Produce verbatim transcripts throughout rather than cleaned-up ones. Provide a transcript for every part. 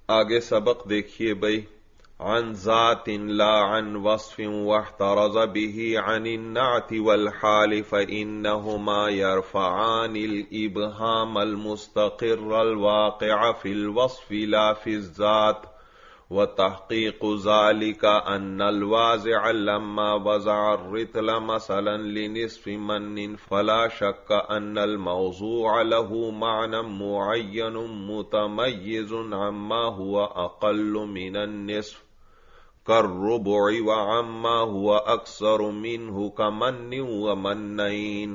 آگے سبق دیکھیے بھائی. عن ذات لا عن وصف واحترز به عن النعت والحال فإنهما يرفعان الإبهام المستقر الواقع في الوصف لا في الذات وتحقيق ذلك أن الوازع لما وزع الرطل مثلا لنصف من فلا شك أن الموضوع له معنى معين متميز عما هو أقل من النصف كالربع وعما هو أكثر منه كمن ومنين.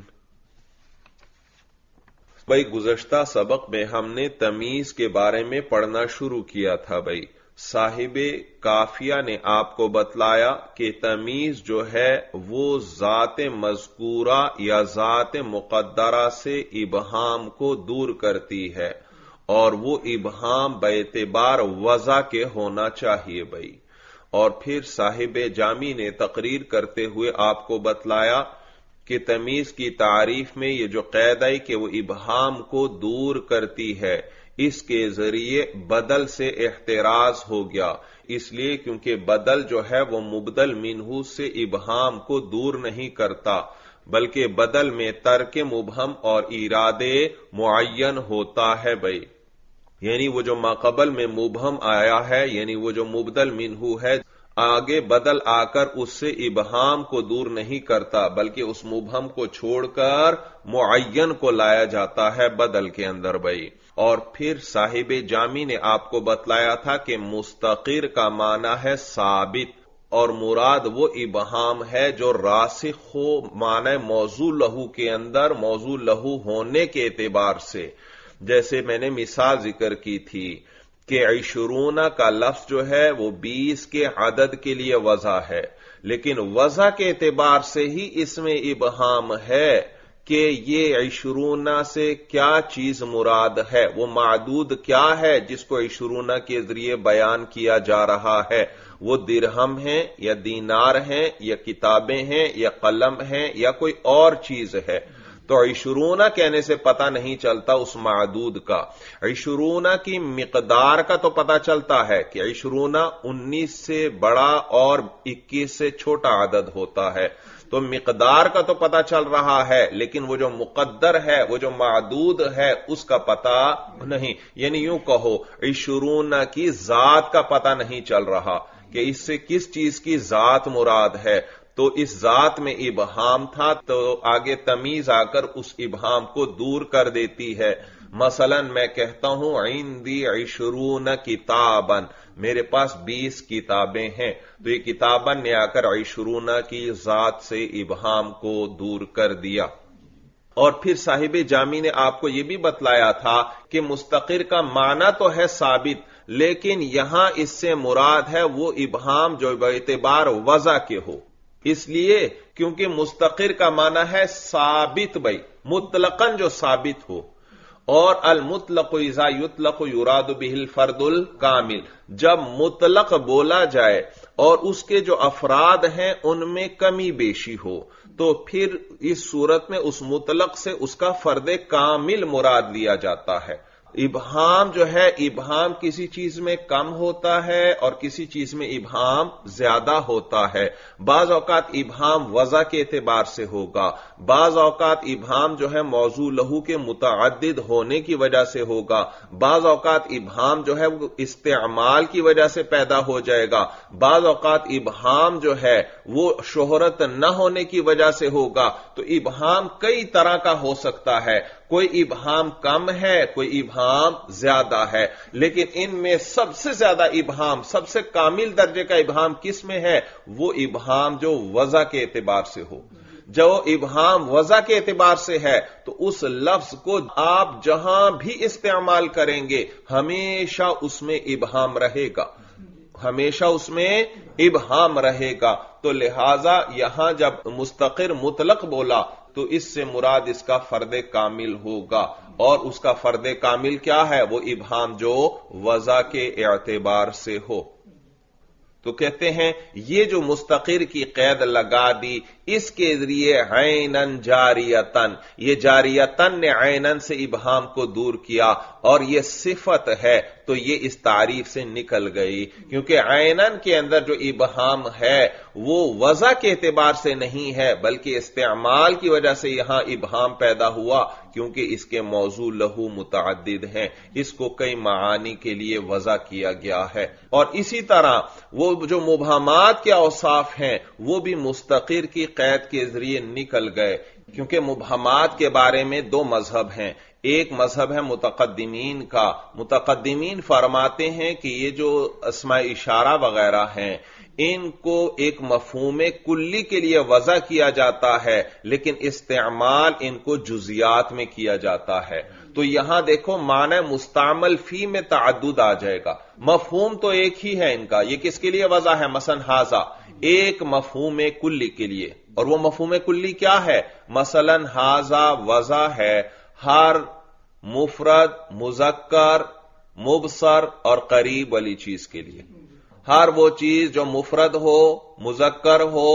بھائی گزشتہ سبق میں ہم نے تمیز کے بارے میں پڑھنا شروع کیا تھا. بھائی صاحب کافیہ نے آپ کو بتلایا کہ تمیز جو ہے وہ ذات مذکورہ یا ذات مقدرہ سے ابہام کو دور کرتی ہے، اور وہ ابہام باعتبار وضع کے ہونا چاہیے. بھائی اور پھر صاحب جامی نے تقریر کرتے ہوئے آپ کو بتلایا کہ تمیز کی تعریف میں یہ جو قید ہے کہ وہ ابہام کو دور کرتی ہے، اس کے ذریعے بدل سے احتراز ہو گیا، اس لیے کیونکہ بدل جو ہے وہ مبدل منہ سے ابہام کو دور نہیں کرتا، بلکہ بدل میں ترک مبہم اور ارادے معین ہوتا ہے. بھائی یعنی وہ جو ماقبل میں مبہم آیا ہے، یعنی وہ جو مبدل منہ ہے، آگے بدل آ کر اس سے ابہام کو دور نہیں کرتا، بلکہ اس مبہم کو چھوڑ کر معین کو لایا جاتا ہے بدل کے اندر. بھائی اور پھر صاحب جامی نے آپ کو بتلایا تھا کہ مستقر کا معنی ہے ثابت، اور مراد وہ ابہام ہے جو راسخ ہو معنی موضوع لہو کے اندر موضوع لہو ہونے کے اعتبار سے. جیسے میں نے مثال ذکر کی تھی کہ عشرون کا لفظ جو ہے وہ بیس کے عدد کے لیے وضع ہے، لیکن وضع کے اعتبار سے ہی اس میں ابہام ہے کہ یہ عشرون سے کیا چیز مراد ہے، وہ معدود کیا ہے جس کو عشرون کے ذریعے بیان کیا جا رہا ہے. وہ درہم ہیں یا دینار ہیں یا کتابیں ہیں یا قلم ہیں یا کوئی اور چیز ہے. تو عشرون کہنے سے پتہ نہیں چلتا اس معدود کا. عشرون کی مقدار کا تو پتہ چلتا ہے کہ عشرون انیس سے بڑا اور اکیس سے چھوٹا عدد ہوتا ہے، تو مقدار کا تو پتہ چل رہا ہے، لیکن وہ جو مقدر ہے، وہ جو معدود ہے، اس کا پتہ نہیں. یعنی یوں کہو عشرون کی ذات کا پتہ نہیں چل رہا کہ اس سے کس چیز کی ذات مراد ہے. تو اس ذات میں ابہام تھا، تو آگے تمیز آ کر اس ابہام کو دور کر دیتی ہے. مثلا میں کہتا ہوں عندی عشرون کتابا، میرے پاس بیس کتابیں ہیں، تو یہ کتاباً نے آ کر عشرون کی ذات سے ابہام کو دور کر دیا. اور پھر صاحب جامی نے آپ کو یہ بھی بتلایا تھا کہ مستقر کا معنی تو ہے ثابت، لیکن یہاں اس سے مراد ہے وہ ابہام جو باعتبار وضع کے ہو، اس لیے کیونکہ مستقر کا معنی ہے ثابت. بھائی مطلقاً جو ثابت ہو، اور المطلق اذا یطلق یراد به الفرد الکامل، جب مطلق بولا جائے اور اس کے جو افراد ہیں ان میں کمی بیشی ہو، تو پھر اس صورت میں اس مطلق سے اس کا فرد کامل مراد لیا جاتا ہے. ابہام جو ہے، ابہام کسی چیز میں کم ہوتا ہے اور کسی چیز میں ابہام زیادہ ہوتا ہے. بعض اوقات ابہام وضع کے اعتبار سے ہوگا، بعض اوقات ابہام جو ہے موضوع لہو کے متعدد ہونے کی وجہ سے ہوگا، بعض اوقات ابہام جو ہے وہ استعمال کی وجہ سے پیدا ہو جائے گا، بعض اوقات ابہام جو ہے وہ شہرت نہ ہونے کی وجہ سے ہوگا. تو ابہام کئی طرح کا ہو سکتا ہے، کوئی ابہام کم ہے، کوئی ابہام زیادہ ہے، لیکن ان میں سب سے زیادہ ابہام، سب سے کامل درجے کا ابہام کس میں ہے؟ وہ ابہام جو وضع کے اعتبار سے ہو. جو ابہام وضع کے اعتبار سے ہے تو اس لفظ کو آپ جہاں بھی استعمال کریں گے ہمیشہ اس میں ابہام رہے گا، ہمیشہ اس میں ابہام رہے گا. تو لہذا یہاں جب مستقر مطلق بولا تو اس سے مراد اس کا فرد کامل ہوگا، اور اس کا فرد کامل کیا ہے؟ وہ ابہام جو وضع کے اعتبار سے ہو. تو کہتے ہیں یہ جو مستقر کی قید لگا دی اس کے ذریعے عینن جاریتن، یہ جاریتن نے عینن سے ابہام کو دور کیا اور یہ صفت ہے تو یہ اس تعریف سے نکل گئی، کیونکہ عینن کے اندر جو ابہام ہے وہ وضع کے اعتبار سے نہیں ہے بلکہ استعمال کی وجہ سے یہاں ابہام پیدا ہوا، کیونکہ اس کے موضوع لہو متعدد ہیں، اس کو کئی معانی کے لیے وضع کیا گیا ہے۔ اور اسی طرح وہ جو مبہمات کے اوصاف ہیں وہ بھی مستقر کی قید کے ذریعے نکل گئے، کیونکہ مبہمات کے بارے میں دو مذہب ہیں۔ ایک مذہب ہے متقدمین کا، متقدمین فرماتے ہیں کہ یہ جو اسماء اشارہ وغیرہ ہیں ان کو ایک مفہوم کلی کے لیے وضع کیا جاتا ہے لیکن استعمال ان کو جزیات میں کیا جاتا ہے۔ تو یہاں دیکھو معنی مستعمل فی میں تعدد آ جائے گا، مفہوم تو ایک ہی ہے ان کا، یہ کس کے لیے وضع ہے؟ مثلا ہاذا ایک مفہوم کلی کے لیے، اور وہ مفہوم کلی کیا ہے؟ مثلا ہاذا وضع ہے ہر مفرد، مذکر، مبصر اور قریب والی چیز کے لیے، ہر وہ چیز جو مفرد ہو، مذکر ہو،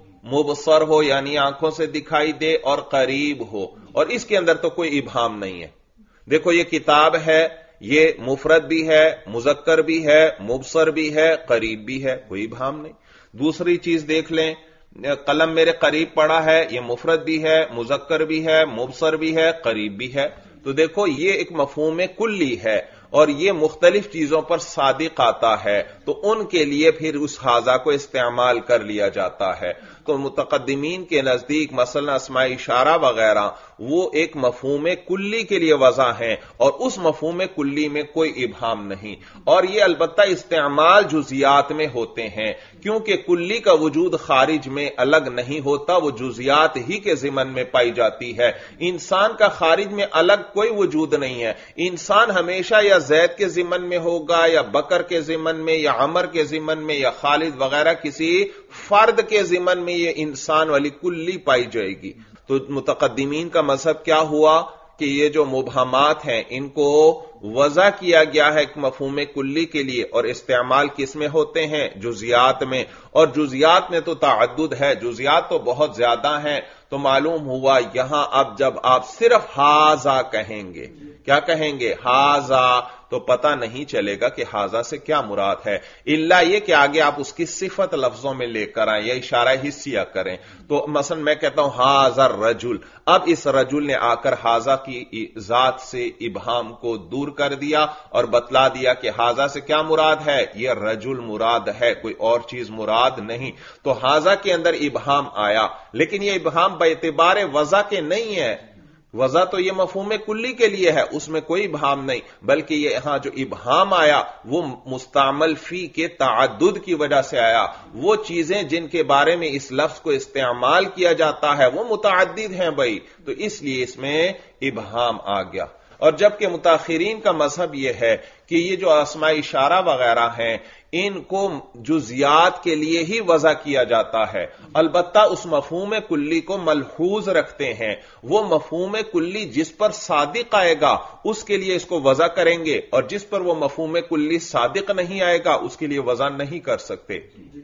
مبصر ہو یعنی آنکھوں سے دکھائی دے اور قریب ہو، اور اس کے اندر تو کوئی ابہام نہیں ہے۔ دیکھو یہ کتاب ہے، یہ مفرد بھی ہے، مذکر بھی ہے، مبصر بھی ہے، قریب بھی ہے، کوئی ابہام نہیں۔ دوسری چیز دیکھ لیں، قلم میرے قریب پڑا ہے، یہ مفرد بھی ہے، مذکر بھی ہے، مبصر بھی ہے، قریب بھی ہے۔ تو دیکھو یہ ایک مفہوم کلی ہے اور یہ مختلف چیزوں پر صادق آتا ہے، تو ان کے لیے پھر اس ہاذا کو استعمال کر لیا جاتا ہے۔ تو متقدمین کے نزدیک مثلا اسماء اشارہ وغیرہ وہ ایک مفہوم کلی کے لیے وضع ہیں اور اس مفہوم کلی میں کوئی ابہام نہیں، اور یہ البتہ استعمال جزیات میں ہوتے ہیں، کیونکہ کلی کا وجود خارج میں الگ نہیں ہوتا، وہ جزیات ہی کے ضمن میں پائی جاتی ہے۔ انسان کا خارج میں الگ کوئی وجود نہیں ہے، انسان ہمیشہ یا زید کے ضمن میں ہوگا یا بکر کے ضمن میں یا عمر کے ضمن میں یا خالد وغیرہ کسی فرد کے ضمن میں یہ انسان والی کلی پائی جائے گی۔ تو متقدمین کا مذہب کیا ہوا کہ یہ جو مبہمات ہیں ان کو وضع کیا گیا ہے ایک مفہوم کلی کے لیے، اور استعمال کس میں ہوتے ہیں؟ جزیات میں، اور جزیات میں تو تعدد ہے، جزیات تو بہت زیادہ ہیں۔ تو معلوم ہوا یہاں اب جب آپ صرف ہاذا کہیں گے، کیا کہیں گے؟ ہاذا، تو پتہ نہیں چلے گا کہ ہاذا سے کیا مراد ہے، الا یہ کہ آگے آپ اس کی صفت لفظوں میں لے کر آئیں یا اشارہ حسیہ کریں۔ تو مثلا میں کہتا ہوں ہاذا الرجل، اب اس رجل نے آ کر ہاذا کی ذات سے ابہام کو دور کر دیا اور بتلا دیا کہ ہاذا سے کیا مراد ہے؟ یہ رجل مراد ہے، کوئی اور چیز مراد نہیں۔ تو ہاذا کے اندر ابہام آیا، لیکن یہ ابہام بے اعتبار وضع کے نہیں ہے، وضع تو یہ مفہوم کلی کے لیے ہے، اس میں کوئی ابہام نہیں، بلکہ یہ یہاں جو ابہام آیا وہ مستعمل فی کے تعدد کی وجہ سے آیا۔ وہ چیزیں جن کے بارے میں اس لفظ کو استعمال کیا جاتا ہے وہ متعدد ہیں بھائی، تو اس لیے اس میں ابہام آ گیا۔ اور جبکہ متاخرین کا مذہب یہ ہے کہ یہ جو اسماء اشارہ وغیرہ ہیں ان کو جزیات کے لیے ہی وضع کیا جاتا ہے، البتہ اس مفہوم کلی کو ملحوظ رکھتے ہیں، وہ مفہوم کلی جس پر صادق آئے گا اس کے لیے اس کو وضع کریں گے، اور جس پر وہ مفہوم کلی صادق نہیں آئے گا اس کے لیے وضع نہیں کر سکتے۔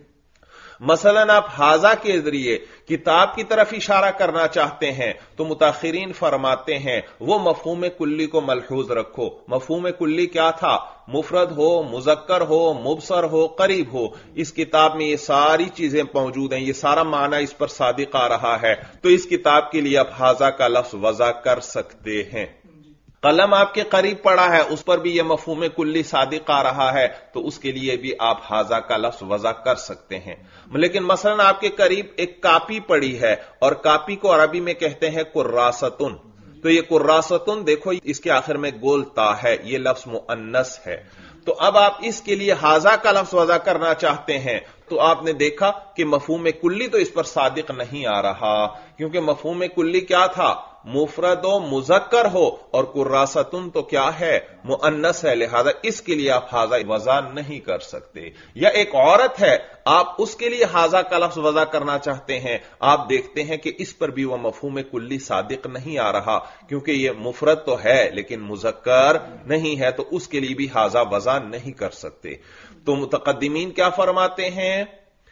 مثلا آپ ہاذا کے ذریعے کتاب کی طرف اشارہ کرنا چاہتے ہیں تو متاخرین فرماتے ہیں وہ مفہوم کلی کو ملحوظ رکھو۔ مفہوم کلی کیا تھا؟ مفرد ہو، مذکر ہو، مبصر ہو، قریب ہو، اس کتاب میں یہ ساری چیزیں موجود ہیں، یہ سارا معنی اس پر صادق آ رہا ہے، تو اس کتاب کے لیے آپ ہاذا کا لفظ وضع کر سکتے ہیں۔ قلم آپ کے قریب پڑا ہے، اس پر بھی یہ مفہوم کلی صادق آ رہا ہے، تو اس کے لیے بھی آپ ہاذا کا لفظ وضع کر سکتے ہیں۔ لیکن مثلا آپ کے قریب ایک کاپی پڑی ہے اور کاپی کو عربی میں کہتے ہیں کراستن، تو یہ کراستن دیکھو اس کے آخر میں گول تا ہے، یہ لفظ مؤنث ہے، تو اب آپ اس کے لیے ہاذا کا لفظ وضع کرنا چاہتے ہیں تو آپ نے دیکھا کہ مفہوم کلی تو اس پر صادق نہیں آ رہا، کیونکہ مفہوم کلی کیا تھا؟ مفرد و مذکر ہو، اور کراستن تو کیا ہے؟ مؤنث ہے، لہذا اس کے لیے آپ ہاذا وضع نہیں کر سکتے۔ یا ایک عورت ہے، آپ اس کے لیے ہاذا کا لفظ وضع کرنا چاہتے ہیں، آپ دیکھتے ہیں کہ اس پر بھی وہ مفہوم کلی صادق نہیں آ رہا، کیونکہ یہ مفرد تو ہے لیکن مذکر نہیں ہے، تو اس کے لیے بھی ہاذا وضع نہیں کر سکتے۔ تو متقدمین کیا فرماتے ہیں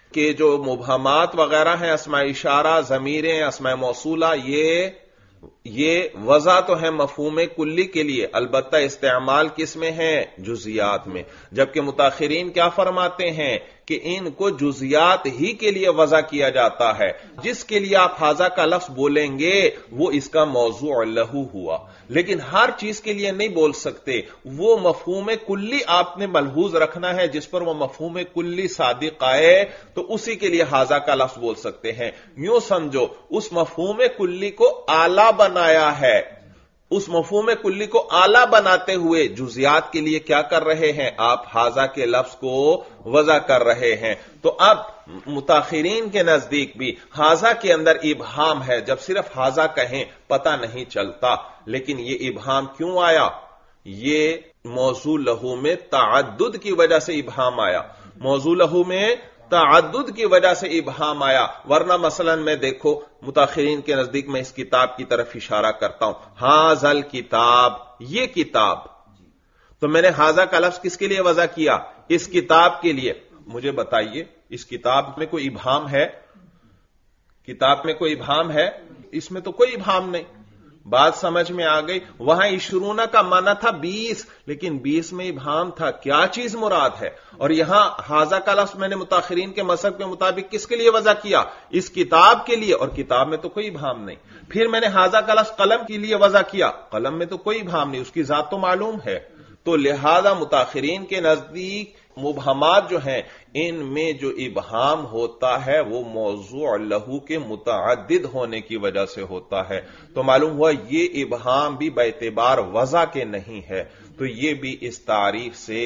کہ جو مبہمات وغیرہ ہیں، اسماء اشارہ، ضمیریں، اسماء موصولہ، یہ یہ وضع تو ہے مفہوم کلی کے لیے، البتہ استعمال کس میں ہے؟ جزیات میں. جبکہ متاخرین کیا فرماتے ہیں کہ ان کو جزیات ہی کے لیے وضع کیا جاتا ہے. جس کے لیے آپ ھذا کا لفظ بولیں گے وہ اس کا موضوع لہو ہوا، لیکن ہر چیز کے لیے نہیں بول سکتے. وہ مفہوم کلی آپ نے ملحوظ رکھنا ہے، جس پر وہ مفہوم کلی صادق آئے تو اسی کے لیے ھذا کا لفظ بول سکتے ہیں. یوں سمجھو اس مفہوم کلی کو اعلی بنایا ہے، اس مفہوم کلی کو اعلی بناتے ہوئے جزیات کے لیے کیا کر رہے ہیں؟ آپ ھذا کے لفظ کو وضع کر رہے ہیں. تو اب متاخرین کے نزدیک بھی ھذا کے اندر ابہام ہے. جب صرف ھذا کہیں پتہ نہیں چلتا، لیکن یہ ابہام کیوں آیا؟ یہ موضوع لہو میں تعدد کی وجہ سے ابہام آیا. موضوع لہو میں تعدد کی وجہ سے ابہام آیا. ورنہ مثلا میں دیکھو متاخرین کے نزدیک میں اس کتاب کی طرف اشارہ کرتا ہوں، ھذل کتاب، یہ کتاب، تو میں نے ھذا کا لفظ کس کے لیے وضع کیا؟ اس کتاب کے لیے. مجھے بتائیے اس کتاب میں کوئی ابہام ہے؟ کتاب میں کوئی ابہام ہے؟ اس میں تو کوئی ابہام نہیں. بات سمجھ میں آ گئی؟ وہاں عشرون کا معنی تھا بیس، لیکن بیس میں ابہام تھا، کیا چیز مراد ہے؟ اور یہاں ھذا کا لفظ میں نے متاخرین کے مذہب کے مطابق کس کے لیے وضع کیا؟ اس کتاب کے لیے، اور کتاب میں تو کوئی ابہام نہیں. پھر میں نے ھذا کا لفظ قلم کے لیے وضع کیا، قلم میں تو کوئی ابہام نہیں، اس کی ذات تو معلوم ہے. تو لہذا متاخرین کے نزدیک مبہمات جو ہیں ان میں جو ابہام ہوتا ہے وہ موضوع لہو کے متعدد ہونے کی وجہ سے ہوتا ہے. تو معلوم ہوا یہ ابہام بھی باعتبار وضع کے نہیں ہے، تو یہ بھی اس تعریف سے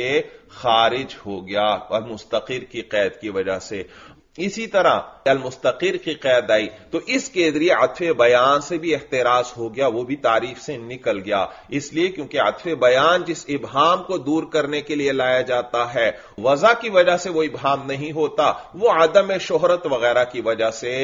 خارج ہو گیا المستقر کی قید کی وجہ سے. اسی طرح المستقر کی قید آئی تو اس کے ذریعے عطف بیان سے بھی احتراز ہو گیا، وہ بھی تعریف سے نکل گیا. اس لیے کیونکہ عطف بیان جس ابہام کو دور کرنے کے لیے لایا جاتا ہے، وضع کی وجہ سے وہ ابہام نہیں ہوتا، وہ عدم شہرت وغیرہ کی وجہ سے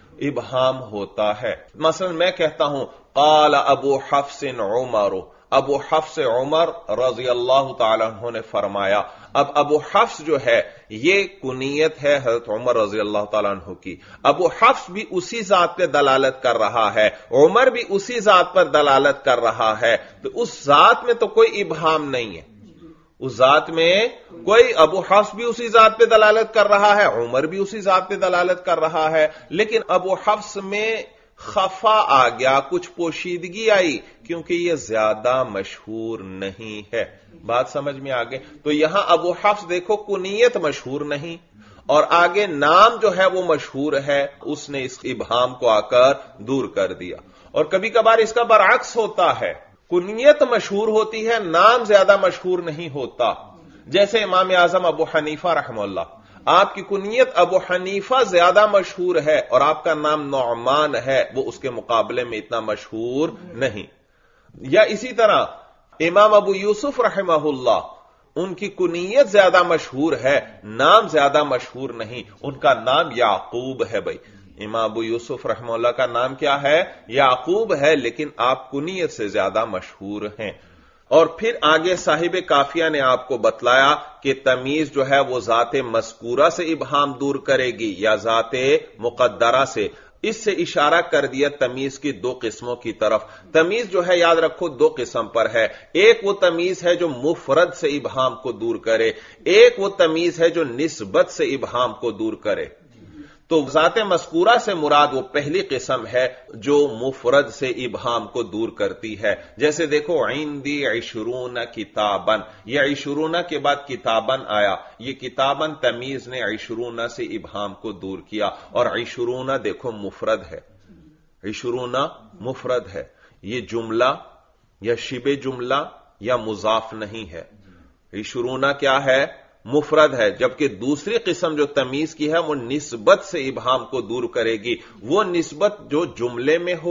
ابہام ہوتا ہے. مثلا میں کہتا ہوں قال ابو حفص عمر، ابو حفص عمر رضی اللہ تعالیٰ عنہ نے فرمایا. اب ابو حفص جو ہے یہ کنیت ہے حضرت عمر رضی اللہ تعالیٰ عنہ کی. ابو حفص بھی اسی ذات پہ دلالت کر رہا ہے، عمر بھی اسی ذات پر دلالت کر رہا ہے، تو اس ذات میں تو کوئی ابہام نہیں ہے. اس ذات میں کوئی، ابو حفص بھی اسی ذات پہ دلالت کر رہا ہے، عمر بھی اسی ذات پہ دلالت کر رہا ہے، لیکن ابو حفص میں خفا آ گیا، کچھ پوشیدگی آئی، کیونکہ یہ زیادہ مشہور نہیں ہے. بات سمجھ میں آگے؟ تو یہاں ابو حفص دیکھو کنیت مشہور نہیں، اور آگے نام جو ہے وہ مشہور ہے، اس نے اس ابہام کو آ کر دور کر دیا. اور کبھی کبھار اس کا برعکس ہوتا ہے، کنیت مشہور ہوتی ہے، نام زیادہ مشہور نہیں ہوتا. جیسے امام اعظم ابو حنیفہ رحمہ اللہ، آپ کی کنیت ابو حنیفہ زیادہ مشہور ہے اور آپ کا نام نعمان ہے، وہ اس کے مقابلے میں اتنا مشہور نہیں. یا اسی طرح امام ابو یوسف رحمہ اللہ، ان کی کنیت زیادہ مشہور ہے، نام زیادہ مشہور نہیں. ان کا نام یعقوب ہے. بھائی امام ابو یوسف رحمہ اللہ کا نام کیا ہے؟ یعقوب ہے، لیکن آپ کنیت سے زیادہ مشہور ہیں. اور پھر آگے صاحب کافیہ نے آپ کو بتلایا کہ تمیز جو ہے وہ ذات مذکورہ سے ابہام دور کرے گی یا ذات مقدرہ سے. اس سے اشارہ کر دیا تمیز کی دو قسموں کی طرف. تمیز جو ہے یاد رکھو دو قسم پر ہے. ایک وہ تمیز ہے جو مفرد سے ابہام کو دور کرے، ایک وہ تمیز ہے جو نسبت سے ابہام کو دور کرے. تو ذات مذکورہ سے مراد وہ پہلی قسم ہے جو مفرد سے ابہام کو دور کرتی ہے. جیسے دیکھو عندی عشرون کتابن، یہ عشرون کے بعد کتابن آیا، یہ کتابن تمیز نے عشرون سے ابہام کو دور کیا. اور عشرون دیکھو مفرد ہے، عشرون مفرد ہے. یہ جملہ یا شبہ جملہ یا مضاف نہیں ہے. عشرون کیا ہے؟ مفرد ہے. جبکہ دوسری قسم جو تمیز کی ہے وہ نسبت سے ابہام کو دور کرے گی. وہ نسبت جو جملے میں ہو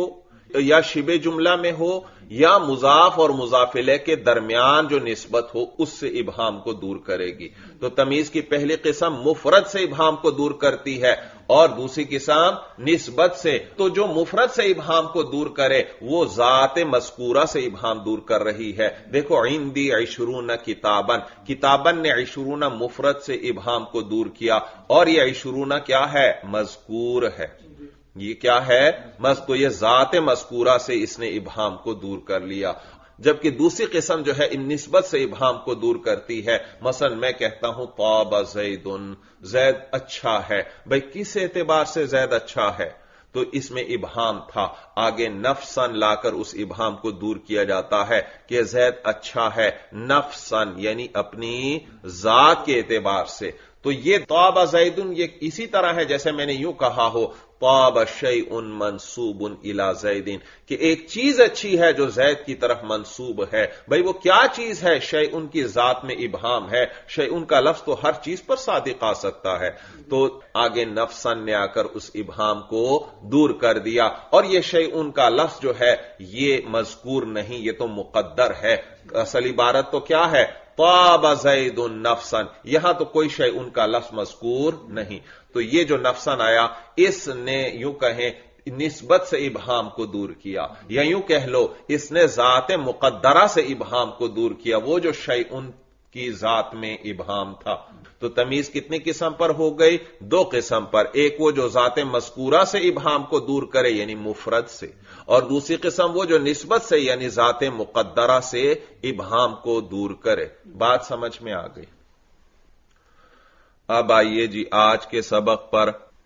یا شبہ جملہ میں ہو یا مضاف اور مضاف الیہ کے درمیان جو نسبت ہو اس سے ابہام کو دور کرے گی. تو تمیز کی پہلی قسم مفرد سے ابہام کو دور کرتی ہے اور دوسری قسم نسبت سے. تو جو مفرد سے ابہام کو دور کرے وہ ذات مذکورہ سے ابہام دور کر رہی ہے. دیکھو عندی عشرون کتابن، کتابن نے عشرون مفرد سے ابہام کو دور کیا اور یہ عشرون کیا ہے؟ مذکور ہے. یہ کیا ہے؟ مذکور. یہ ذات مذکورہ سے اس نے ابہام کو دور کر لیا. جبکہ دوسری قسم جو ہے ان نسبت سے ابہام کو دور کرتی ہے. مثلا میں کہتا ہوں طاب زیدن، زید اچھا ہے. بھئی کس اعتبار سے زید اچھا ہے؟ تو اس میں ابہام تھا، آگے نفسن لا کر اس ابہام کو دور کیا جاتا ہے کہ زید اچھا ہے نفسن، یعنی اپنی ذات کے اعتبار سے. تو یہ طاب زیدن یہ اسی طرح ہے جیسے میں نے یوں کہا ہو طاب شیء منسوب الی زیدن، کہ ایک چیز اچھی ہے جو زید کی طرف منسوب ہے. بھئی وہ کیا چیز ہے؟ شیء ان کی ذات میں ابہام ہے. شیء ان کا لفظ تو ہر چیز پر صادق آ سکتا ہے. تو آگے نفسن نے آ کر اس ابہام کو دور کر دیا. اور یہ شیء ان کا لفظ جو ہے یہ مذکور نہیں، یہ تو مقدر ہے. اصل عبارت تو کیا ہے؟ طاب زید نفسن. یہاں تو کوئی شیء ان کا لفظ مذکور نہیں. تو یہ جو نفسن آیا اس نے یوں کہیں نسبت سے ابہام کو دور کیا، یا یوں کہہ لو اس نے ذات مقدرہ سے ابہام کو دور کیا، وہ جو شیء ان کی ذات میں ابہام تھا. تو تمیز کتنی قسم پر ہو گئی؟ دو قسم پر. ایک وہ جو ذات مذکورہ سے ابہام کو دور کرے یعنی مفرد سے، اور دوسری قسم وہ جو نسبت سے یعنی ذات مقدرہ سے ابہام کو دور کرے. بات سمجھ میں آ گئی؟ اب آئیے جی آج کے سبق پر.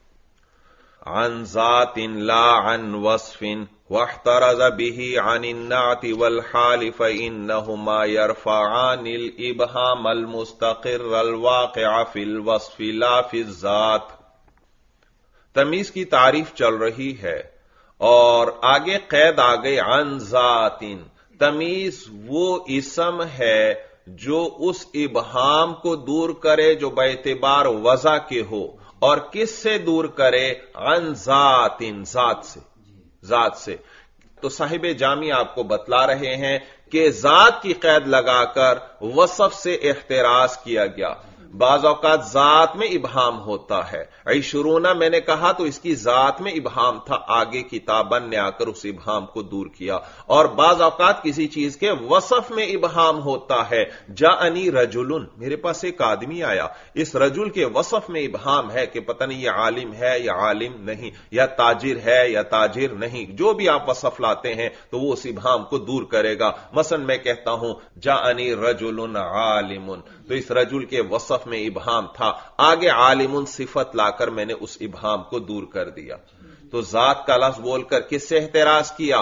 عن ذات لا عن وصف واحترز به عن النعت والحال فإنهما يرفعان الإبهام المستقر الواقع في الوصف لا في الذات. تمیز کی تعریف چل رہی ہے اور آگے قید آ گئی عن ذات. تمیز وہ اسم ہے جو اس ابہام کو دور کرے جو باعتبار وضع کے ہو، اور کس سے دور کرے؟ عن ذات، ذات سے. ذات سے تو صاحب جامی آپ کو بتلا رہے ہیں کہ ذات کی قید لگا کر وصف سے احتراز کیا گیا. بعض اوقات ذات میں ابہام ہوتا ہے. عشرون میں نے کہا تو اس کی ذات میں ابہام تھا، آگے کتابن نے آ کر اس ابہام کو دور کیا. اور بعض اوقات کسی چیز کے وصف میں ابہام ہوتا ہے. جاءنی رجلن، میرے پاس ایک آدمی آیا. اس رجل کے وصف میں ابہام ہے کہ پتہ نہیں یہ عالم ہے یا عالم نہیں، یا تاجر ہے یا تاجر نہیں. جو بھی آپ وصف لاتے ہیں تو وہ اس ابہام کو دور کرے گا. مثلا میں کہتا ہوں جاءنی رجل عالم، تو اس رجل کے وصف میں ابہام تھا، آگے عالم صفت لا کر میں نے اس ابہام کو دور کر دیا. تو ذات کا لفظ بول کر کس سے احتراز کیا؟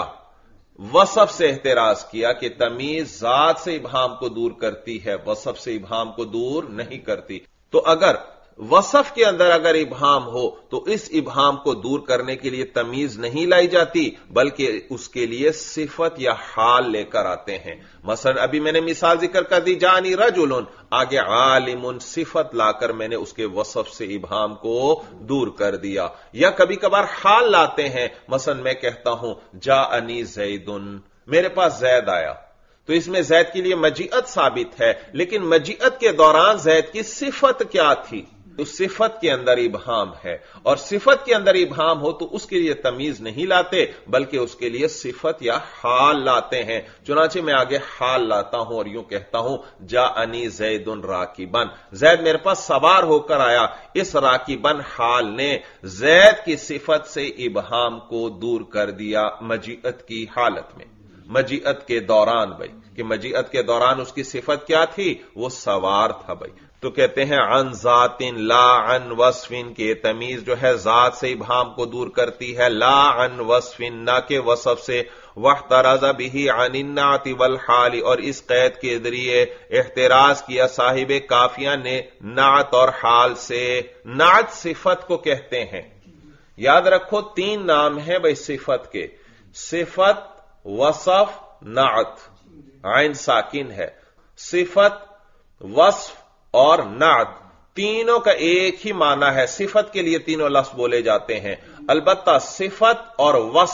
وصف سے احتراز کیا کہ تمیز ذات سے ابہام کو دور کرتی ہے، وصف سے ابہام کو دور نہیں کرتی. تو اگر وصف کے اندر اگر ابہام ہو تو اس ابہام کو دور کرنے کے لیے تمیز نہیں لائی جاتی بلکہ اس کے لیے صفت یا حال لے کر آتے ہیں. مثلا ابھی میں نے مثال ذکر کر دی جانی رجلن، آگے عالم صفت لا کر میں نے اس کے وصف سے ابہام کو دور کر دیا. یا کبھی کبھار حال لاتے ہیں، مثلا میں کہتا ہوں جاءنی زیدن، میرے پاس زید آیا. تو اس میں زید کے لیے مجیعت ثابت ہے، لیکن مجیعت کے دوران زید کی صفت کیا تھی؟ تو صفت کے اندر ابہام ہے، اور صفت کے اندر ابہام ہو تو اس کے لیے تمیز نہیں لاتے بلکہ اس کے لیے صفت یا حال لاتے ہیں. چنانچہ میں آگے حال لاتا ہوں اور یوں کہتا ہوں جاءنی زید راکبن، زید میرے پاس سوار ہو کر آیا. اس راکبن حال نے زید کی صفت سے ابہام کو دور کر دیا مجیعت کی حالت میں، مجیعت کے دوران. بھائی کہ مجیعت کے دوران اس کی صفت کیا تھی؟ وہ سوار تھا. بھائی تو کہتے ہیں عن ذات لا عن وصف، کے تمیز جو ہے ذات سے ابہام کو دور کرتی ہے، لا عن وصف، نہ کہ وصف سے. واحترز به عن النعت والحال، اور اس قید کے ذریعے احتراز کیا صاحب کافیہ نے نعت اور حال سے. نعت صفت کو کہتے ہیں. یاد رکھو تین نام ہیں بھائی صفت کے، صفت، وصف، نعت. عین ساکن ہے. صفت، وصف اور نعت تینوں کا ایک ہی معنی ہے. صفت کے لیے تینوں لفظ بولے جاتے ہیں، البتہ صفت اور وصف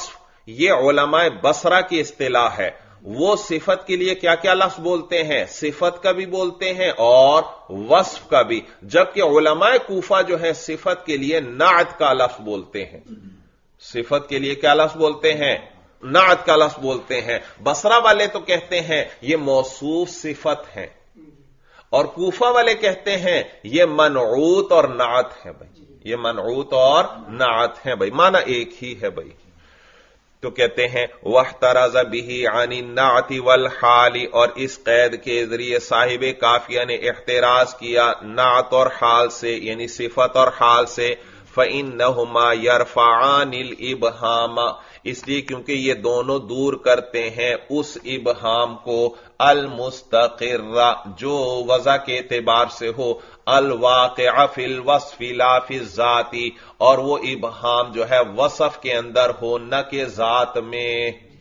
یہ علماء بصرہ کی اصطلاح ہے. وہ صفت کے لیے کیا کیا لفظ بولتے ہیں؟ صفت کا بھی بولتے ہیں اور وصف کا بھی، جبکہ علماء کوفہ جو ہے صفت کے لیے نعت کا لفظ بولتے ہیں. صفت کے لیے کیا لفظ بولتے ہیں؟ نعت کا لفظ بولتے ہیں. بصرہ والے تو کہتے ہیں یہ موصوف صفت ہے، اور کوفہ والے کہتے ہیں یہ منعوت اور نعت ہے. بھائی یہ منعوت اور نعت ہے، بھائی معنی ایک ہی ہے. بھائی تو کہتے ہیں وَاحْتَرَزَ بِهِ عَنِ النَّعْتِ وَالْحَالِ، اور اس قید کے ذریعے صاحب کافیہ نے احتراز کیا نعت اور حال سے، یعنی صفت اور حال سے. فَإِنَّهُمَا يَرْفَعَانِ الْإِبْهَامَ، اس لیے کیونکہ یہ دونوں دور کرتے ہیں اس ابہام کو المستقر، جو وضع کے اعتبار سے ہو، الواقع فی الوصف لا فی الذات، اور وہ ابہام جو ہے وصف کے اندر ہو نہ کہ ذات میں.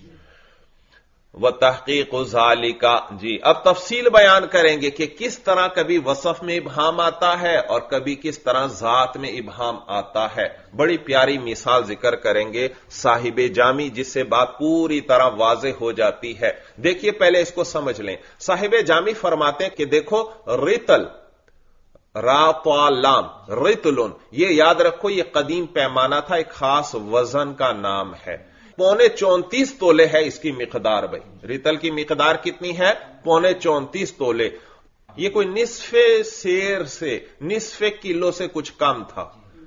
وتحقیق ذالک، جی اب تفصیل بیان کریں گے کہ کس طرح کبھی وصف میں ابہام آتا ہے اور کبھی کس طرح ذات میں ابہام آتا ہے. بڑی پیاری مثال ذکر کریں گے صاحب جامی، جس سے بات پوری طرح واضح ہو جاتی ہے. دیکھیے پہلے اس کو سمجھ لیں. صاحب جامی فرماتے ہیں کہ دیکھو ریتل، را طا لام، ریتلن، یہ یاد رکھو یہ قدیم پیمانہ تھا، ایک خاص وزن کا نام ہے. پونے چونتیس تولے ہے اس کی مقدار. بھائی ریتل کی مقدار کتنی ہے؟ پونے چونتیس تولے. یہ کوئی نصف سیر سے، نصف کلو سے کچھ کم تھا،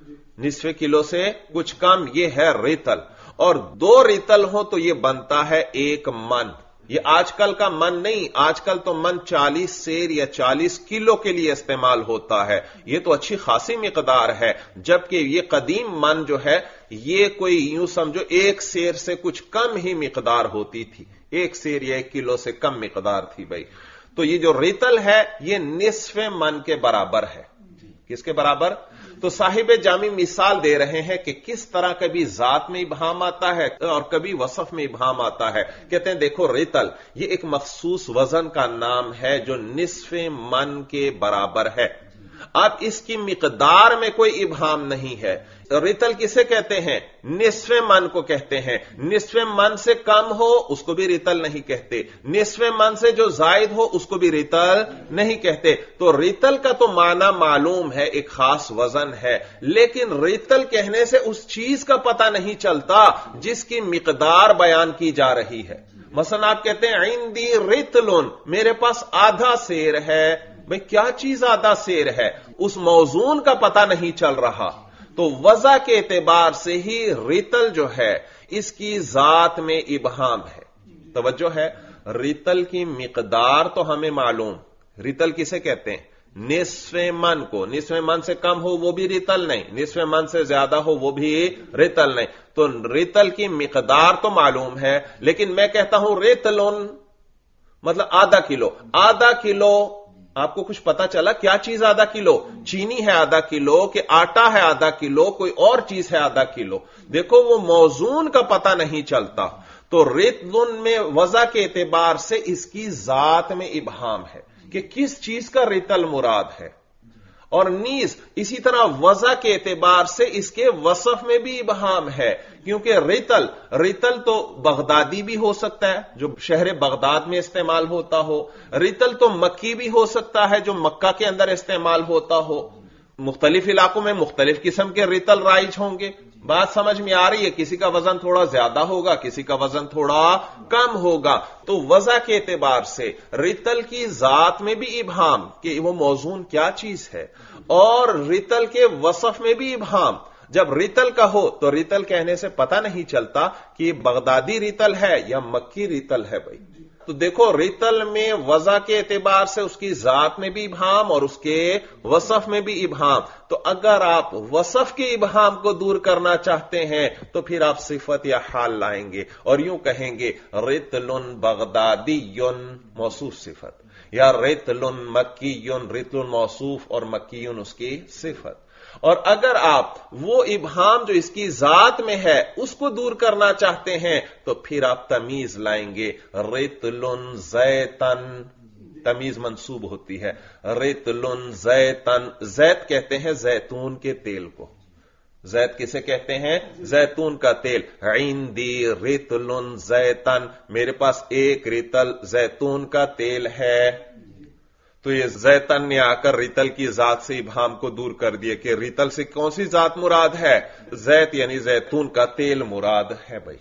نصف کلو سے کچھ کم، یہ ہے ریتل. اور دو ریتل ہو تو یہ بنتا ہے ایک من. یہ آج کل کا من نہیں، آج کل تو من چالیس سیر یا چالیس کلو کے لیے استعمال ہوتا ہے. یہ تو اچھی خاصی مقدار ہے، جبکہ یہ قدیم من جو ہے یہ کوئی یوں سمجھو ایک سیر سے کچھ کم ہی مقدار ہوتی تھی، ایک سیر یا ایک کلو سے کم مقدار تھی. بھائی تو یہ جو ریتل ہے یہ نصف من کے برابر ہے. کس کے برابر؟ تو صاحب جامی مثال دے رہے ہیں کہ کس طرح کبھی ذات میں ابہام آتا ہے اور کبھی وصف میں ابہام آتا ہے. کہتے ہیں دیکھو ریتل یہ ایک مخصوص وزن کا نام ہے جو نصف من کے برابر ہے. اب اس کی مقدار میں کوئی ابہام نہیں ہے. ریتل کسے کہتے ہیں؟ نصف من کو کہتے ہیں. نصف من سے کم ہو اس کو بھی ریتل نہیں کہتے، نصف من سے جو زائد ہو اس کو بھی ریتل نہیں کہتے. تو ریتل کا تو معنی معلوم ہے، ایک خاص وزن ہے، لیکن ریتل کہنے سے اس چیز کا پتہ نہیں چلتا جس کی مقدار بیان کی جا رہی ہے. مثلا آپ کہتے ہیں عندی ریتلن، میرے پاس آدھا سیر ہے. بھئی کیا چیز آدھا سیر ہے؟ اس موزون کا پتہ نہیں چل رہا. تو وضع کے اعتبار سے ہی ریتل جو ہے اس کی ذات میں ابہام ہے. توجہ ہے، ریتل کی مقدار تو ہمیں معلوم. ریتل کسے کہتے ہیں؟ نصف من کو. نصف من سے کم ہو وہ بھی ریتل نہیں، نصف من سے زیادہ ہو وہ بھی ریتل نہیں. تو ریتل کی مقدار تو معلوم ہے، لیکن میں کہتا ہوں ریتلن مطلب آدھا کلو. آدھا کلو آپ کو کچھ پتا چلا کیا چیز آدھا کلو؟ چینی ہے آدھا کلو کہ آٹا ہے آدھا کلو، کوئی اور چیز ہے آدھا کلو. دیکھو وہ موزون کا پتہ نہیں چلتا. تو ریتلن میں وضع کے اعتبار سے اس کی ذات میں ابہام ہے کہ کس چیز کا ریتل مراد ہے. اور نیز اسی طرح وضع کے اعتبار سے اس کے وصف میں بھی ابہام ہے، کیونکہ ریتل ریتل تو بغدادی بھی ہو سکتا ہے جو شہر بغداد میں استعمال ہوتا ہو، ریتل تو مکی بھی ہو سکتا ہے جو مکہ کے اندر استعمال ہوتا ہو. مختلف علاقوں میں مختلف قسم کے ریتل رائج ہوں گے. بات سمجھ میں آ رہی ہے؟ کسی کا وزن تھوڑا زیادہ ہوگا، کسی کا وزن تھوڑا کم ہوگا. تو وضع کے اعتبار سے ریتل کی ذات میں بھی ابہام کہ وہ موزون کیا چیز ہے، اور ریتل کے وصف میں بھی ابہام. جب ریتل کا ہو تو ریتل کہنے سے پتہ نہیں چلتا کہ یہ بغدادی ریتل ہے یا مکی ریتل ہے. بھائی تو دیکھو ریتل میں وضع کے اعتبار سے اس کی ذات میں بھی ابہام اور اس کے وصف میں بھی ابہام. تو اگر آپ وصف کے ابہام کو دور کرنا چاہتے ہیں تو پھر آپ صفت یا حال لائیں گے اور یوں کہیں گے ریتلن بغدادی موصوف صفت، یا ریتلن مکی، ریتلن موصوف اور مکی اس کی صفت. اور اگر آپ وہ ابہام جو اس کی ذات میں ہے اس کو دور کرنا چاہتے ہیں تو پھر آپ تمیز لائیں گے ریتلن زیتن. تمیز منصوب ہوتی ہے ریتلن زیتن. زیت کہتے ہیں زیتون کے تیل کو. زیت کسے کہتے ہیں؟ زیتون کا تیل. عندی رطل زیتن، میرے پاس ایک رطل زیتون کا تیل ہے. تو یہ زیتن نے آ کر ریتل کی ذات سے ابہام کو دور کر دیا کہ ریتل سے کون سی ذات مراد ہے؟ زیت یعنی زیتون کا تیل مراد ہے. بھائی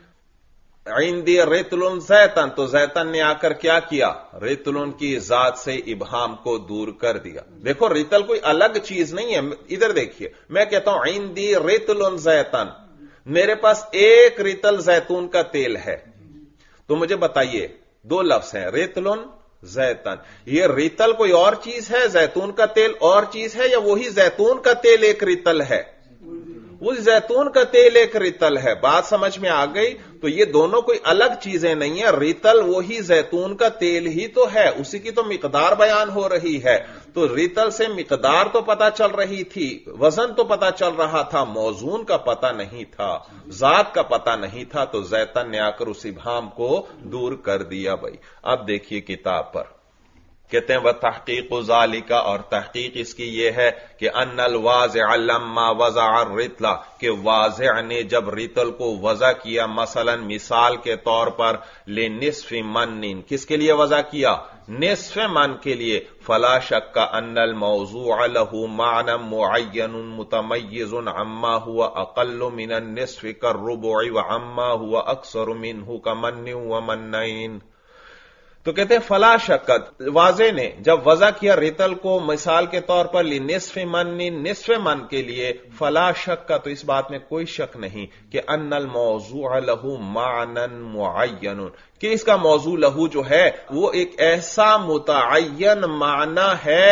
عندی ریتل زیتن، تو زیتن نے آ کر کیا کیا؟ ریتل کی ذات سے ابہام کو دور کر دیا. دیکھو ریتل کوئی الگ چیز نہیں ہے. ادھر دیکھیے، میں کہتا ہوں عندی ریتل زیتن، میرے پاس ایک ریتل زیتون کا تیل ہے. تو مجھے بتائیے، دو لفظ ہیں ریتل زیتن، یہ ریتل کوئی اور چیز ہے، زیتون کا تیل اور چیز ہے، یا وہی زیتون کا تیل ایک ریتل ہے؟ وہ زیتون کا تیل ایک ریتل ہے. بات سمجھ میں آ گئی؟ تو یہ دونوں کوئی الگ چیزیں نہیں ہیں. ریتل وہی زیتون کا تیل ہی تو ہے، اسی کی تو مقدار بیان ہو رہی ہے. تو ریتل سے مقدار تو پتا چل رہی تھی، وزن تو پتا چل رہا تھا، موزون کا پتا نہیں تھا، ذات کا پتا نہیں تھا. تو زیتن نے آ کر اس ابہام کو دور کر دیا. بھائی اب دیکھیے کتاب پر کہتے ہیں وَتَحْقِيقُ ذَلِكَ، اور تحقیق اس کی یہ ہے کہ ان الواضع لما وضع الرطل، کہ واضع نے جب ریتل کو وضع کیا، مثلا مثال کے طور پر لنصف من، کس کے لیے وضع کیا؟ نصف من کے لیے. فلا شک ان الموضوع له معنى معین متمیز عما هو اقل من النصف كالربع وعما هو اکثر منه كمن ومنین. تو کہتے ہیں فلا شکت، واضح نے جب وضع کیا ریتل کو مثال کے طور پر لنصف من، نصف من کے لیے، فلا شک، تو اس بات میں کوئی شک نہیں کہ ان الموضوع له معنى معین، کہ اس کا موضوع لہو جو ہے وہ ایک ایسا متعین معنی ہے،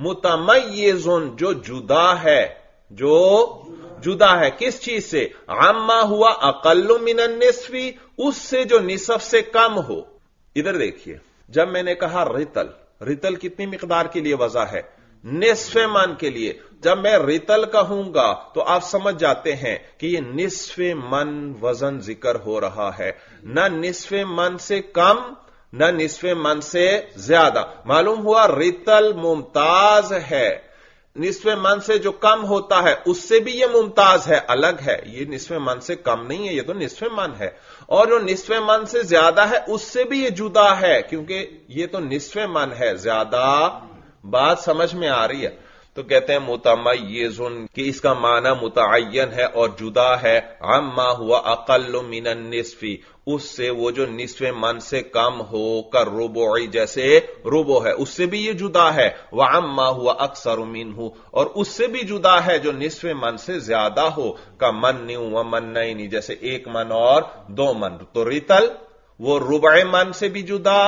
متمیز جو جدا ہے، جو جدا ہے کس چیز سے؟ عما ہوا اقل من النصف، اس سے جو نصف سے کم ہو. ادھر دیکھیے، جب میں نے کہا ریتل، ریتل کتنی مقدار کے لیے وضع ہے؟ نصف من کے لیے. جب میں ریتل کہوں گا تو آپ سمجھ جاتے ہیں کہ یہ نصف من وزن ذکر ہو رہا ہے، نہ نصف من سے کم نہ نصف من سے زیادہ. معلوم ہوا ریتل ممتاز ہے، نصف من سے جو کم ہوتا ہے اس سے بھی یہ ممتاز ہے، الگ ہے. یہ نصف من سے کم نہیں ہے، یہ تو نصف من ہے. اور جو نصف من سے زیادہ ہے اس سے بھی یہ جدا ہے، کیونکہ یہ تو نصف من ہے، زیادہ. بات سمجھ میں آ رہی ہے؟ تو کہتے ہیں متمیز، کہ اس کا معنی متعین ہے اور جدا ہے، عما ہوا اقل من النصف، اس سے وہ جو نصف من سے کم ہو، کر ربعی، جیسے ربع ہے اس سے بھی یہ جدا ہے، وعما ہوا اکثر منہ، اور اس سے بھی جدا ہے جو نصف من سے زیادہ ہو، کا من و منین، جیسے ایک من اور دو من. تو ریتل وہ ربع من سے بھی جدا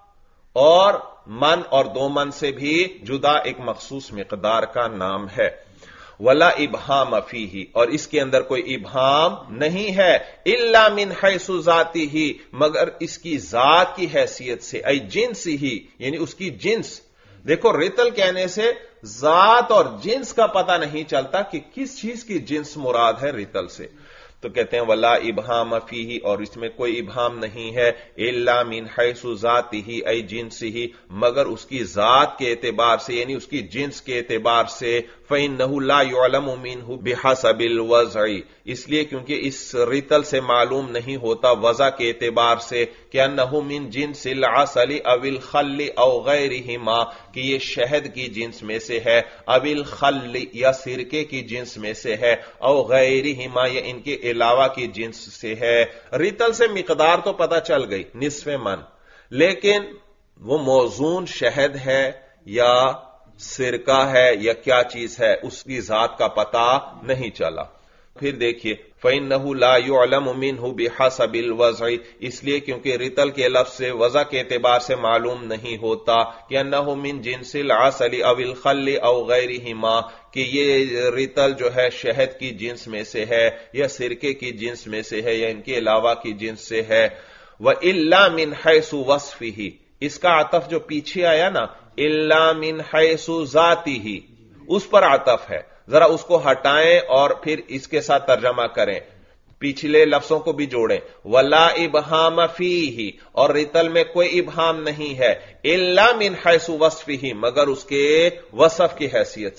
اور من اور دو من سے بھی جدا ایک مخصوص مقدار کا نام ہے. ولا ابہام فیہ، اور اس کے اندر کوئی ابہام نہیں ہے، الا من حیث ذاتہ، مگر اس کی ذات کی حیثیت سے، ای جنس ہی، یعنی اس کی جنس. دیکھو ریتل کہنے سے ذات اور جنس کا پتہ نہیں چلتا کہ کس چیز کی جنس مراد ہے ریتل سے. تو کہتے ہیں ولا ابہام فیہ، اور اس میں کوئی ابہام نہیں ہے، الا من حیث ذاتہ ای جنسہ، مگر اس کی ذات کے اعتبار سے، یعنی اس کی جنس کے اعتبار سے. فإنہ لا يعلم منہ بحسب الوضع، اس لیے کیونکہ اس ریتل سے معلوم نہیں ہوتا وضع کے اعتبار سے کہ انہ من جنس العسل او الخل او غیرہما، کہ یہ شہد کی جنس میں سے ہے، او الخل یا سرکے کی جنس میں سے ہے، او غیرہما یا ان کے علاوہ کی جنس سے ہے. ریتل سے مقدار تو پتہ چل گئی نصف من، لیکن وہ موزون شہد ہے یا سرکہ ہے یا کیا چیز ہے اس کی ذات کا پتہ نہیں چلا. پھر دیکھیے فإنہ لا يعلم منہ بحسب الوضع، اس لیے کیونکہ ریتل کے لفظ سے وضع کے اعتبار سے معلوم نہیں ہوتا کہ انہ من جنس العسل او الخل او غیرہما، کہ یہ ریتل جو ہے شہد کی جنس میں سے ہے یا سرکے کی جنس میں سے ہے یا ان کے علاوہ کی جنس سے ہے. وإلا من حیث وصفہ، اس کا عطف جو پیچھے آیا نا الا من حیث ذاتہ، اس پر عطف ہے. ذرا اس کو ہٹائیں اور پھر اس کے ساتھ ترجمہ کریں، پچھلے لفظوں کو بھی جوڑیں. ولا ابہام فیہ، اور ریتل میں کوئی ابہام نہیں ہے، الا من حیث وصفہ، مگر اس کے وصف کی حیثیت سے.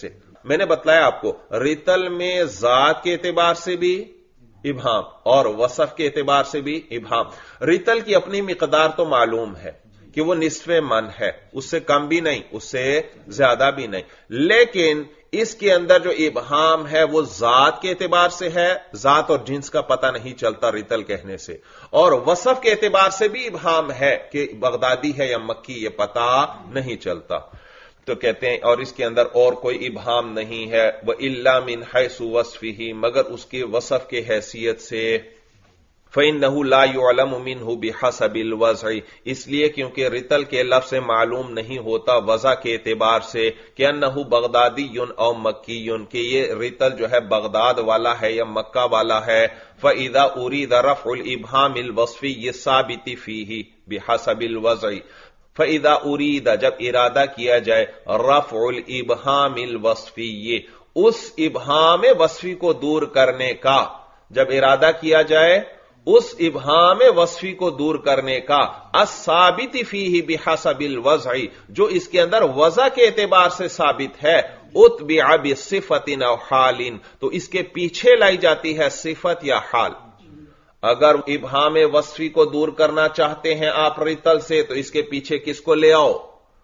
میں نے بتلایا آپ کو ریتل میں ذات کے اعتبار سے بھی ابہام اور وصف کے اعتبار سے بھی ابہام. ریتل کی اپنی مقدار تو معلوم ہے کہ وہ نصف من ہے، اس سے کم بھی نہیں اس سے زیادہ بھی نہیں، لیکن اس کے اندر جو ابہام ہے وہ ذات کے اعتبار سے ہے، ذات اور جنس کا پتہ نہیں چلتا ریتل کہنے سے، اور وصف کے اعتبار سے بھی ابہام ہے کہ بغدادی ہے یا مکی یہ پتہ نہیں چلتا. تو کہتے ہیں اور اس کے اندر اور کوئی ابہام نہیں ہے، وَإِلَّا مِنْ حَيْثُ وَصْفِهِ مگر اس کے وصف کے حیثیت سے. فَإِنَّهُ لَا يُعْلَمُ مِنْهُ بِحَسَبِ الْوَضْعِ اس لیے کیونکہ ریتل کے لفظ سے معلوم نہیں ہوتا وضع کے اعتبار سے کہ انه بغدادی او مکی کہ یہ ریتل جو ہے بغداد والا ہے یا مکہ والا ہے. فَإِذَا أُرِيدَ رَفْعُ الْإِبْهَامِ الْوَصْفِيِّ الثَّابِتِ فِيهِ بِحَسَبِ الْوَضْعِ فَإِذَا أُرِيدَ جب ارادہ کیا جائے رفع الابہام الوصفی اس ابہام وصفی کو دور کرنے کا، جب ارادہ کیا جائے اس ابہام وصفی کو دور کرنے کا الثابت فیہ بحسب الوضع جو اس کے اندر وضع کے اعتبار سے ثابت ہے، اتبع بصفت او حال تو اس کے پیچھے لائی جاتی ہے صفت یا حال. اگر ابہام وصفی کو دور کرنا چاہتے ہیں آپ ریتل سے تو اس کے پیچھے کس کو لے آؤ؟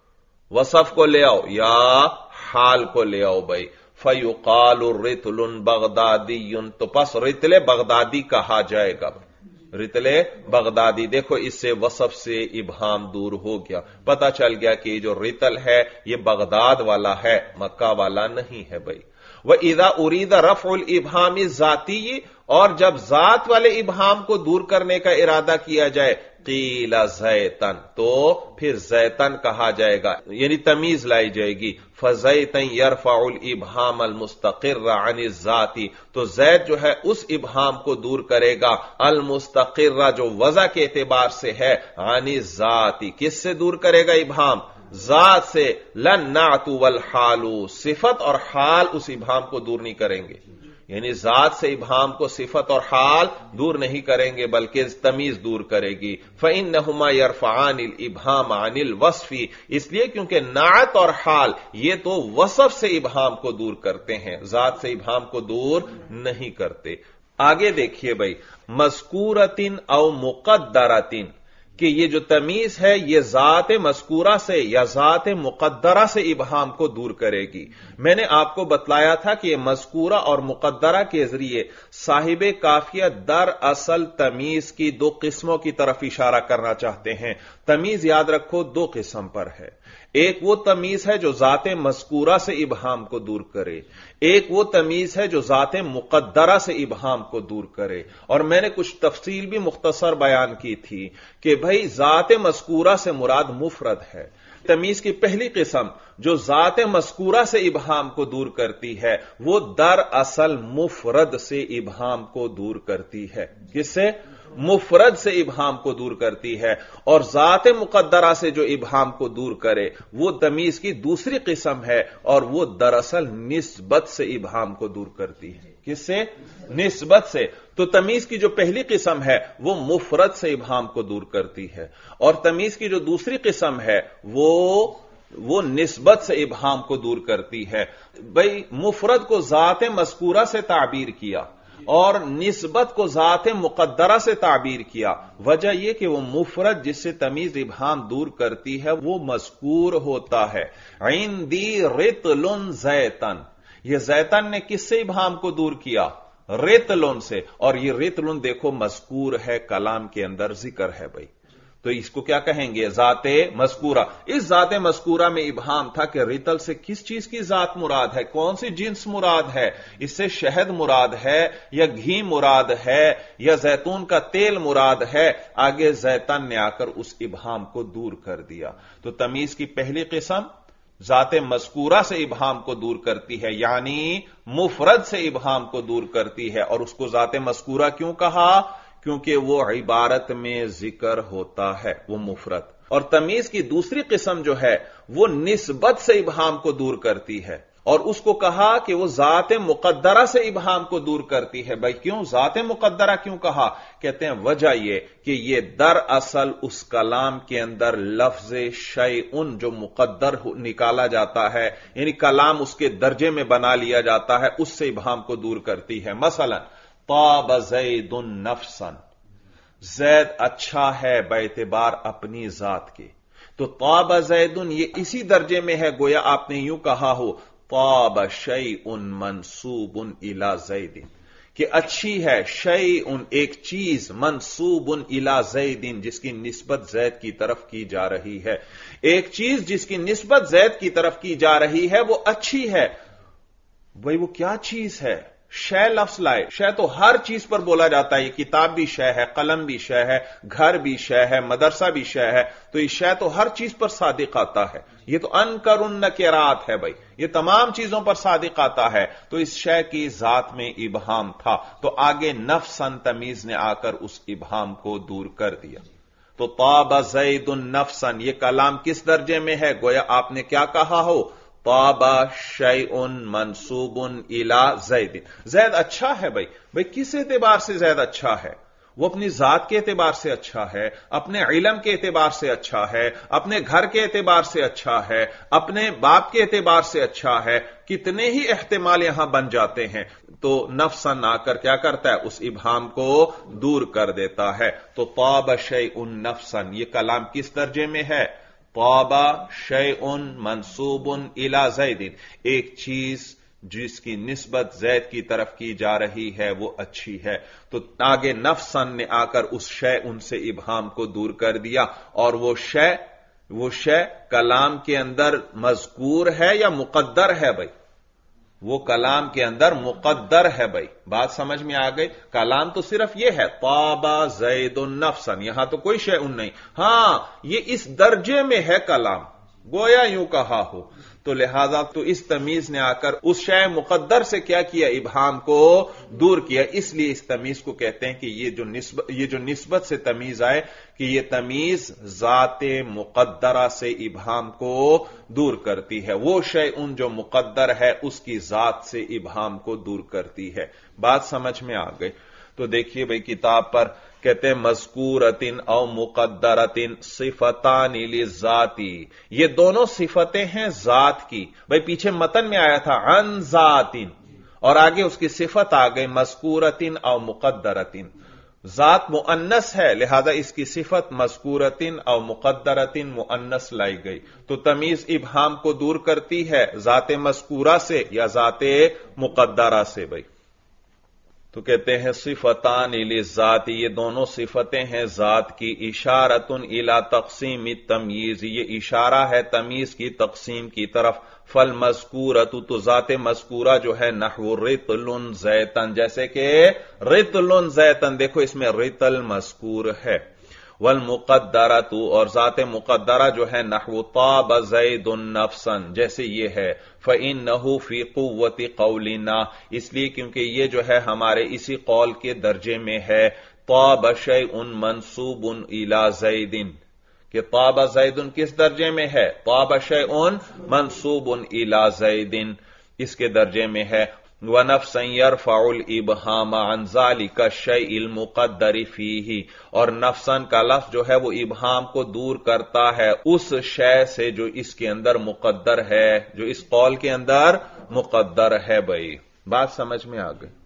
وصف کو لے آؤ یا حال کو لے آؤ بھائی. فَيُقَالُ رِتْلٌ بَغْدَادِيٌّ تو پس رتل بغدادی کہا جائے گا. رتل بغدادی دیکھو اس سے وصف سے ابہام دور ہو گیا، پتہ چل گیا کہ جو رتل ہے یہ بغداد والا ہے مکہ والا نہیں ہے بھائی. وَإِذَا أُرِيدَ رَفْعُ الْإِبْهَامِ الذَّاتِيِّ اور جب ذات والے ابہام کو دور کرنے کا ارادہ کیا جائے قیل زیتن تو پھر زیتن کہا جائے گا، یعنی تمیز لائی جائے گی. فزیتن یرفع الابہام المستقر عن الذات تو زید جو ہے اس ابہام کو دور کرے گا المستقر جو وضع کے اعتبار سے ہے عن الذات کس سے دور کرے گا ابہام؟ ذات سے. لن نعت والحال صفت اور حال اس ابہام کو دور نہیں کریں گے، یعنی ذات سے ابہام کو صفت اور حال دور نہیں کریں گے بلکہ تمیز دور کرے گی. فَإِنَّهُمَا يَرْفَعَانِ الْإِبْهَامَ عَنِ الْوَصْفِ اس لیے کیونکہ نعت اور حال یہ تو وصف سے ابہام کو دور کرتے ہیں، ذات سے ابہام کو دور نہیں کرتے. آگے دیکھیے بھائی مذکورتن او مقدرتن کہ یہ جو تمیز ہے یہ ذات مذکورہ سے یا ذات مقدرہ سے ابہام کو دور کرے گی. میں نے آپ کو بتلایا تھا کہ یہ مذکورہ اور مقدرہ کے ذریعے صاحب قافیہ در اصل تمیز کی دو قسموں کی طرف اشارہ کرنا چاہتے ہیں. تمیز یاد رکھو دو قسم پر ہے، ایک وہ تمیز ہے جو ذات مذکورہ سے ابہام کو دور کرے، ایک وہ تمیز ہے جو ذات مقدرہ سے ابہام کو دور کرے. اور میں نے کچھ تفصیل بھی مختصر بیان کی تھی کہ بھائی ذات مذکورہ سے مراد مفرد ہے. تمیز کی پہلی قسم جو ذات مذکورہ سے ابہام کو دور کرتی ہے وہ در اصل مفرد سے ابہام کو دور کرتی ہے. کس سے؟ مفرد سے ابہام کو دور کرتی ہے. اور ذات مقدرہ سے جو ابہام کو دور کرے وہ تمیز کی دوسری قسم ہے اور وہ دراصل نسبت سے ابہام کو دور کرتی ہے. کس سے؟ نسبت سے. تو تمیز کی جو پہلی قسم ہے وہ مفرد سے ابہام کو دور کرتی ہے اور تمیز کی جو دوسری قسم ہے وہ وہ نسبت سے ابہام کو دور کرتی ہے. بھئی مفرد کو ذات مذکورہ سے تعبیر کیا اور نسبت کو ذات مقدرہ سے تعبیر کیا. وجہ یہ کہ وہ مفرد جس سے تمیز ابہام دور کرتی ہے وہ مذکور ہوتا ہے. عندی رتل زیتن یہ زیتن نے کس سے ابہام کو دور کیا؟ رتلن سے. اور یہ رتلن دیکھو مذکور ہے، کلام کے اندر ذکر ہے بھائی، تو اس کو کیا کہیں گے؟ ذات مذکورہ. اس ذات مذکورہ میں ابہام تھا کہ رتل سے کس چیز کی ذات مراد ہے، کون سی جنس مراد ہے؟ اس سے شہد مراد ہے یا گھی مراد ہے یا زیتون کا تیل مراد ہے؟ آگے زیتن نے آ کر اس ابہام کو دور کر دیا. تو تمیز کی پہلی قسم ذات مذکورہ سے ابہام کو دور کرتی ہے، یعنی مفرد سے ابہام کو دور کرتی ہے. اور اس کو ذات مذکورہ کیوں کہا؟ کیونکہ وہ عبارت میں ذکر ہوتا ہے، وہ مفرد. اور تمیز کی دوسری قسم جو ہے وہ نسبت سے ابہام کو دور کرتی ہے اور اس کو کہا کہ وہ ذات مقدرہ سے ابہام کو دور کرتی ہے۔ بھائی کیوں ذات مقدرہ کیوں کہا؟ کہتے ہیں وجہ یہ کہ یہ دراصل اس کلام کے اندر لفظ شیئن جو مقدر نکالا جاتا ہے، یعنی کلام اس کے درجے میں بنا لیا جاتا ہے، اس سے ابہام کو دور کرتی ہے۔ مثلا طاب زید نفسا، زید اچھا ہے باعتبار اپنی ذات کے، تو طاب زید یہ اسی درجے میں ہے گویا آپ نے یوں کہا ہو طاب شیء منسوب الی زید، کہ اچھی ہے شیء ایک چیز منسوب الی زید جس کی نسبت زید کی طرف کی جا رہی ہے، ایک چیز جس کی نسبت زید کی طرف کی جا رہی ہے وہ اچھی ہے۔ بھئی وہ کیا چیز ہے؟ شے لفظ لائے، شے تو ہر چیز پر بولا جاتا ہے، یہ کتاب بھی شے ہے، قلم بھی شے ہے، گھر بھی شے ہے، مدرسہ بھی شے ہے، تو یہ شے تو ہر چیز پر صادق آتا ہے، یہ تو انکر النکرات ہے بھائی، یہ تمام چیزوں پر صادق آتا ہے، تو اس شے کی ذات میں ابہام تھا، تو آگے نفسن تمیز نے آ کر اس ابہام کو دور کر دیا۔ تو طاب زید نفسن یہ کلام کس درجے میں ہے؟ گویا آپ نے کیا کہا ہو طاب شیء منسوب الی زید، زید اچھا ہے بھائی، بھائی کس اعتبار سے زید اچھا ہے؟ وہ اپنی ذات کے اعتبار سے اچھا ہے، اپنے علم کے اعتبار سے اچھا ہے، اپنے گھر کے اعتبار سے اچھا ہے، اپنے باپ کے اعتبار سے اچھا ہے، کتنے ہی احتمال یہاں بن جاتے ہیں، تو نفسن آ کر کیا کرتا ہے؟ اس ابہام کو دور کر دیتا ہے۔ تو طاب شیء نفسن یہ کلام کس درجے میں ہے؟ طاب شیء منسوب الی زید، ایک چیز جس کی نسبت زید کی طرف کی جا رہی ہے وہ اچھی ہے، تو آگے نفسن نے آ کر اس شے ان سے ابہام کو دور کر دیا، اور وہ شے وہ شے کلام کے اندر مذکور ہے یا مقدر ہے؟ بھائی وہ کلام کے اندر مقدر ہے بھائی، بات سمجھ میں آ گئی؟ کلام تو صرف یہ ہے طاب زید نفسا، یہاں تو کوئی شیء نہیں، ہاں یہ اس درجے میں ہے کلام، گویا یوں کہا ہو، تو لہذا تو اس تمیز نے آ کر اس شیء مقدر سے کیا کیا؟ ابہام کو دور کیا۔ اس لیے اس تمیز کو کہتے ہیں کہ یہ جو نسبت یہ جو نسبت سے تمیز آئے کہ یہ تمیز ذات مقدرہ سے ابہام کو دور کرتی ہے، وہ شیء ان جو مقدر ہے اس کی ذات سے ابہام کو دور کرتی ہے۔ بات سمجھ میں آ گئی؟ تو دیکھیے بھئی کتاب پر کہتے ہیں مذکورتن او مقدرتن صفتان للذاتی، یہ دونوں صفتیں ہیں ذات کی۔ بھئی پیچھے متن میں آیا تھا عن ذاتن، اور آگے اس کی صفت آ گئی مذکورتن او مقدرتن، ذات مؤنث ہے لہذا اس کی صفت مذکورتن او مقدرتن مؤنث لائی گئی، تو تمیز ابہام کو دور کرتی ہے ذات مذکورہ سے یا ذات مقدرہ سے۔ بھئی تو کہتے ہیں صفتان للذات، یہ دونوں صفتیں ہیں ذات کی، اشارۃ الی تقسیم التمییز، یہ اشارہ ہے تمیز کی تقسیم کی طرف۔ فالمذکورۃ تو ذات مذکورہ جو ہے نحو رطل زیتن، جیسے کہ رطل زیتن، دیکھو اس میں رطل مذکور ہے۔ والمقدرۃ اور ذات مقدرہ جو ہے نحو طاب زید نفسا، جیسے یہ ہے فإنہ فی قوت قولنا، اس لیے کیونکہ یہ جو ہے ہمارے اسی قول کے درجے میں ہے، طاب شیء منسوب الی زید، کہ طاب زید کس درجے میں ہے؟ طاب شیء منسوب الی زید، اس کے درجے میں ہے۔ وَنَفْسًا يَرْفَعُ الْإِبْهَامَ عَنْ ذَلِكَ الشَّيْءِ الْمُقَدَّرِ فِيهِ، اور نفساً کا لفظ جو ہے وہ ابہام کو دور کرتا ہے اس شے سے جو اس کے اندر مقدر ہے، جو اس قول کے اندر مقدر ہے۔ بھائی بات سمجھ میں آ گئی؟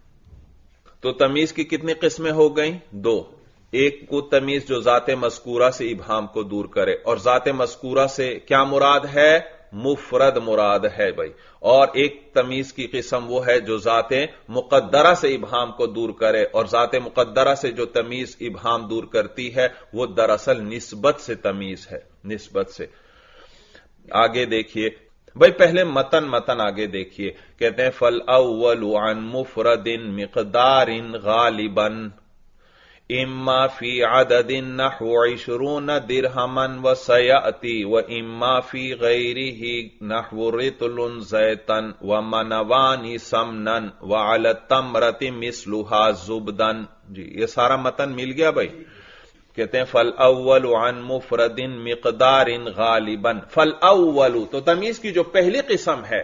تو تمیز کی کتنی قسمیں ہو گئیں؟ دو، ایک کو تمیز جو ذات مذکورہ سے ابہام کو دور کرے، اور ذات مذکورہ سے کیا مراد ہے؟ مفرد مراد ہے بھائی، اور ایک تمیز کی قسم وہ ہے جو ذات مقدرہ سے ابہام کو دور کرے، اور ذات مقدرہ سے جو تمیز ابہام دور کرتی ہے وہ دراصل نسبت سے تمیز ہے، نسبت سے۔ آگے دیکھیے بھائی، پہلے متن متن آگے دیکھیے، کہتے ہیں فَالْأَوَّلُ عَنْ مُفْرَدٍ مِقْدَارٍ غَالِبًا اما فی عدد نحو عشرون درہما وسیأتی واما فی غیرہ نحو رطل زیتا ومنوان سمنا وعلی التمرۃ مثلها زبدا۔ جی یہ سارا متن مل گیا بھائی؟ کہتے ہیں فالاول عن مفرد مقدار غالبا، فالاول تو تمیز کی جو پہلی قسم ہے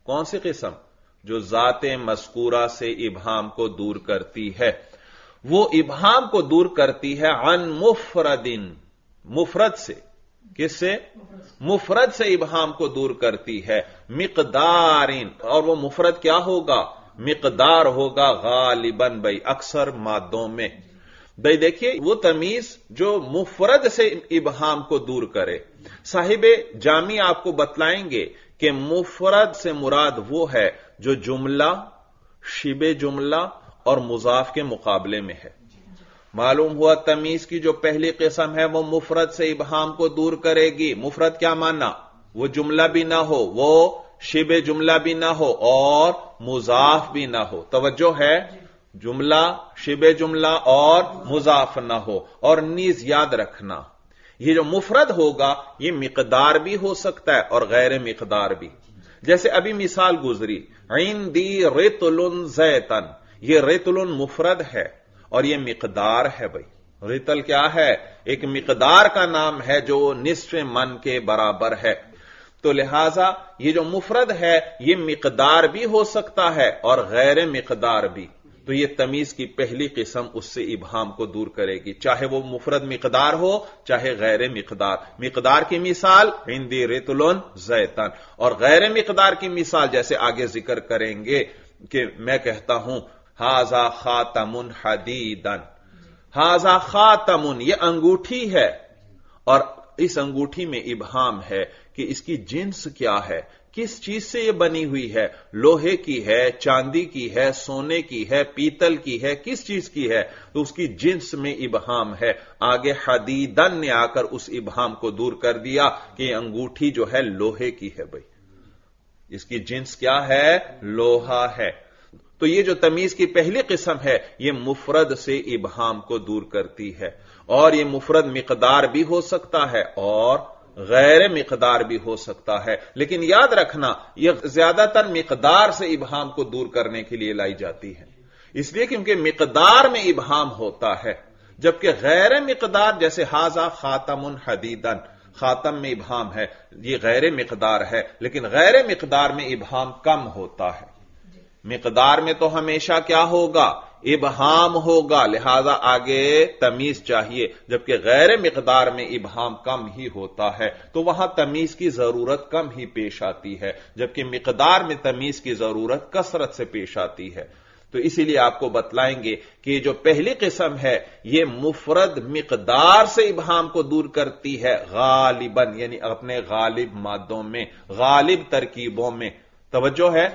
کون سی قسم؟ جو ذات مذکورہ سے ابہام کو دور کرتی ہے، وہ ابہام کو دور کرتی ہے عن مفردن، مفرد سے، کس سے؟ مفرد سے ابہام کو دور کرتی ہے، مقدارن، اور وہ مفرد کیا ہوگا؟ مقدار ہوگا، غالباً بھائی اکثر مادوں میں۔ بھائی دیکھیے وہ تمیز جو مفرد سے ابہام کو دور کرے، صاحب جامی آپ کو بتلائیں گے کہ مفرد سے مراد وہ ہے جو جملہ، شبہ جملہ اور مضاف کے مقابلے میں ہے۔ معلوم ہوا تمیز کی جو پہلی قسم ہے وہ مفرد سے ابہام کو دور کرے گی۔ مفرد کیا مانا؟ وہ جملہ بھی نہ ہو، وہ شبہ جملہ بھی نہ ہو اور مضاف بھی نہ ہو۔ توجہ ہے؟ جملہ، شبہ جملہ اور مضاف نہ ہو۔ اور نیز یاد رکھنا یہ جو مفرد ہوگا یہ مقدار بھی ہو سکتا ہے اور غیر مقدار بھی۔ جیسے ابھی مثال گزری، عندی رطل زیتن، یہ رطل مفرد ہے اور یہ مقدار ہے۔ بھائی رطل کیا ہے؟ ایک مقدار کا نام ہے جو نصف من کے برابر ہے۔ تو لہذا یہ جو مفرد ہے یہ مقدار بھی ہو سکتا ہے اور غیر مقدار بھی۔ تو یہ تمیز کی پہلی قسم اس سے ابہام کو دور کرے گی، چاہے وہ مفرد مقدار ہو چاہے غیر مقدار۔ مقدار کی مثال عندی رطل زیتن، اور غیر مقدار کی مثال جیسے آگے ذکر کریں گے کہ میں کہتا ہوں ھذا خاتم حدیدن، ھذا خاتم، یہ انگوٹھی ہے، اور اس انگوٹھی میں ابہام ہے کہ اس کی جنس کیا ہے، کس چیز سے یہ بنی ہوئی ہے؟ لوہے کی ہے، چاندی کی ہے، سونے کی ہے، پیتل کی ہے، کس چیز کی ہے؟ تو اس کی جنس میں ابہام ہے۔ آگے حدیدن نے آ کر اس ابہام کو دور کر دیا کہ یہ انگوٹھی جو ہے لوہے کی ہے۔ بھائی اس کی جنس کیا ہے؟ لوہا ہے۔ تو یہ جو تمیز کی پہلی قسم ہے یہ مفرد سے ابہام کو دور کرتی ہے، اور یہ مفرد مقدار بھی ہو سکتا ہے اور غیر مقدار بھی ہو سکتا ہے، لیکن یاد رکھنا یہ زیادہ تر مقدار سے ابہام کو دور کرنے کے لیے لائی جاتی ہے، اس لیے کیونکہ مقدار میں ابہام ہوتا ہے، جبکہ غیر مقدار جیسے ھذا خاتم حدیدن، خاتم میں ابہام ہے، یہ غیر مقدار ہے، لیکن غیر مقدار میں ابہام کم ہوتا ہے۔ مقدار میں تو ہمیشہ کیا ہوگا؟ ابہام ہوگا، لہذا آگے تمیز چاہیے، جبکہ غیر مقدار میں ابہام کم ہی ہوتا ہے، تو وہاں تمیز کی ضرورت کم ہی پیش آتی ہے، جبکہ مقدار میں تمیز کی ضرورت کثرت سے پیش آتی ہے۔ تو اسی لیے آپ کو بتلائیں گے کہ جو پہلی قسم ہے یہ مفرد مقدار سے ابہام کو دور کرتی ہے غالباً، یعنی اپنے غالب مادوں میں، غالب ترکیبوں میں۔ توجہ ہے؟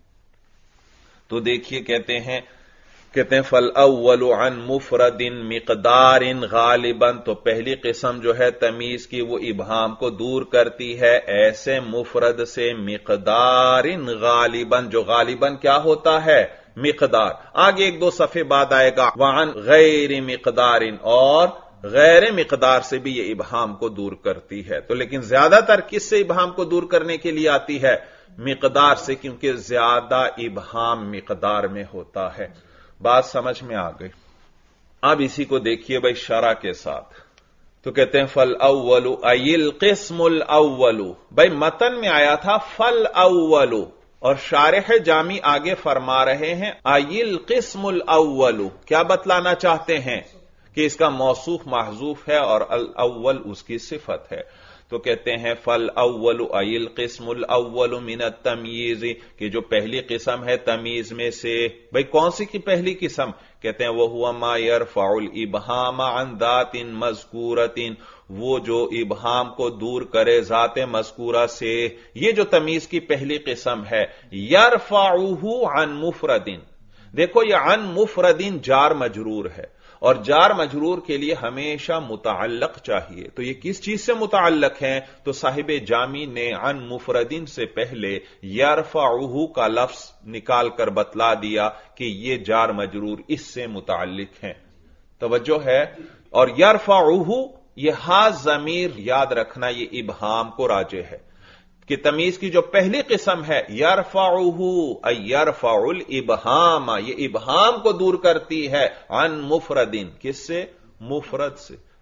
تو دیکھیے کہتے ہیں کہتے ہیں فالاول عن مفرد مقدار غالباً، تو پہلی قسم جو ہے تمیز کی وہ ابہام کو دور کرتی ہے ایسے مفرد سے مقدار غالباً، جو غالباً کیا ہوتا ہے؟ مقدار۔ آگے ایک دو صفحے بعد آئے گا وعن غیر مقدار، اور غیر مقدار سے بھی یہ ابہام کو دور کرتی ہے۔ تو لیکن زیادہ تر کس سے ابہام کو دور کرنے کے لیے آتی ہے؟ مقدار سے، کیونکہ زیادہ ابہام مقدار میں ہوتا ہے۔ بات سمجھ میں آ گئی؟ اب اسی کو دیکھیے بھائی شرح کے ساتھ، تو کہتے ہیں فل اول ای القسم الاول، بھائی متن میں آیا تھا فل اول، اور شارح جامی آگے فرما رہے ہیں ای القسم الاول، کیا بتلانا چاہتے ہیں؟ کہ اس کا موصوف محذوف ہے اور الاول اس کی صفت ہے۔ تو کہتے ہیں فل اول ای القسم الاول من التمییز، کہ جو پہلی قسم ہے تمیز میں سے، بھئی کون سی کی پہلی قسم؟ کہتے ہیں وہ ہوا ما یرفع الابہام عن ذات مذکورۃ، وہ جو ابہام کو دور کرے ذات مذکورہ سے، یہ جو تمیز کی پہلی قسم ہے یرفعہ عن مفرد۔ دیکھو یہ عن مفرد جار مجرور ہے، اور جار مجرور کے لیے ہمیشہ متعلق چاہیے، تو یہ کس چیز سے متعلق ہیں؟ تو صاحب جامی نے عن مفردین سے پہلے یرفعہ کا لفظ نکال کر بتلا دیا کہ یہ جار مجرور اس سے متعلق ہیں۔ توجہ ہے؟ اور یرفعہ یہ ہا ضمیر یاد رکھنا یہ ابہام کو راجع ہے کہ تمیز کی جو پہلی قسم ہے یرفعہ ای یرفع الابہام، یہ ابہام کو دور کرتی ہے عن مفردین، کس سے؟ مفرد سے۔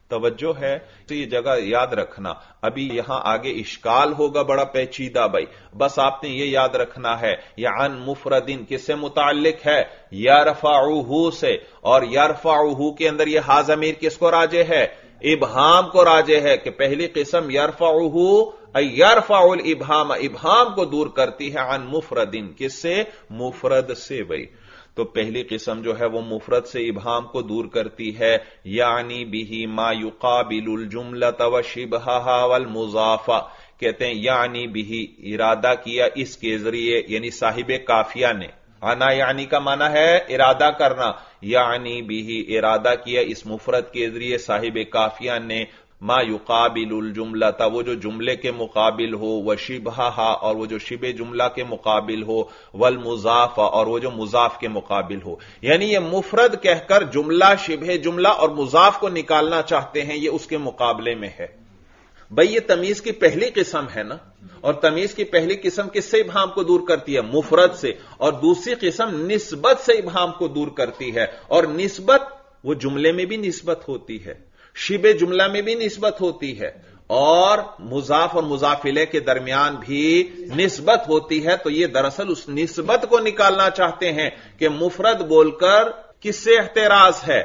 توجہ ہے تو یہ جگہ یاد رکھنا. ابھی یہاں آگے اشکال ہوگا بڑا پیچیدہ بھائی، بس آپ نے یہ یاد رکھنا ہے یہ عن مفردن کس سے متعلق ہے؟ یرفعہ سے. اور یرفعہ کے اندر یہ ہا ضمیر کس کو راجع ہے؟ ابہام کو راجع ہے کہ پہلی قسم یرفعہ یرفع الابہام، ابہام کو دور کرتی ہے عن مفردن کس سے؟ مفرد سے بھائی. تو پہلی قسم جو ہے وہ مفرد سے ابہام کو دور کرتی ہے. یعنی بہ ما یقابل الجملۃ وشبہھا والمضاف، کہتے ہیں یعنی بہ ارادہ کیا اس کے ذریعے، یعنی صاحب قافیہ نے. انا یعنی کا معنی ہے ارادہ کرنا، یعنی بہ ارادہ کیا اس مفرد کے ذریعے صاحب قافیہ نے ما یقابل الجملۃ، وہ جو جملے کے مقابل ہو، وشبہھا اور وہ جو شبہ جملہ کے مقابل ہو، والمضاف اور وہ جو مضاف کے مقابل ہو. یعنی یہ مفرد کہہ کر جملہ، شبہ جملہ اور مضاف کو نکالنا چاہتے ہیں، یہ اس کے مقابلے میں ہے. بھئی یہ تمیز کی پہلی قسم ہے نا، اور تمیز کی پہلی قسم کس سے ابہام کو دور کرتی ہے؟ مفرد سے. اور دوسری قسم نسبت سے ابہام کو دور کرتی ہے، اور نسبت وہ جملے میں بھی نسبت ہوتی ہے، شبہ جملہ میں بھی نسبت ہوتی ہے، اور مضاف اور مضاف الیہ کے درمیان بھی نسبت ہوتی ہے. تو یہ دراصل اس نسبت کو نکالنا چاہتے ہیں کہ مفرد بول کر کس سے احتراز ہے؟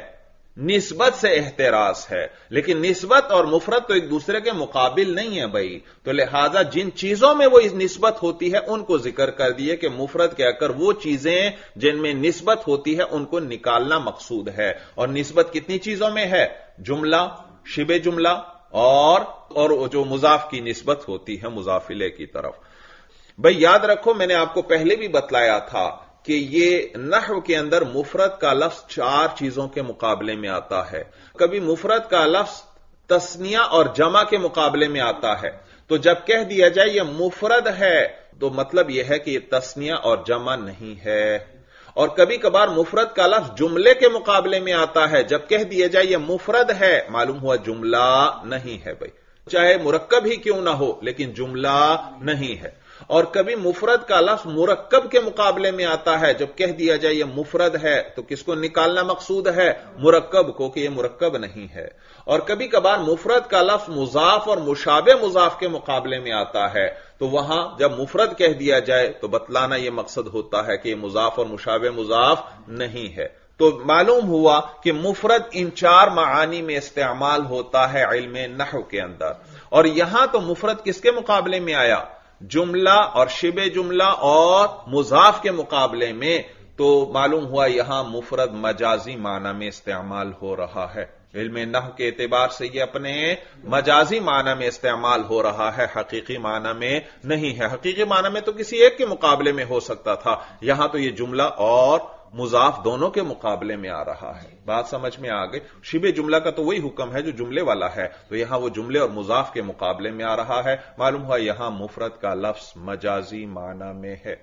نسبت سے احتراز ہے. لیکن نسبت اور مفرد تو ایک دوسرے کے مقابل نہیں ہے بھائی. تو لہذا جن چیزوں میں وہ نسبت ہوتی ہے ان کو ذکر کر دیے کہ مفرد کہہ کر وہ چیزیں جن میں نسبت ہوتی ہے ان کو نکالنا مقصود ہے. اور نسبت کتنی چیزوں میں ہے؟ جملہ، شبہ جملہ اور اور جو مضاف کی نسبت ہوتی ہے مضاف الیہ کی طرف. بھائی یاد رکھو میں نے آپ کو پہلے بھی بتلایا تھا کہ یہ نحو کے اندر مفرد کا لفظ چار چیزوں کے مقابلے میں آتا ہے. کبھی مفرد کا لفظ تثنیہ اور جمع کے مقابلے میں آتا ہے. تو جب کہہ دیا جائے یہ مفرد ہے تو مطلب یہ ہے کہ یہ تثنیہ اور جمع نہیں ہے. اور کبھی کبھار مفرد کا لفظ جملے کے مقابلے میں آتا ہے، جب کہہ دیا جائے یہ مفرد ہے معلوم ہوا جملہ نہیں ہے بھائی، چاہے مرکب ہی کیوں نہ ہو لیکن جملہ نہیں ہے. اور کبھی مفرد کا لفظ مرکب کے مقابلے میں آتا ہے، جب کہہ دیا جائے یہ مفرد ہے تو کس کو نکالنا مقصود ہے؟ مرکب کو، کہ یہ مرکب نہیں ہے. اور کبھی کبھار مفرد کا لفظ مضاف اور مشابہ مضاف کے مقابلے میں آتا ہے، تو وہاں جب مفرد کہہ دیا جائے تو بتلانا یہ مقصد ہوتا ہے کہ یہ مضاف اور مشابہ مضاف نہیں ہے. تو معلوم ہوا کہ مفرد ان چار معانی میں استعمال ہوتا ہے علم نحو کے اندر. اور یہاں تو مفرد کس کے مقابلے میں آیا؟ جملہ اور شبہ جملہ اور مضاف کے مقابلے میں. تو معلوم ہوا یہاں مفرد مجازی معنی میں استعمال ہو رہا ہے. علم نحو کے اعتبار سے یہ اپنے مجازی معنی میں استعمال ہو رہا ہے، حقیقی معنی میں نہیں ہے. حقیقی معنی میں تو کسی ایک کے مقابلے میں ہو سکتا تھا، یہاں تو یہ جملہ اور مضاف دونوں کے مقابلے میں آ رہا ہے. بات سمجھ میں آ گئی؟ شبہ جملہ کا تو وہی حکم ہے جو جملے والا ہے، تو یہاں وہ جملے اور مضاف کے مقابلے میں آ رہا ہے. معلوم ہوا یہاں مفرد کا لفظ مجازی معنی میں ہے.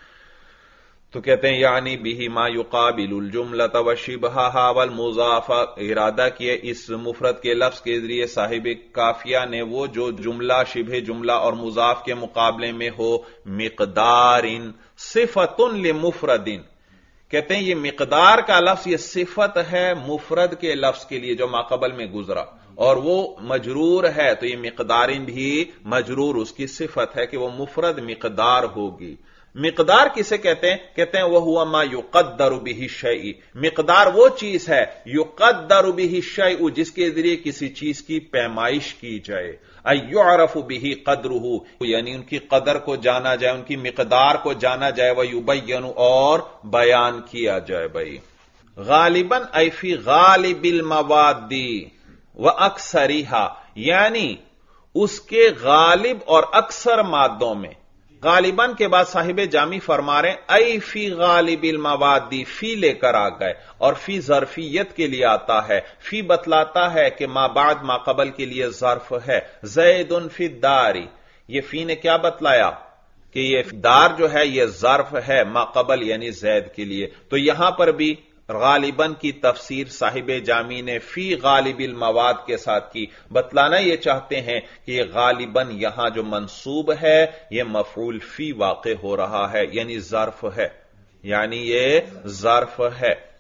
تو کہتے ہیں یعنی بہ ما یقابل الجملۃ وشبہھا والمضاف، ارادہ کیے اس مفرد کے لفظ کے ذریعے صاحب قافیہ نے وہ جو جملہ، شبہ جملہ اور مضاف کے مقابلے میں ہو. مقدار صفۃ لمفرد، کہتے ہیں یہ مقدار کا لفظ یہ صفت ہے مفرد کے لفظ کے لیے جو ماقبل میں گزرا، اور وہ مجرور ہے تو یہ مقدار بھی مجرور اس کی صفت ہے کہ وہ مفرد مقدار ہوگی. مقدار کسے کہتے ہیں؟ کہتے ہیں وہ ہوا ما یقدر بہ الشیء، مقدار وہ چیز ہے یقدر بہ الشیء جس کے ذریعے کسی چیز کی پیمائش کی جائے. ایعرف بہ قدرہ، یعنی ان کی قدر کو جانا جائے، ان کی مقدار کو جانا جائے. ویبین، اور بیان کیا جائے. بھائی غالباً ای فی غالب المواد واکثرھا، یعنی اس کے غالب اور اکثر مادوں میں. غالباً کے بعد صاحب جامی فرما رہے ہیں ای فی غالب المواد، فی لے کر آ گئے، اور فی ظرفیت کے لیے آتا ہے. فی بتلاتا ہے کہ ما بعد ما قبل کے لیے ظرف ہے. زید فی الدار، یہ فی نے کیا بتلایا کہ یہ دار جو ہے یہ ظرف ہے ما قبل یعنی زید کے لیے. تو یہاں پر بھی غالباً کی تفسیر صاحب جامی نے فی غالب المواد کے ساتھ کی. بتلانا یہ چاہتے ہیں کہ یہ غالباً یہاں جو منصوب ہے یہ مفعول فی واقع ہو رہا ہے، یعنی ظرف ہے، یعنی یہ ظرف ہے.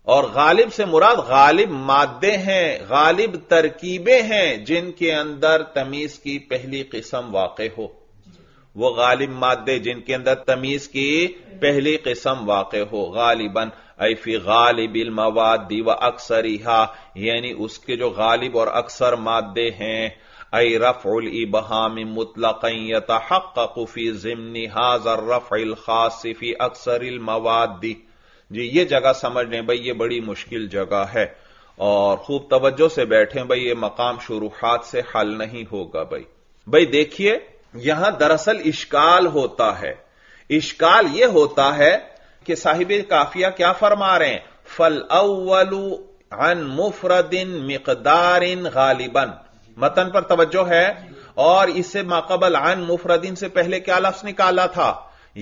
اور غالب سے مراد غالب مادے ہیں، غالب ترکیبیں ہیں جن کے اندر تمیز کی پہلی قسم واقع ہو. وہ غالب مادے جن کے اندر تمیز کی پہلی قسم واقع ہو. غالباً ای فی غالب المواد و اکثرها، یعنی اس کے جو غالب اور اکثر مادے ہیں. ای رفع الابہام مطلقا یتحقق فی ضمن هذا الرفع الخاص فی اکثر المواد. جی یہ جگہ سمجھ لیں بھئی، یہ بڑی مشکل جگہ ہے اور خوب توجہ سے بیٹھیں بھئی، یہ مقام شروحات سے حل نہیں ہوگا. بھئی بھئی دیکھیے یہاں دراصل اشکال ہوتا ہے. اشکال یہ ہوتا ہے کہ صاحب کافیہ کیا فرما رہے ہیں؟ فَالْأَوَّلُ عَن مُفْرَدٍ مِقْدَارٍ غَالِبًا. متن پر توجہ ہے، اور اس سے ماقبل عن مفردین سے پہلے کیا لفظ نکالا تھا؟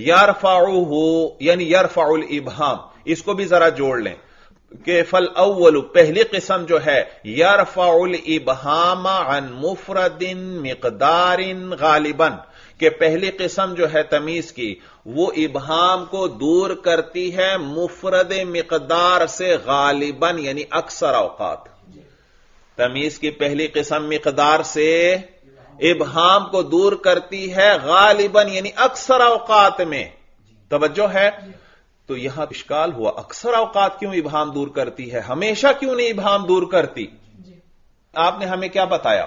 یرفعہ، یعنی یرفع الابہام. اس کو بھی ذرا جوڑ لیں کہ فالاول پہلی قسم جو ہے یرفع الابہام عن مفرد مقدار غالباً، کہ پہلی قسم جو ہے تمیز کی وہ ابہام کو دور کرتی ہے مفرد مقدار سے غالباً، یعنی اکثر اوقات. تمیز کی پہلی قسم مقدار سے ابہام کو دور کرتی ہے غالباً، یعنی اکثر اوقات میں. توجہ ہے؟ تو یہاں اشکال ہوا، اکثر اوقات کیوں ابہام دور کرتی ہے؟ ہمیشہ کیوں نہیں ابہام دور کرتی؟ آپ نے ہمیں کیا بتایا؟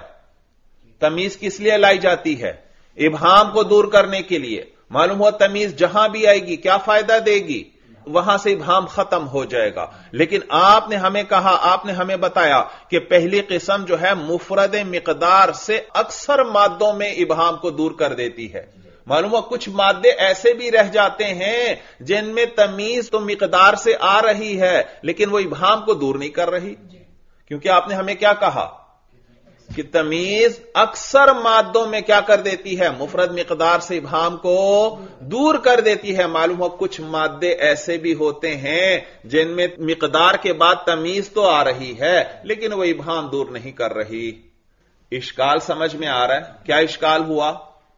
تمیز کس لیے لائی جاتی ہے؟ ابہام کو دور کرنے کے لیے. معلوم ہوا تمیز جہاں بھی آئے گی کیا فائدہ دے گی؟ وہاں سے ابہام ختم ہو جائے گا. لیکن آپ نے ہمیں کہا، آپ نے ہمیں بتایا کہ پہلی قسم جو ہے مفرد مقدار سے اکثر مادوں میں ابہام کو دور کر دیتی ہے. معلوم ہوا کچھ مادے ایسے بھی رہ جاتے ہیں جن میں تمیز تو مقدار سے آ رہی ہے لیکن وہ ابہام کو دور نہیں کر رہی. کیونکہ آپ نے ہمیں کیا کہا کہ تمیز اکثر مادوں میں کیا کر دیتی ہے؟ مفرد مقدار سے ابہام کو دور کر دیتی ہے. معلوم ہو کچھ مادے ایسے بھی ہوتے ہیں جن میں مقدار کے بعد تمیز تو آ رہی ہے لیکن وہ ابہام دور نہیں کر رہی. اشکال سمجھ میں آ رہا ہے؟ کیا اشکال ہوا؟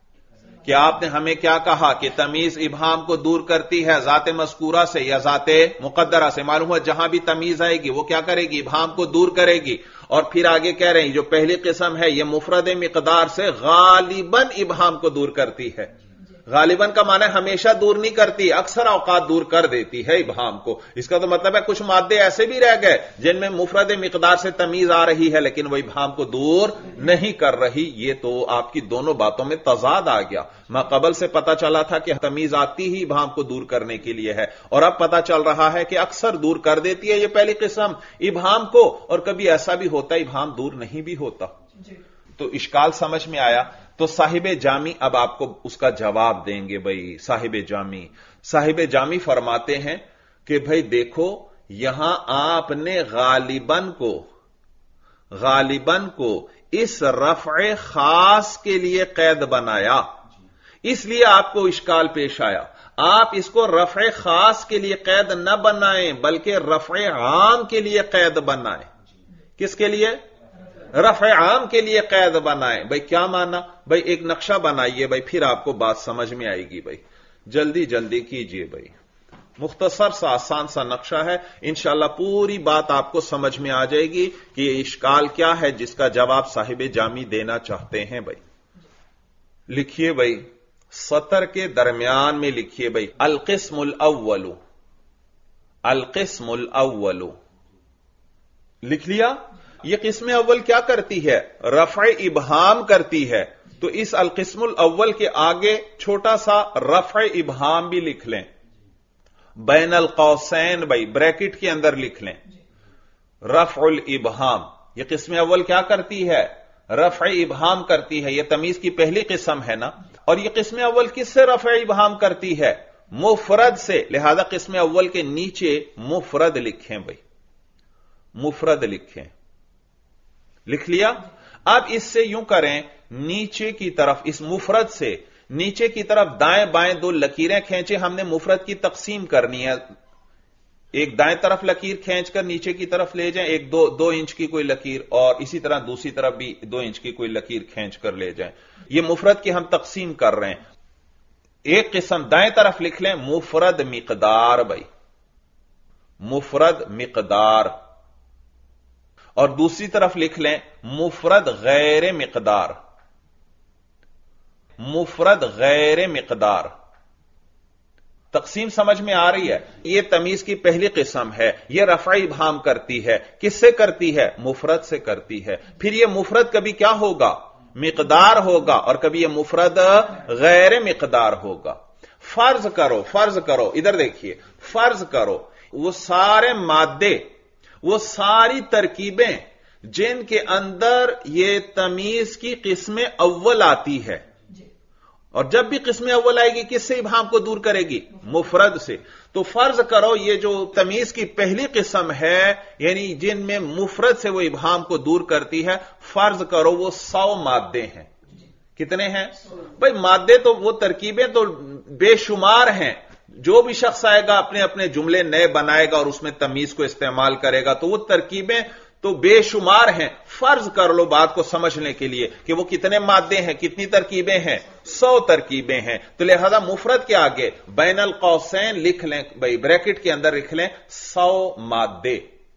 کہ آپ نے ہمیں کیا کہا کہ تمیز ابہام کو دور کرتی ہے ذات مذکورہ سے یا ذات مقدرہ سے. معلوم ہوا جہاں بھی تمیز آئے گی وہ کیا کرے گی؟ ابہام کو دور کرے گی. اور پھر آگے کہہ رہے ہیں جو پہلی قسم ہے یہ مفرد مقدار سے غالباً ابہام کو دور کرتی ہے. غالباً کا معنی ہمیشہ دور نہیں کرتی، اکثر اوقات دور کر دیتی ہے ابہام کو. اس کا تو مطلب ہے کچھ مادے ایسے بھی رہ گئے جن میں مفرد مقدار سے تمیز آ رہی ہے لیکن وہ ابہام کو دور نہیں کر رہی. یہ تو آپ کی دونوں باتوں میں تضاد آ گیا. ما قبل سے پتا چلا تھا کہ تمیز آتی ہی ابہام کو دور کرنے کے لیے ہے، اور اب پتا چل رہا ہے کہ اکثر دور کر دیتی ہے یہ پہلی قسم ابہام کو، اور کبھی ایسا بھی ہوتا ہے ابہام دور نہیں بھی ہوتا. تو اشکال سمجھ میں آیا. تو صاحب جامی اب آپ کو اس کا جواب دیں گے. بھائی صاحب جامی صاحب جامی فرماتے ہیں کہ بھائی دیکھو یہاں آپ نے غالباً کو غالباً کو اس رفع خاص کے لیے قید بنایا، اس لیے آپ کو اشکال پیش آیا. آپ اس کو رفع خاص کے لیے قید نہ بنائیں بلکہ رفع عام کے لیے قید بنائیں. کس کے لیے؟ رفع عام کے لیے قید بنائیں. بھائی کیا مانا؟ بھائی ایک نقشہ بنائیے بھائی، پھر آپ کو بات سمجھ میں آئے گی. بھائی جلدی جلدی کیجئے. بھائی مختصر سا آسان سا نقشہ ہے، انشاءاللہ پوری بات آپ کو سمجھ میں آ جائے گی کہ یہ اشکال کیا ہے جس کا جواب صاحب جامی دینا چاہتے ہیں. بھائی لکھیے بھائی، سطر کے درمیان میں لکھیے بھائی القسم الاول. القسم الاول لکھ لیا؟ یہ قسم اول کیا کرتی ہے؟ رفع ابہام کرتی ہے. تو اس القسم الاول کے آگے چھوٹا سا رفع ابہام بھی لکھ لیں بین القوسین. بھائی بریکٹ کے اندر لکھ لیں رفع الابہام. یہ قسم اول کیا کرتی ہے؟ رفع ابہام کرتی ہے. یہ تمیز کی پہلی قسم ہے نا، اور یہ قسم اول کس سے رفع ابہام کرتی ہے؟ مفرد سے. لہذا قسم اول کے نیچے مفرد لکھیں. بھائی مفرد لکھیں. لکھ لیا؟ اب اس سے یوں کریں، نیچے کی طرف اس مفرد سے نیچے کی طرف دائیں بائیں دو لکیریں کھینچے. ہم نے مفرد کی تقسیم کرنی ہے. ایک دائیں طرف لکیر کھینچ کر نیچے کی طرف لے جائیں، ایک دو دو انچ کی کوئی لکیر، اور اسی طرح دوسری طرف بھی دو انچ کی کوئی لکیر کھینچ کر لے جائیں. یہ مفرد کی ہم تقسیم کر رہے ہیں. ایک قسم دائیں طرف لکھ لیں مفرد مقدار. بھائی मुफरद मिकदार, और दूसरी तरफ लिख लें मुफरद गैर मिकदार, मुफरद गैर मिकदार। तकसीम समझ में आ रही है? यह तमीज की पहली किस्म है, यह रफ़ा इब्हाम करती है। किससे करती है? मुफरद से करती है। फिर यह मुफरद कभी क्या होगा? मिकदार होगा, और कभी यह मुफरद गैर मिकदार होगा। फर्ज करो, फर्ज करो, इधर देखिए, फर्ज करो वो सारे मादे, वो सारी तरकीबें जिनके अंदर ये तमीज की किस्में अव्वल आती है, और जब भी किस्में अव्वल आएगी किससे इब्हाम को दूर करेगी? मुफरद से। तो फर्ज करो ये जो तमीज की पहली किस्म है, यानी जिनमें मुफरद से वो इब्हाम को दूर करती है, फर्ज करो वो सौ मादे हैं। कितने हैं भाई? मादे तो वो तरकीबें तो बेशुमार हैं। जो भी शख्स आएगा अपने अपने जुमले नए बनाएगा और उसमें तमीज को इस्तेमाल करेगा, तो वो तरकीबें तो बेशुमार हैं। फर्ज कर लो बात को समझने के लिए कि वो कितने मादे हैं, कितनी तरकीबें हैं? सौ तरकीबें हैं। तो लिहाजा मुफरद के आगे बैनल कौसैन लिख लें, भाई ब्रैकेट के अंदर लिख लें सौ मादे।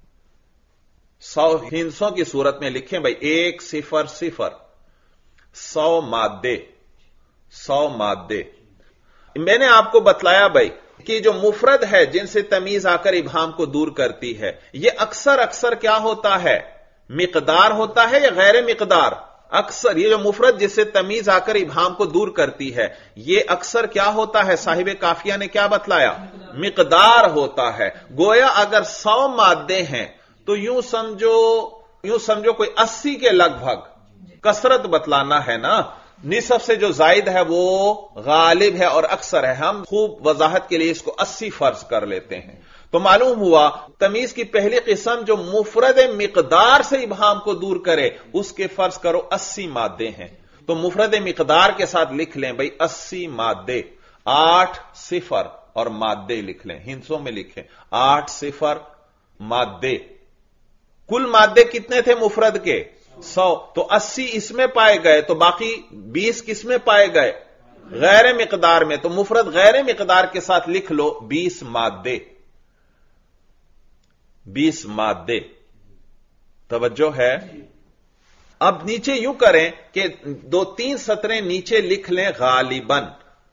सौ हिंसों की सूरत में लिखें भाई, एक सिफर सिफर, सौ मादे, सौ मादे। मैंने आपको बतलाया भाई कि जो मुफरद है जिनसे तमीज आकर इब्हाम को दूर करती है, यह अक्सर अक्सर क्या होता है? मिकदार होता है या गैर मिकदार? अक्सर ये जो मुफरद जिससे तमीज आकर इब्हाम को दूर करती है, यह अक्सर क्या होता है? साहिब काफिया ने क्या बतलाया? मिकदार होता है। गोया अगर सौ मादे हैं तो यूं समझो, यूं समझो कोई अस्सी के लगभग, कसरत बतलाना है ना, निसफ से जो जायद है वो गालिब है और अक्सर है। हम खूब वजाहत के लिए इसको अस्सी फर्ज कर लेते हैं। तो मालूम हुआ तमीज की पहली किस्म जो मुफरद मिकदार से इब्हाम को दूर करे, उसके फर्ज करो अस्सी मादे हैं। तो मुफरद मिकदार के साथ लिख लें भाई अस्सी मादे, आठ सिफर और मादे लिख लें, हिंसों में लिखें आठ सिफर मादे। कुल मादे कितने थे मुफरद के? सौ। तो अस्सी इसमें पाए गए, तो बाकी बीस किसमें पाए गए? गैर मिकदार में। तो मुफरद गैर मिकदार के साथ लिख लो बीस मादे, बीस मादे। तवज्जो है? अब नीचे यूं करें कि दो तीन सतरें नीचे लिख लें गालिबन,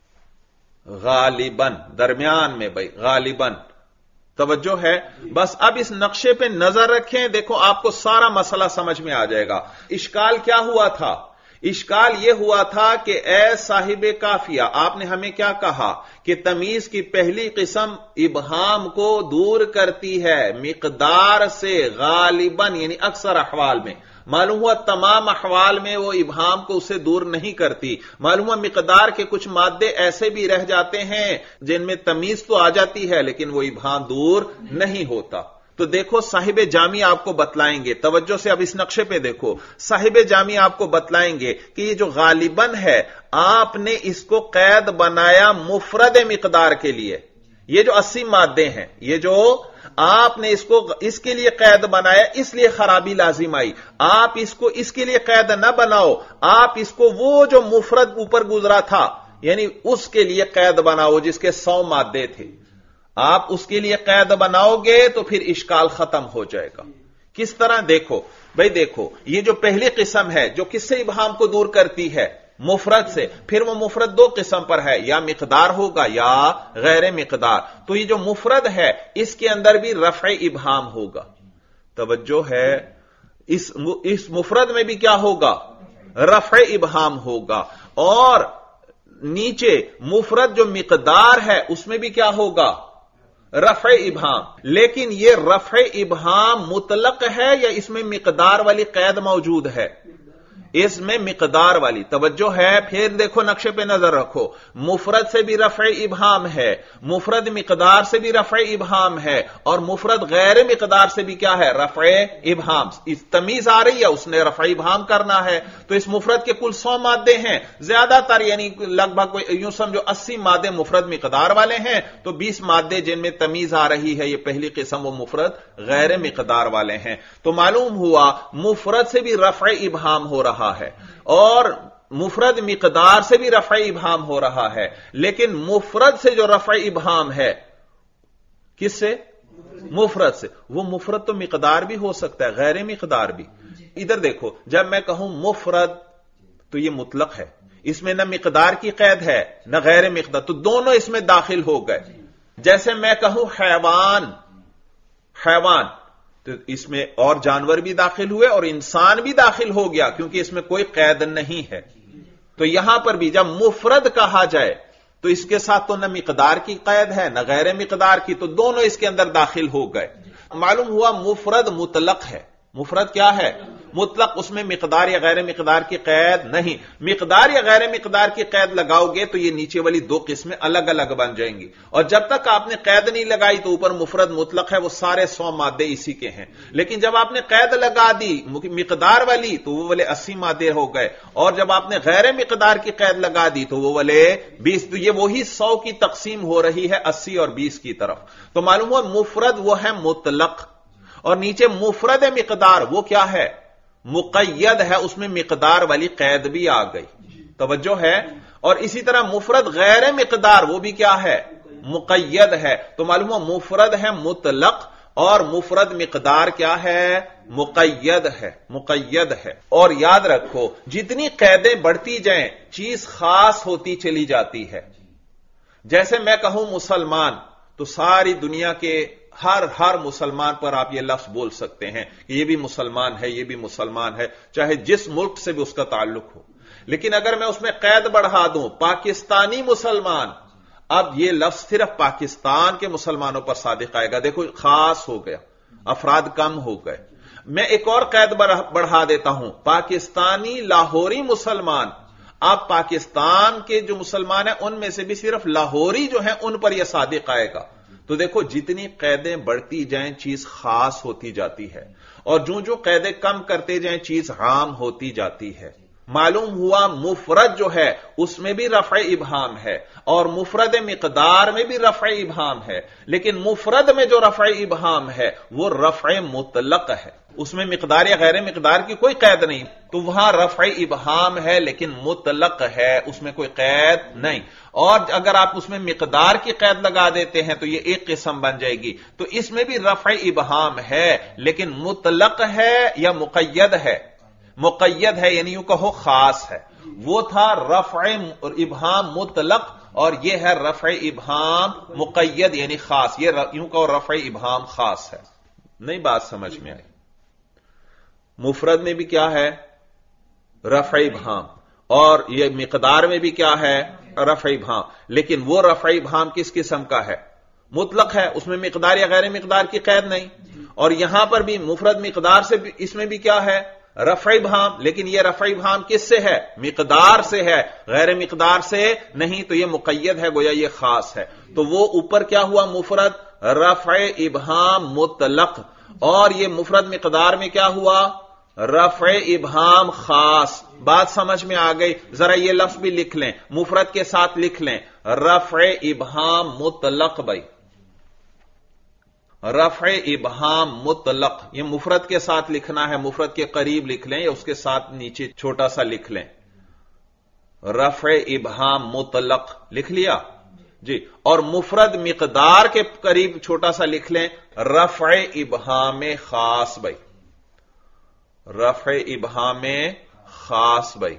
गालिबन दरमियान में भाई गालिबन। तवज्जो है? बस अब इस नक्शे पे नजर रखें, देखो आपको सारा मसला समझ में आ जाएगा। इश्काल क्या हुआ था? इश्काल यह हुआ था कि ए साहिबे काफिया, आपने हमें क्या कहा कि तमीज की पहली किस्म इब्हाम को दूर करती है मिकदार से, गालिबन यानी अक्सर अहवाल में। मालूम हुआ तमाम अहवाल में वो इब्हाम को उसे दूर नहीं करती। मालूम हुआ मिकदार के कुछ मादे ऐसे भी रह जाते हैं जिनमें तमीज तो आ जाती है लेकिन वो इब्हाम दूर नहीं होता। तो देखो साहिब जामी आपको बतलाएंगे, तवज्जो से अब इस नक्शे पे देखो, साहिब जामी आपको बतलाएंगे कि ये जो गालिबन है आपने इसको कैद बनाया मुफरद मिकदार के लिए। ये जो अस्सी मादे हैं, ये जो आपने इसको इसके लिए कैद बनाया, इसलिए खराबी लाजिम आई। आप इसको इसके लिए कैद न बनाओ, आप इसको वो जो मुफरद ऊपर गुजरा था यानी उसके लिए कैद बनाओ जिसके सौ मादे थे। आप उसके लिए कैद बनाओगे तो फिर इश्काल खत्म हो जाएगा। किस तरह? देखो भाई, देखो ये जो पहली किस्म है जो किससे इब्हाम को दूर करती है? मुफरद से। फिर वो मुफरद दो किस्म पर है, या मिकदार होगा या गैर मिकदार। तो ये जो मुफरद है इसके अंदर भी रफ़े इब्हाम होगा। तवज्जो है? इस इस मुफरद में भी क्या होगा? रफ़े इब्हाम होगा। और नीचे मुफरद जो मिकदार है उसमें भी क्या होगा? रफ़े इब्हाम। लेकिन यह रफ़े इब्हाम मुतलक है या इसमें मिकदार वाली कैद मौजूद है? इसमें मिकदार वाली। तवज्जो है? फिर देखो नक्शे पे नजर रखो, मुफरद से भी रफ़े इब्हाम है, मुफरद मिकदार से भी रफ़े इब्हाम है, और मुफरद गैर मिकदार से भी क्या है? रफ़े इब्हाम। इस तमीज आ रही है, उसने रफ़े इब्हाम करना है। तो इस मुफरद के कुल सौ मादे हैं, ज्यादातर यानी लगभग यूं समझो अस्सी मादे मुफरद मिकदार वाले हैं, तो बीस मादे जिनमें तमीज आ रही है ये पहली किस्म, वो मुफरद गैर मिकदार वाले हैं। तो मालूम हुआ मुफरद से भी रफ़े इब्हाम हो रहा है और मुफरद मिकदार से भी रफ़े इब्हाम हो रहा है। लेकिन मुफरद से जो रफ़े इब्हाम है किससे? مفرد سے. وہ مفرد تو مقدار بھی ہو سکتا ہے, غیر مقدار بھی. ادھر دیکھو, جب میں کہوں مفرد تو یہ مطلق ہے, اس میں نہ مقدار کی قید ہے نہ غیر مقدار, تو دونوں اس میں داخل ہو گئے. جیسے میں کہوں حیوان, حیوان تو اس میں اور جانور بھی داخل ہوئے اور انسان بھی داخل ہو گیا, کیونکہ اس میں کوئی قید نہیں ہے. تو یہاں پر بھی جب مفرد کہا جائے تو اس کے ساتھ تو نہ مقدار کی قید ہے نہ غیر مقدار کی, تو دونوں اس کے اندر داخل ہو گئے. معلوم ہوا مفرد مطلق ہے. مفرد کیا ہے؟ مطلق, اس میں مقدار یا غیر مقدار کی قید نہیں. مقدار یا غیر مقدار کی قید لگاؤ گے تو یہ نیچے والی دو قسمیں الگ الگ بن جائیں گی, اور جب تک آپ نے قید نہیں لگائی تو اوپر مفرد مطلق ہے, وہ سارے سو مادے اسی کے ہیں. لیکن جب آپ نے قید لگا دی مقدار والی تو وہ والے اسی مادے ہو گئے, اور جب آپ نے غیر مقدار کی قید لگا دی تو وہ والے بیس. تو یہ وہی سو کی تقسیم ہو رہی ہے اسی اور بیس کی طرف. تو معلوم ہوا مفرد وہ ہے مطلق, اور نیچے مفرد مقدار وہ کیا ہے؟ مقید ہے, اس میں مقدار والی قید بھی آ گئی. توجہ ہے. اور اسی طرح مفرد غیر مقدار وہ بھی کیا ہے؟ مقید ہے. تو معلوم ہو مفرد ہے مطلق اور مفرد مقدار کیا ہے؟ مقید ہے. مقید ہے. اور یاد رکھو جتنی قیدیں بڑھتی جائیں چیز خاص ہوتی چلی جاتی ہے. جیسے میں کہوں مسلمان تو ساری دنیا کے ہر ہر مسلمان پر آپ یہ لفظ بول سکتے ہیں کہ یہ بھی مسلمان ہے, یہ بھی مسلمان ہے, چاہے جس ملک سے بھی اس کا تعلق ہو. لیکن اگر میں اس میں قید بڑھا دوں پاکستانی مسلمان, اب یہ لفظ صرف پاکستان کے مسلمانوں پر صادق آئے گا. دیکھو خاص ہو گیا, افراد کم ہو گئے. میں ایک اور قید بڑھا دیتا ہوں, پاکستانی لاہوری مسلمان. اب پاکستان کے جو مسلمان ہیں ان میں سے بھی صرف لاہوری جو ہیں ان پر یہ صادق آئے گا. تو دیکھو جتنی قیدیں بڑھتی جائیں چیز خاص ہوتی جاتی ہے, اور جو جو قیدیں کم کرتے جائیں چیز عام ہوتی جاتی ہے. معلوم ہوا مفرد جو ہے اس میں بھی رفع ابہام ہے, اور مفرد مقدار میں بھی رفع ابہام ہے. لیکن مفرد میں جو رفع ابہام ہے وہ رفع مطلق ہے, اس میں مقدار یا غیر مقدار کی کوئی قید نہیں. تو وہاں رفع ابہام ہے لیکن مطلق ہے, اس میں کوئی قید نہیں. اور اگر آپ اس میں مقدار کی قید لگا دیتے ہیں تو یہ ایک قسم بن جائے گی. تو اس میں بھی رفع ابہام ہے لیکن مطلق ہے یا مقید ہے؟ مقید ہے, یعنی یوں کہو خاص ہے. وہ تھا رفع ابہام مطلق, اور یہ ہے رفع ابہام مقید یعنی خاص. یہ یوں کہو رفع ابہام خاص ہے. نہیں بات سمجھ میں آئی؟ مفرد میں بھی کیا ہے؟ رفع ابہام. اور یہ مقدار میں بھی کیا ہے؟ رفع ابہام. لیکن وہ رفع ابہام کس قسم کا ہے؟ مطلق ہے, اس میں مقدار یا غیر مقدار کی قید نہیں. اور یہاں پر بھی مفرد مقدار سے بھی, اس میں بھی کیا ہے؟ رفع ابہام. لیکن یہ رفع ابہام کس سے ہے؟ مقدار سے ہے, غیر مقدار سے نہیں. تو یہ مقید ہے, گویا یہ خاص ہے. تو وہ اوپر کیا ہوا؟ مفرد رفع ابہام مطلق. اور یہ مفرد مقدار میں کیا ہوا؟ رفع ابہام خاص. بات سمجھ میں آ گئی؟ ذرا یہ لفظ بھی لکھ لیں, مفرد کے ساتھ لکھ لیں, رفع ابہام مطلق. بھائی رفع ابہام مطلق, یہ مفرد کے ساتھ لکھنا ہے, مفرد کے قریب لکھ لیں یا اس کے ساتھ نیچے چھوٹا سا لکھ لیں. رفع ابہام مطلق لکھ لیا جی. اور مفرد مقدار کے قریب چھوٹا سا لکھ لیں, رفع ابہام خاص. بھائی رفع ابہام خاص. بھائی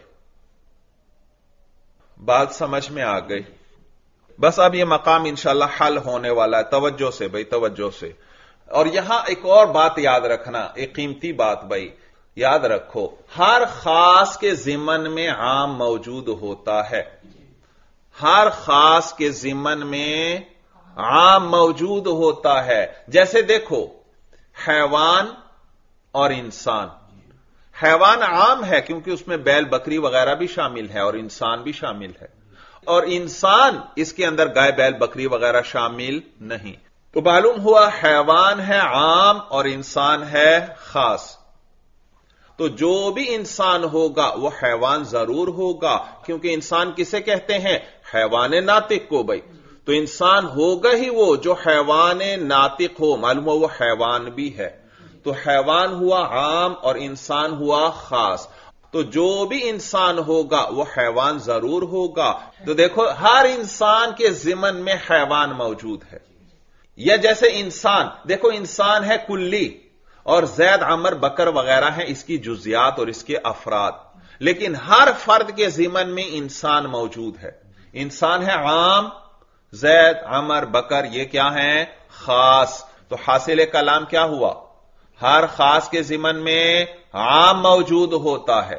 بات سمجھ میں آ گئی؟ بس اب یہ مقام انشاءاللہ حل ہونے والا ہے. توجہ سے بھائی, توجہ سے. اور یہاں ایک اور بات یاد رکھنا, ایک قیمتی بات. بھائی یاد رکھو ہر خاص کے ضمن میں عام موجود ہوتا ہے. ہر خاص کے ضمن میں عام موجود ہوتا ہے. جیسے دیکھو حیوان اور انسان. حیوان عام ہے کیونکہ اس میں بیل بکری وغیرہ بھی شامل ہے اور انسان بھی شامل ہے, اور انسان اس کے اندر گائے بیل بکری وغیرہ شامل نہیں. تو معلوم ہوا حیوان ہے عام اور انسان ہے خاص. تو جو بھی انسان ہوگا وہ حیوان ضرور ہوگا, کیونکہ انسان کسے کہتے ہیں؟ حیوان ناطق کو. بھائی تو انسان ہوگا ہی وہ جو حیوان ناطق ہو. معلوم ہو وہ حیوان بھی ہے. تو حیوان ہوا عام اور انسان ہوا خاص. تو جو بھی انسان ہوگا وہ حیوان ضرور ہوگا. تو دیکھو ہر انسان کے ضمن میں حیوان موجود ہے. یا جیسے انسان، دیکھو انسان ہے کلی اور زید عمر بکر وغیرہ ہیں اس کی جزیات اور اس کے افراد، لیکن ہر فرد کے ضمن میں انسان موجود ہے۔ انسان ہے عام، زید عمر بکر یہ کیا ہیں؟ خاص۔ تو حاصل کلام کیا ہوا؟ ہر خاص کے ضمن میں عام موجود ہوتا ہے۔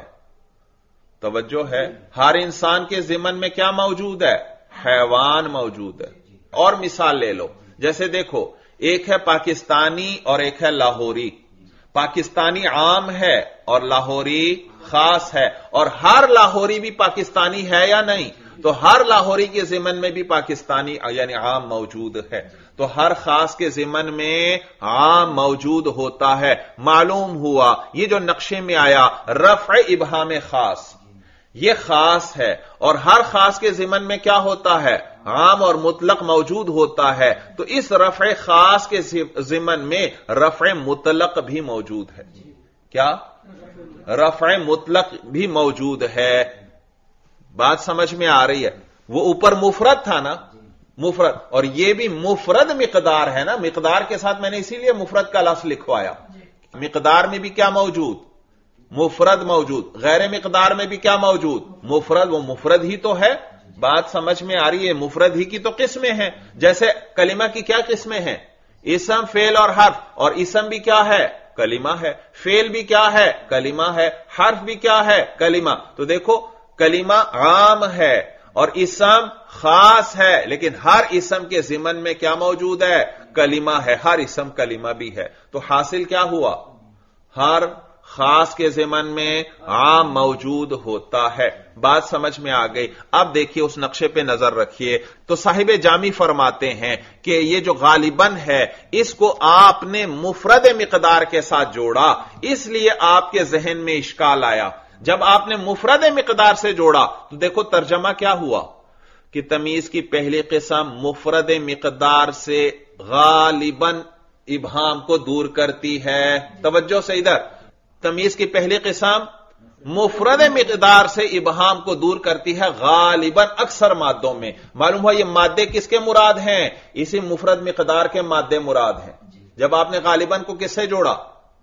توجہ ہے؟ ہر انسان کے ضمن میں کیا موجود ہے؟ حیوان موجود ہے۔ اور مثال لے لو، جیسے دیکھو ایک ہے پاکستانی اور ایک ہے لاہوری۔ پاکستانی عام ہے اور لاہوری خاص ہے، اور ہر لاہوری بھی پاکستانی ہے یا نہیں؟ تو ہر لاہوری کے ضمن میں بھی پاکستانی یعنی عام موجود ہے۔ تو ہر خاص کے ضمن میں عام موجود ہوتا ہے۔ معلوم ہوا یہ جو نقشے میں آیا رفع ابہام خاص، یہ خاص ہے، اور ہر خاص کے ضمن میں کیا ہوتا ہے؟ عام اور مطلق موجود ہوتا ہے۔ تو اس رفع خاص کے ضمن میں رفع مطلق بھی موجود ہے۔ کیا؟ رفع مطلق بھی موجود ہے۔ بات سمجھ میں آ رہی ہے؟ وہ اوپر مفرد تھا نا، مفرد، اور یہ بھی مفرد مقدار ہے نا، مقدار کے ساتھ میں نے اسی لیے مفرد کا لفظ لکھوایا۔ مقدار میں بھی کیا موجود؟ مفرد موجود۔ غیر مقدار میں بھی کیا موجود؟ مفرد۔ وہ مفرد ہی تو ہے۔ بات سمجھ میں آ رہی ہے؟ مفرد ہی کی تو قسمیں ہیں۔ جیسے کلمہ کی کیا قسمیں ہیں؟ اسم، فعل اور حرف، اور اسم بھی کیا ہے؟ کلمہ ہے۔ فعل بھی کیا ہے؟ کلمہ ہے۔ حرف بھی کیا ہے؟ کلمہ۔ تو دیکھو کلمہ عام ہے اور اسم خاص ہے، لیکن ہر اسم کے ضمن میں کیا موجود ہے؟ کلمہ ہے۔ ہر اسم کلمہ بھی ہے۔ تو حاصل کیا ہوا؟ ہر خاص کے ضمن میں عام موجود ہوتا ہے۔ بات سمجھ میں آ گئی؟ اب دیکھیے اس نقشے پہ نظر رکھیے تو صاحب جامی فرماتے ہیں کہ یہ جو غالباً ہے اس کو آپ نے مفرد مقدار کے ساتھ جوڑا، اس لیے آپ کے ذہن میں اشکال آیا۔ جب آپ نے مفرد مقدار سے جوڑا تو دیکھو ترجمہ کیا ہوا کہ تمیز کی پہلی قسم مفرد مقدار سے غالباً ابہام کو دور کرتی ہے۔ توجہ سے ادھر، تمیز کی پہلی قسم مفرد مقدار سے ابہام کو دور کرتی ہے غالباً اکثر مادوں میں۔ معلوم ہوا یہ مادے کس کے مراد ہیں؟ اسی مفرد مقدار کے مادے مراد ہیں۔ جب آپ نے غالباً کو کس سے جوڑا؟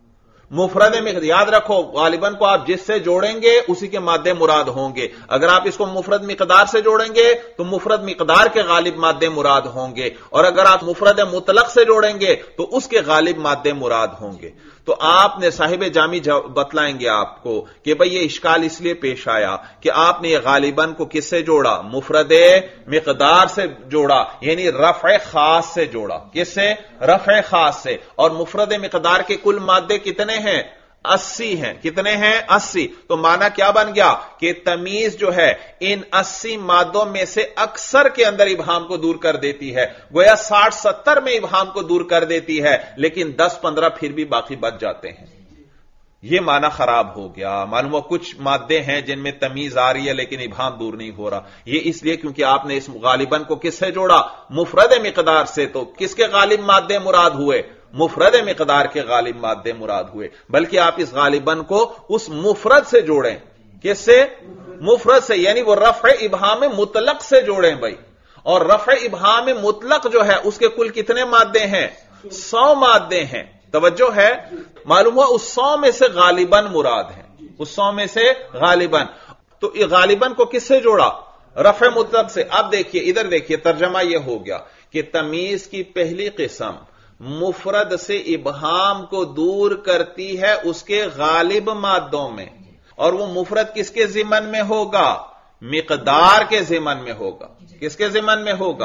مفرد مقدار۔ یاد رکھو غالباً کو آپ جس سے جوڑیں گے اسی کے مادے مراد ہوں گے۔ اگر آپ اس کو مفرد مقدار سے جوڑیں گے تو مفرد مقدار کے غالب مادے مراد ہوں گے، اور اگر آپ مفرد مطلق سے جوڑیں گے تو اس کے غالب مادے مراد ہوں گے۔ تو آپ نے صاحب جامی بتلائیں گے آپ کو کہ بھئی یہ اشکال اس لیے پیش آیا کہ آپ نے یہ غالباً کو کس سے جوڑا؟ مفرد مقدار سے جوڑا، یعنی رفع خاص سے جوڑا۔ کس سے؟ رفع خاص سے۔ اور مفرد مقدار کے کل مادے کتنے ہیں؟ اسی ہیں۔ کتنے ہیں؟ اسی۔ تو معنی کیا بن گیا کہ تمیز جو ہے ان اسی مادوں میں سے اکثر کے اندر ابہام کو دور کر دیتی ہے، گویا ساٹھ ستر میں ابہام کو دور کر دیتی ہے، لیکن دس پندرہ پھر بھی باقی بچ جاتے ہیں۔ یہ معنی خراب ہو گیا۔ معلوم ہو کچھ مادے ہیں جن میں تمیز آ رہی ہے لیکن ابہام دور نہیں ہو رہا۔ یہ اس لیے کیونکہ آپ نے اس غالباً کو کس سے جوڑا؟ مفرد مقدار سے۔ تو کس کے غالب مادے مراد ہوئے؟ مفرد مقدار کے غالب مادے مراد ہوئے۔ بلکہ آپ اس غالباً کو اس مفرد سے جوڑیں۔ کس سے؟ مفرد سے، یعنی وہ رفع ابہام مطلق سے جوڑیں بھائی۔ اور رفع ابہام مطلق جو ہے اس کے کل کتنے مادے ہیں؟ سو مادے ہیں۔ توجہ ہے؟ معلوم ہوا اس سو میں سے غالباً مراد ہیں، اس سو میں سے غالباً۔ تو غالباً کو کس سے جوڑا؟ رفع مطلق سے۔ اب دیکھیے ادھر دیکھیے ترجمہ یہ ہو گیا کہ تمیز کی پہلی قسم مفرد سے ابہام کو دور کرتی ہے اس کے غالب مادوں میں، اور وہ مفرد کس کے ضمن میں ہوگا؟ مقدار کے ضمن میں ہوگا۔ کس کے ضمن میں ہوگا؟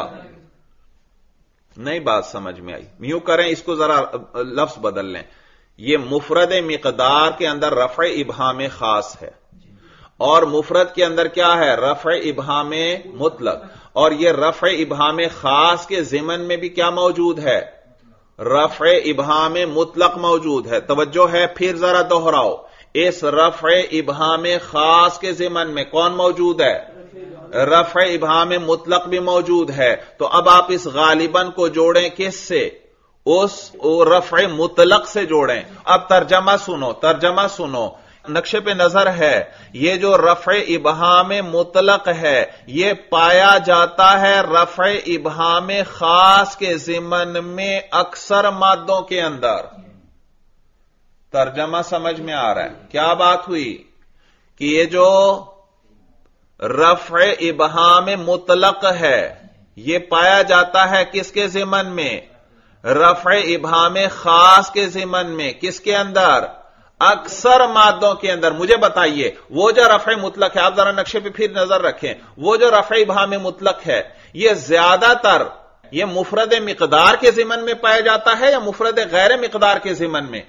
نئی بات سمجھ میں آئی؟ یوں کریں، اس کو ذرا لفظ بدل لیں۔ یہ مفرد مقدار کے اندر رفع ابہام خاص ہے، اور مفرد کے اندر کیا ہے؟ رفع ابہام مطلق، اور یہ رفع ابہام خاص کے ضمن میں بھی کیا موجود ہے؟ رفع ابہام مطلق موجود ہے۔ توجہ ہے؟ پھر ذرا دوہراؤ، اس رفع ابہام خاص کے ضمن میں کون موجود ہے؟ رفع ابہام مطلق بھی موجود ہے۔ تو اب آپ اس غالباً کو جوڑیں کس سے؟ اس رفع مطلق سے جوڑیں۔ اب ترجمہ سنو، ترجمہ سنو، نقشے پہ نظر ہے، یہ جو رفع ابہام مطلق ہے یہ پایا جاتا ہے رفع ابہام خاص کے ضمن میں اکثر مادوں کے اندر۔ ترجمہ سمجھ میں آ رہا ہے؟ کیا بات ہوئی کہ یہ جو رفع ابہام مطلق ہے یہ پایا جاتا ہے کس کے ضمن میں؟ رفع ابہام خاص کے ضمن میں۔ کس کے اندر؟ اکثر مادوں کے اندر۔ مجھے بتائیے وہ جو رفع مطلق ہے، آپ ذرا نقشے پہ پھر نظر رکھیں، وہ جو رفع ابہام مطلق ہے یہ زیادہ تر یہ مفرد مقدار کے ضمن میں پایا جاتا ہے یا مفرد غیر مقدار کے ضمن میں؟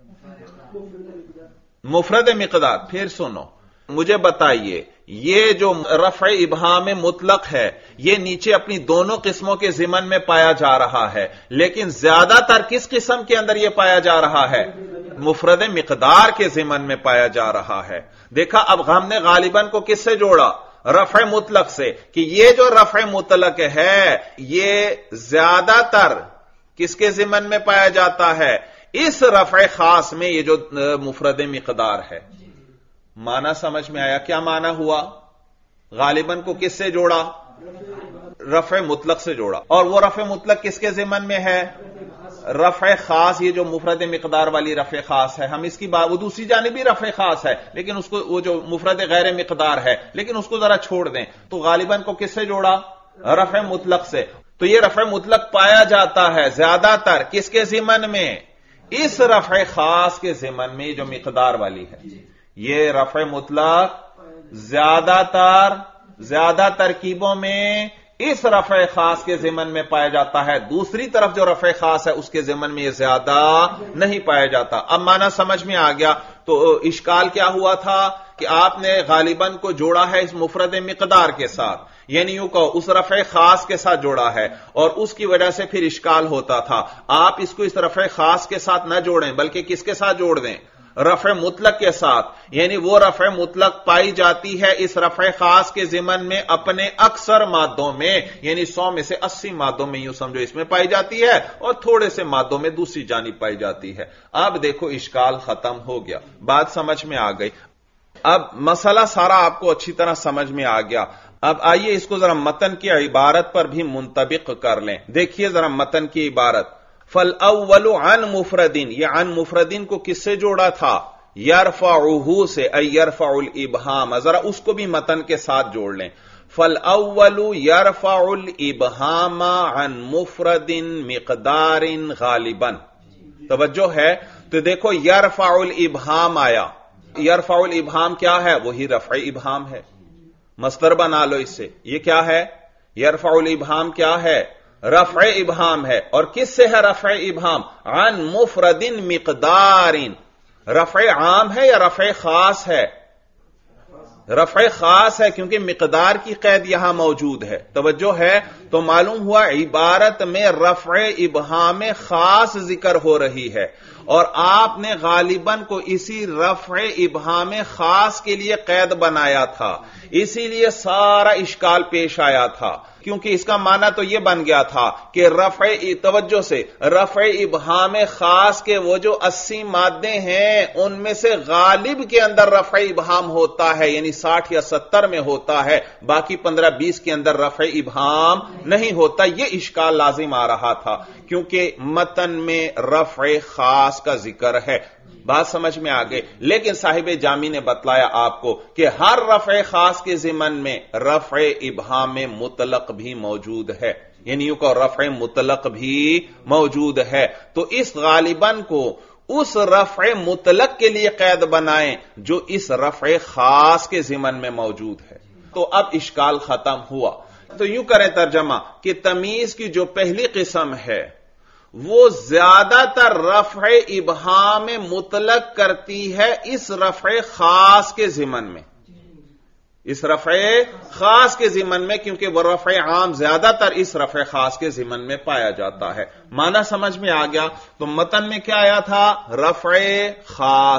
مفرد مقدار۔ پھر سنو مجھے بتائیے یہ جو رفع ابہام مطلق ہے یہ نیچے اپنی دونوں قسموں کے ضمن میں پایا جا رہا ہے، لیکن زیادہ تر کس قسم کے اندر یہ پایا جا رہا ہے؟ مفرد مقدار کے ضمن میں پایا جا رہا ہے۔ دیکھا اب ہم نے غالباً کو کس سے جوڑا؟ رفع مطلق سے، کہ یہ جو رفع مطلق ہے یہ زیادہ تر کس کے ضمن میں پایا جاتا ہے؟ اس رفع خاص میں، یہ جو مفرد مقدار ہے۔ معنی سمجھ میں آیا؟ کیا معنی ہوا؟ غالباً کو کس سے جوڑا؟ رفع مطلق سے جوڑا، اور وہ رفع مطلق کس کے ضمن میں ہے؟ رفع خاص، یہ جو مفرد مقدار والی رفع خاص ہے، ہم اس کی بات، وہ دوسری جانب بھی رفع خاص ہے لیکن اس کو، وہ جو مفرد غیر مقدار ہے لیکن اس کو ذرا چھوڑ دیں، تو غالباً کو کس سے جوڑا؟ رفع مطلق سے۔ تو یہ رفع مطلق پایا جاتا ہے زیادہ تر کس کے ضمن میں؟ اس رفع خاص کے ضمن میں، جو مقدار والی ہے۔ یہ رفع مطلق زیادہ تر زیادہ ترکیبوں میں اس رفع خاص کے ضمن میں پایا جاتا ہے، دوسری طرف جو رفع خاص ہے اس کے ضمن میں یہ زیادہ نہیں پایا جاتا۔ اب معنی سمجھ میں آ گیا؟ تو اشکال کیا ہوا تھا کہ آپ نے غالباً کو جوڑا ہے اس مفرد مقدار کے ساتھ، یعنی یوں کہو اس رفع خاص کے ساتھ جوڑا ہے، اور اس کی وجہ سے پھر اشکال ہوتا تھا۔ آپ اس کو اس رفع خاص کے ساتھ نہ جوڑیں بلکہ کس کے ساتھ جوڑ دیں؟ رفع مطلق کے ساتھ، یعنی وہ رفع مطلق پائی جاتی ہے اس رفع خاص کے ضمن میں اپنے اکثر مادوں میں، یعنی سو میں سے اسی مادوں میں یوں سمجھو اس میں پائی جاتی ہے، اور تھوڑے سے مادوں میں دوسری جانب پائی جاتی ہے۔ اب دیکھو اشکال ختم ہو گیا، بات سمجھ میں آ گئی۔ اب مسئلہ سارا آپ کو اچھی طرح سمجھ میں آ گیا۔ اب آئیے اس کو ذرا متن کی عبارت پر بھی منطبق کر لیں۔ دیکھیے ذرا متن کی عبارت، فَالْأَوَّلُ عَنْ مُفْرَدٍ، یہ عن مفردین کو کس سے جوڑا تھا؟ يَرْفَعُهُ سے، اَيْ يَرْفَعُ الْإِبْهَامَ، ذرا اس کو بھی متن کے ساتھ جوڑ لیں۔ فَالْأَوَّلُ يَرْفَعُ الْإِبْهَامَ عَنْ مُفْرَدٍ مِقْدَارٍ غَالِبًا۔ توجہ ہے تو دیکھو يَرْفَعُ الْإِبْهَامَ آیا، يَرْفَعُ الْإِبْهَامَ کیا ہے؟ وہی رفع ابہام ہے، مصدر بنا لو اس سے۔ یہ کیا ہے؟ يَرْفَعُ الْإِبْهَامَ کیا ہے؟ رفع ابہام ہے، اور کس سے ہے رفع ابہام؟ عن مفرد مقدار۔ رفع عام ہے یا رفع خاص ہے؟ رفع خاص ہے، کیونکہ مقدار کی قید یہاں موجود ہے۔ توجہ ہے؟ تو معلوم ہوا عبارت میں رفع ابہام خاص ذکر ہو رہی ہے، اور آپ نے غالباً کو اسی رفع ابہام خاص کے لیے قید بنایا تھا، اسی لیے سارا اشکال پیش آیا تھا، کیونکہ اس کا معنی تو یہ بن گیا تھا کہ رفع، توجہ سے، رفع ابہام خاص کے وہ جو اسی مادے ہیں ان میں سے غالب کے اندر رفع ابہام ہوتا ہے، یعنی ساٹھ یا ستر میں ہوتا ہے، باقی پندرہ بیس کے اندر رفع ابہام نہیں ہوتا۔ یہ اشکال لازم آ رہا تھا کیونکہ متن میں رفع خاص کا ذکر ہے۔ بات سمجھ میں آگئے؟ لیکن صاحب جامی نے بتلایا آپ کو کہ ہر رفع خاص کے ضمن میں رفع ابہام مطلق بھی موجود ہے، یعنی یوں کہ رفع مطلق بھی موجود ہے۔ تو اس غالباً کو اس رفع مطلق کے لیے قید بنائیں جو اس رفع خاص کے ضمن میں موجود ہے۔ تو اب اشکال ختم ہوا۔ تو یوں کریں ترجمہ کہ تمیز کی جو پہلی قسم ہے وہ زیادہ تر رفع ابہام مطلق کرتی ہے اس رفع خاص کے ضمن میں، اس رفع خاص کے ضمن میں، کیونکہ وہ رفع عام زیادہ تر اس رفع خاص کے ضمن میں پایا جاتا ہے۔ معنی سمجھ میں آ گیا؟ تو متن میں کیا آیا تھا؟ رفع خاص،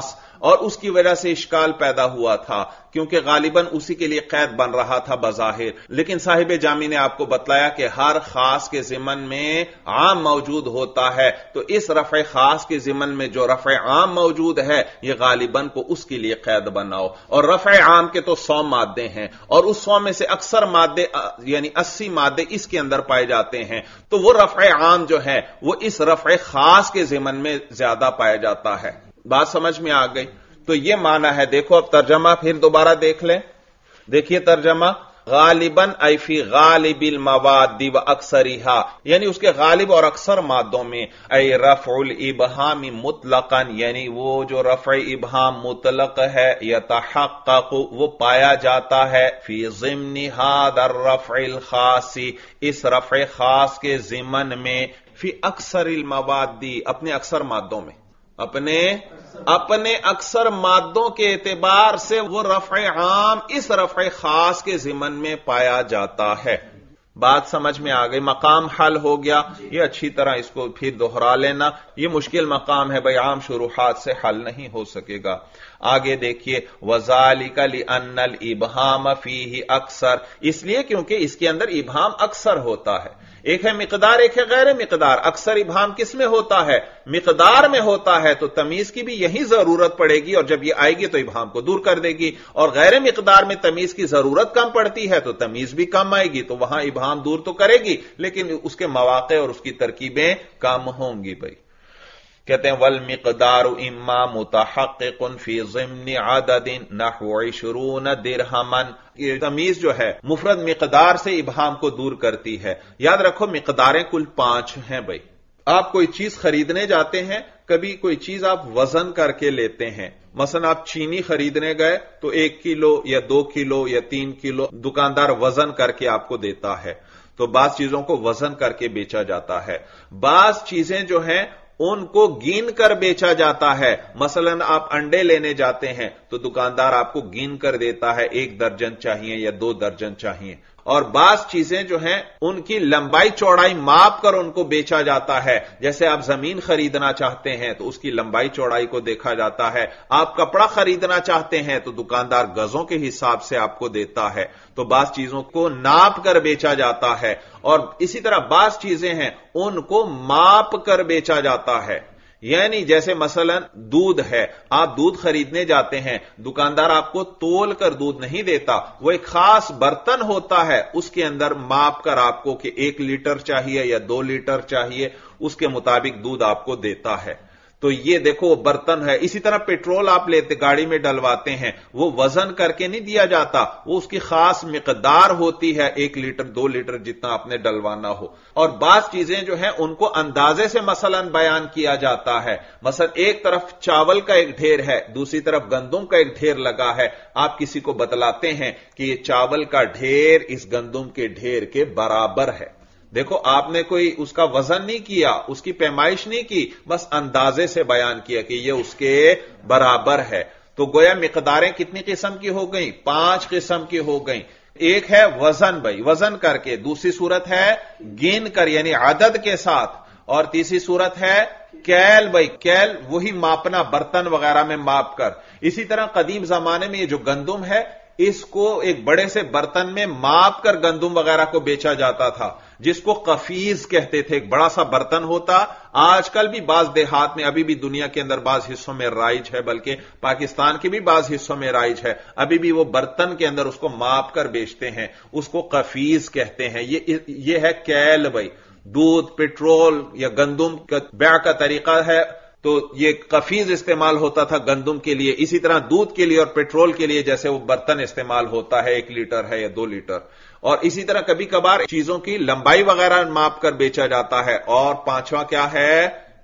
اور اس کی وجہ سے اشکال پیدا ہوا تھا کیونکہ غالباً اسی کے لیے قید بن رہا تھا بظاہر، لیکن صاحب جامی نے آپ کو بتلایا کہ ہر خاص کے ضمن میں عام موجود ہوتا ہے، تو اس رفع خاص کے ضمن میں جو رفع عام موجود ہے یہ غالباً کو اس کے لیے قید بناؤ، اور رفع عام کے تو سو مادے ہیں اور اس سو میں سے اکثر مادے یعنی اسی مادے اس کے اندر پائے جاتے ہیں، تو وہ رفع عام جو ہے وہ اس رفع خاص کے ضمن میں زیادہ پایا جاتا ہے۔ بات سمجھ میں آ گئی؟ تو یہ معنی ہے۔ دیکھو اب ترجمہ پھر دوبارہ دیکھ لیں، دیکھیے ترجمہ، غالباً ای فی غالب المواد و اکثرھا، یعنی اس کے غالب اور اکثر مادوں میں، ای رفع الابہام مطلقا، یعنی وہ جو رفع ابہام مطلق ہے، یتحقق وہ پایا جاتا ہے، فی ضمن ھذا الرفع الخاص، اس رفع خاص کے ضمن میں، فی اکثر المواد، اپنے اکثر مادوں میں، اپنے اپنے اکثر مادوں کے اعتبار سے وہ رفع عام اس رفع خاص کے ضمن میں پایا جاتا ہے۔ بات سمجھ میں آ گئی؟ مقام حل ہو گیا، یہ اچھی طرح اس کو پھر دوہرا لینا، یہ مشکل مقام ہے بھائی، عام شروحات سے حل نہیں ہو سکے گا۔ آگے دیکھیے، وَذَلِكَ لِأَنَّ الْإِبْهَامَ فِيهِ اکثر، اس لیے کیونکہ اس کے اندر ابہام اکثر ہوتا ہے، ایک ہے مقدار ایک ہے غیر مقدار۔ اکثر ابہام کس میں ہوتا ہے؟ مقدار میں ہوتا ہے، تو تمیز کی بھی یہی ضرورت پڑے گی، اور جب یہ آئے گی تو ابہام کو دور کر دے گی، اور غیر مقدار میں تمیز کی ضرورت کم پڑتی ہے تو تمیز بھی کم آئے گی، تو وہاں ابہام دور تو کرے گی لیکن اس کے مواقع اور اس کی ترکیبیں کم ہوں گی بھائی۔ کہتے ہیں والمقدار اما متحقق فی ضمن عدد نحو عشرون درہما، یہ تمیز جو ہے مفرد مقدار سے ابہام کو دور کرتی ہے۔ یاد رکھو مقداریں کل پانچ ہیں بھائی۔ آپ کوئی چیز خریدنے جاتے ہیں، کبھی کوئی چیز آپ وزن کر کے لیتے ہیں، مثلا آپ چینی خریدنے گئے تو ایک کلو یا دو کلو یا تین کلو دکاندار وزن کر کے آپ کو دیتا ہے، تو بعض چیزوں کو وزن کر کے بیچا جاتا ہے، بعض چیزیں جو ہیں ان کو گین کر بیچا جاتا ہے، مثلا آپ انڈے لینے جاتے ہیں تو دکاندار آپ کو گین کر دیتا ہے، ایک درجن چاہیے یا دو درجن چاہیے، اور بعض چیزیں جو ہیں ان کی لمبائی چوڑائی ماپ کر ان کو بیچا جاتا ہے، جیسے آپ زمین خریدنا چاہتے ہیں تو اس کی لمبائی چوڑائی کو دیکھا جاتا ہے، آپ کپڑا خریدنا چاہتے ہیں تو دکاندار گزوں کے حساب سے آپ کو دیتا ہے، تو بعض چیزوں کو ناپ کر بیچا جاتا ہے، اور اسی طرح بعض چیزیں ہیں ان کو ماپ کر بیچا جاتا ہے، یعنی جیسے مثلا دودھ ہے، آپ دودھ خریدنے جاتے ہیں، دکاندار آپ کو تول کر دودھ نہیں دیتا، وہ ایک خاص برتن ہوتا ہے، اس کے اندر ماپ کر آپ کو کہ ایک لیٹر چاہیے یا دو لیٹر چاہیے، اس کے مطابق دودھ آپ کو دیتا ہے، تو یہ دیکھو وہ برتن ہے۔ اسی طرح پیٹرول آپ لیتے گاڑی میں ڈلواتے ہیں، وہ وزن کر کے نہیں دیا جاتا، وہ اس کی خاص مقدار ہوتی ہے، ایک لیٹر دو لیٹر جتنا آپ نے ڈلوانا ہو، اور بعض چیزیں جو ہیں ان کو اندازے سے مثلا بیان کیا جاتا ہے، مثلا ایک طرف چاول کا ایک ڈھیر ہے، دوسری طرف گندم کا ایک ڈھیر لگا ہے، آپ کسی کو بتلاتے ہیں کہ یہ چاول کا ڈھیر اس گندم کے ڈھیر کے برابر ہے، دیکھو آپ نے کوئی اس کا وزن نہیں کیا، اس کی پیمائش نہیں کی، بس اندازے سے بیان کیا کہ یہ اس کے برابر ہے، تو گویا مقداریں کتنی قسم کی ہو گئیں؟ پانچ قسم کی ہو گئیں۔ ایک ہے وزن بھائی، وزن کر کے، دوسری صورت ہے گین کر یعنی عدد کے ساتھ، اور تیسری صورت ہے کیل بھائی، کیل وہی ماپنا برتن وغیرہ میں ماپ کر۔ اسی طرح قدیم زمانے میں یہ جو گندم ہے اس کو ایک بڑے سے برتن میں ماپ کر گندم وغیرہ کو بیچا جاتا تھا، جس کو قفیز کہتے تھے، ایک بڑا سا برتن ہوتا، آج کل بھی بعض دیہات میں ابھی بھی دنیا کے اندر بعض حصوں میں رائج ہے، بلکہ پاکستان کے بھی بعض حصوں میں رائج ہے، ابھی بھی وہ برتن کے اندر اس کو ماپ کر بیچتے ہیں، اس کو قفیز کہتے ہیں۔ یہ یہ ہے کیل بھائی، دودھ پیٹرول یا گندم کا بیع کا طریقہ ہے تو یہ قفیز استعمال ہوتا تھا گندم کے لیے، اسی طرح دودھ کے لیے اور پیٹرول کے لیے جیسے وہ برتن استعمال ہوتا ہے، ایک لیٹر ہے یا دو لیٹر، اور اسی طرح کبھی کبھار چیزوں کی لمبائی وغیرہ ماپ کر بیچا جاتا ہے۔ اور پانچواں کیا ہے؟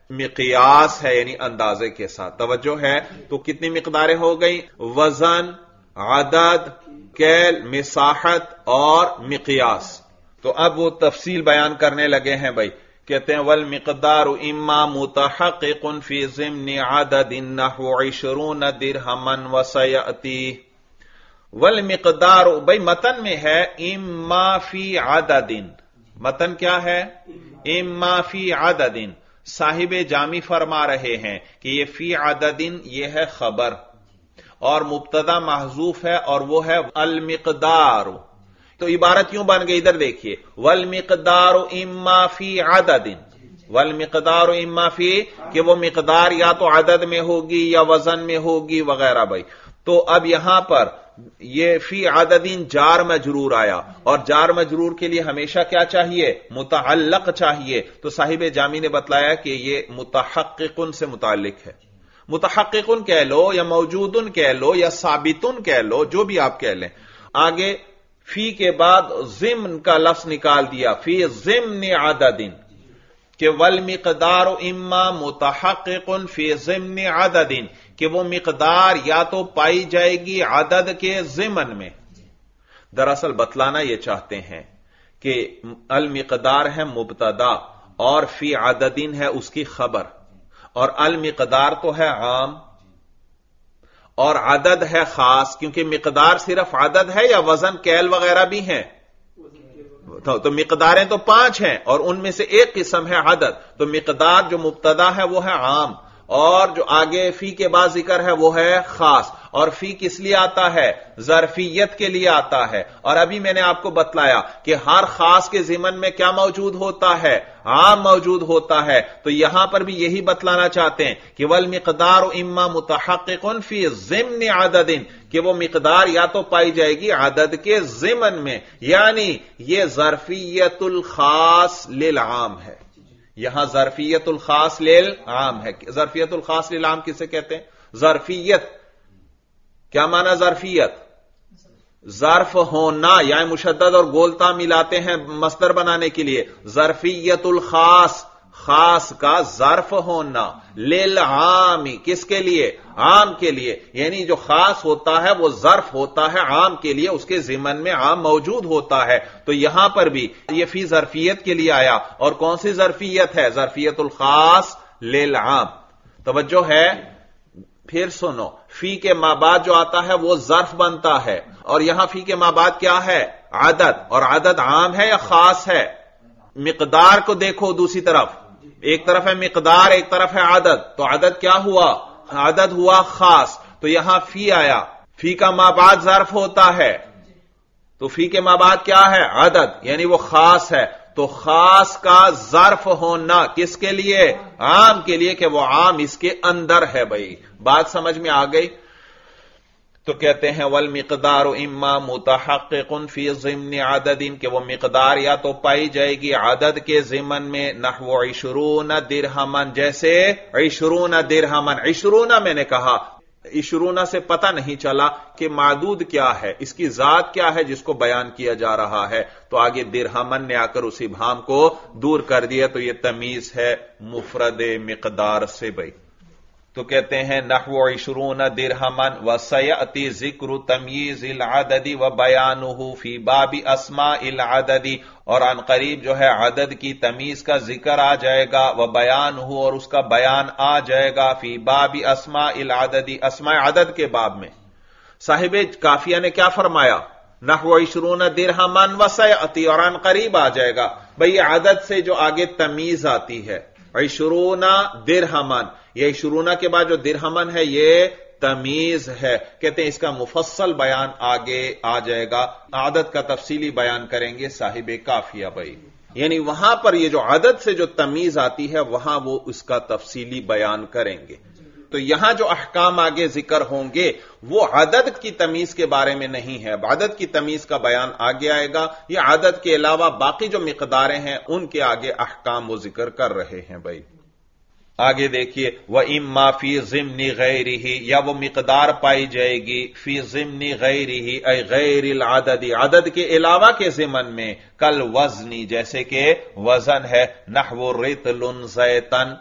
مقیاس ہے، یعنی اندازے کے ساتھ۔ توجہ ہے؟ تو کتنی مقداریں ہو گئیں؟ وزن، عدد، کیل، مساحت اور مقیاس۔ تو اب وہ تفصیل بیان کرنے لگے ہیں بھائی، کہتے ہیں والمقدار اما متحقق فی ضمن عدد نحو عشرون درہما وسیأتی۔ والمقدار بھائی متن میں ہے اما فی عدد، متن کیا ہے؟ اما فی عدد، صاحب جامی فرما رہے ہیں کہ یہ فی عدد یہ ہے خبر، اور مبتدا محذوف ہے اور وہ ہے المقدار. تو عبارت یوں بن گئی، ادھر دیکھیے، والمقدار اما فی عدد، والمقدار اما فی، کہ وہ مقدار یا تو عدد میں ہوگی یا وزن میں ہوگی وغیرہ. بھائی تو اب یہاں پر یہ فی عددین جار مجرور آیا، اور جار مجرور کے لیے ہمیشہ کیا چاہیے؟ متعلق چاہیے. تو صاحب جامی نے بتلایا کہ یہ متحققن سے متعلق ہے. متحققن کہہ لو یا موجودن کہہ لو یا ثابتن کہہ لو، جو بھی آپ کہہ لیں. آگے فی کے بعد ضمن کا لفظ نکال دیا، فی ضمن عدد، کہ والمقدار اما متحقق فی ضمن عدد، کہ وہ مقدار یا تو پائی جائے گی عدد کے ضمن میں. دراصل بتلانا یہ چاہتے ہیں کہ المقدار ہے مبتدا اور فی عددین ہے اس کی خبر، اور المقدار تو ہے عام اور عدد ہے خاص، کیونکہ مقدار صرف عدد ہے یا وزن کیل وغیرہ بھی ہیں؟ تو مقداریں تو پانچ ہیں اور ان میں سے ایک قسم ہے عدد. تو مقدار جو مبتدا ہے وہ ہے عام، اور جو آگے فی کے بعد ذکر ہے وہ ہے خاص. اور فی کس لیے آتا ہے؟ ظرفیت کے لیے آتا ہے. اور ابھی میں نے آپ کو بتلایا کہ ہر خاص کے ضمن میں کیا موجود ہوتا ہے؟ عام موجود ہوتا ہے. تو یہاں پر بھی یہی بتلانا چاہتے ہیں کہ والمقدار اما متحقق فی ضمن عدد، کہ وہ مقدار یا تو پائی جائے گی عدد کے ضمن میں، یعنی یہ ظرفیت الخاص للعام ہے. یہاں ظرفیت الخاص للعام ہے. ظرفیت الخاص للعام کسے کہتے ہیں؟ ظرفیت کیا معنی؟ ظرفیت ظرف ہونا، یعنی مشدد اور گولتا ملاتے ہیں مصدر بنانے کے لیے. ظرفیت الخاص، خاص کا ظرف ہونا، للعام کس کے لیے؟ عام کے لیے. یعنی جو خاص ہوتا ہے وہ ظرف ہوتا ہے عام کے لیے، اس کے ضمن میں عام موجود ہوتا ہے. تو یہاں پر بھی یہ فی ظرفیت کے لیے آیا. اور کون سی ظرفیت ہے؟ ظرفیت الخاص للعام. توجہ ہے؟ پھر سنو، فی کے ما بعد جو آتا ہے وہ ظرف بنتا ہے، اور یہاں فی کے ما بعد کیا ہے؟ عدد. اور عدد عام ہے یا خاص ہے؟ مقدار کو دیکھو دوسری طرف، ایک طرف ہے مقدار ایک طرف ہے عدد. تو عدد کیا ہوا؟ عدد ہوا خاص. تو یہاں فی آیا، فی کا ما بعد ظرف ہوتا ہے، تو فی کے ما بعد کیا ہے؟ عدد، یعنی وہ خاص ہے. تو خاص کا ظرف ہونا کس کے لیے؟ عام کے لیے، کہ وہ عام اس کے اندر ہے. بھائی بات سمجھ میں آ گئی؟ تو کہتے ہیں والمقدار اما متحقق فی ضمن عدد، کہ وہ مقدار یا تو پائی جائے گی عدد کے ضمن میں. نحو عشرون درہمن، جیسے عشرون درہمن. عشرون میں نے کہا، عشرون سے پتہ نہیں چلا کہ معدود کیا ہے، اس کی ذات کیا ہے جس کو بیان کیا جا رہا ہے. تو آگے درہمن نے آ کر اس ابہام کو دور کر دیا. تو یہ تمیز ہے مفرد مقدار سے. بھائی تو کہتے ہیں نحو عشرون درہمن وسیأتی ذکر تمییز العدد وبیانہ فی باب اسماء العدد، اور عن قریب جو ہے عدد کی تمیز کا ذکر آ جائے گا، وبیانہ، اور اس کا بیان آ جائے گا، فی باب اسماء العدد، اسماء عدد کے باب میں. صاحب کافیہ نے کیا فرمایا؟ نحو عشرون درہمن وسیأتی، اور عن قریب آ جائے گا. بھئی عدد سے جو آگے تمیز آتی ہے، عشرون درہمن، یہ عشرون کے بعد جو درہمن ہے یہ تمیز ہے. کہتے ہیں اس کا مفصل بیان آگے آ جائے گا، عدد کا تفصیلی بیان کریں گے صاحب کافیہ. بھائی یعنی وہاں پر یہ جو عدد سے جو تمیز آتی ہے وہاں وہ اس کا تفصیلی بیان کریں گے. تو یہاں جو احکام آگے ذکر ہوں گے وہ عدد کی تمیز کے بارے میں نہیں ہے. عدد کی تمیز کا بیان آگے آئے گا. یہ عدد کے علاوہ باقی جو مقداریں ہیں ان کے آگے احکام وہ ذکر کر رہے ہیں. بھائی آگے دیکھیے، وَإِمَّا فِي ضِمْنِ غَيْرِهِ، یا وہ مقدار پائی جائے گی فی ضمن غیرہ، اے غیر العدد، عدد کے علاوہ کے ضمن میں. کل وزنی، جیسے کہ وزن ہے. نحو رتل زیتن،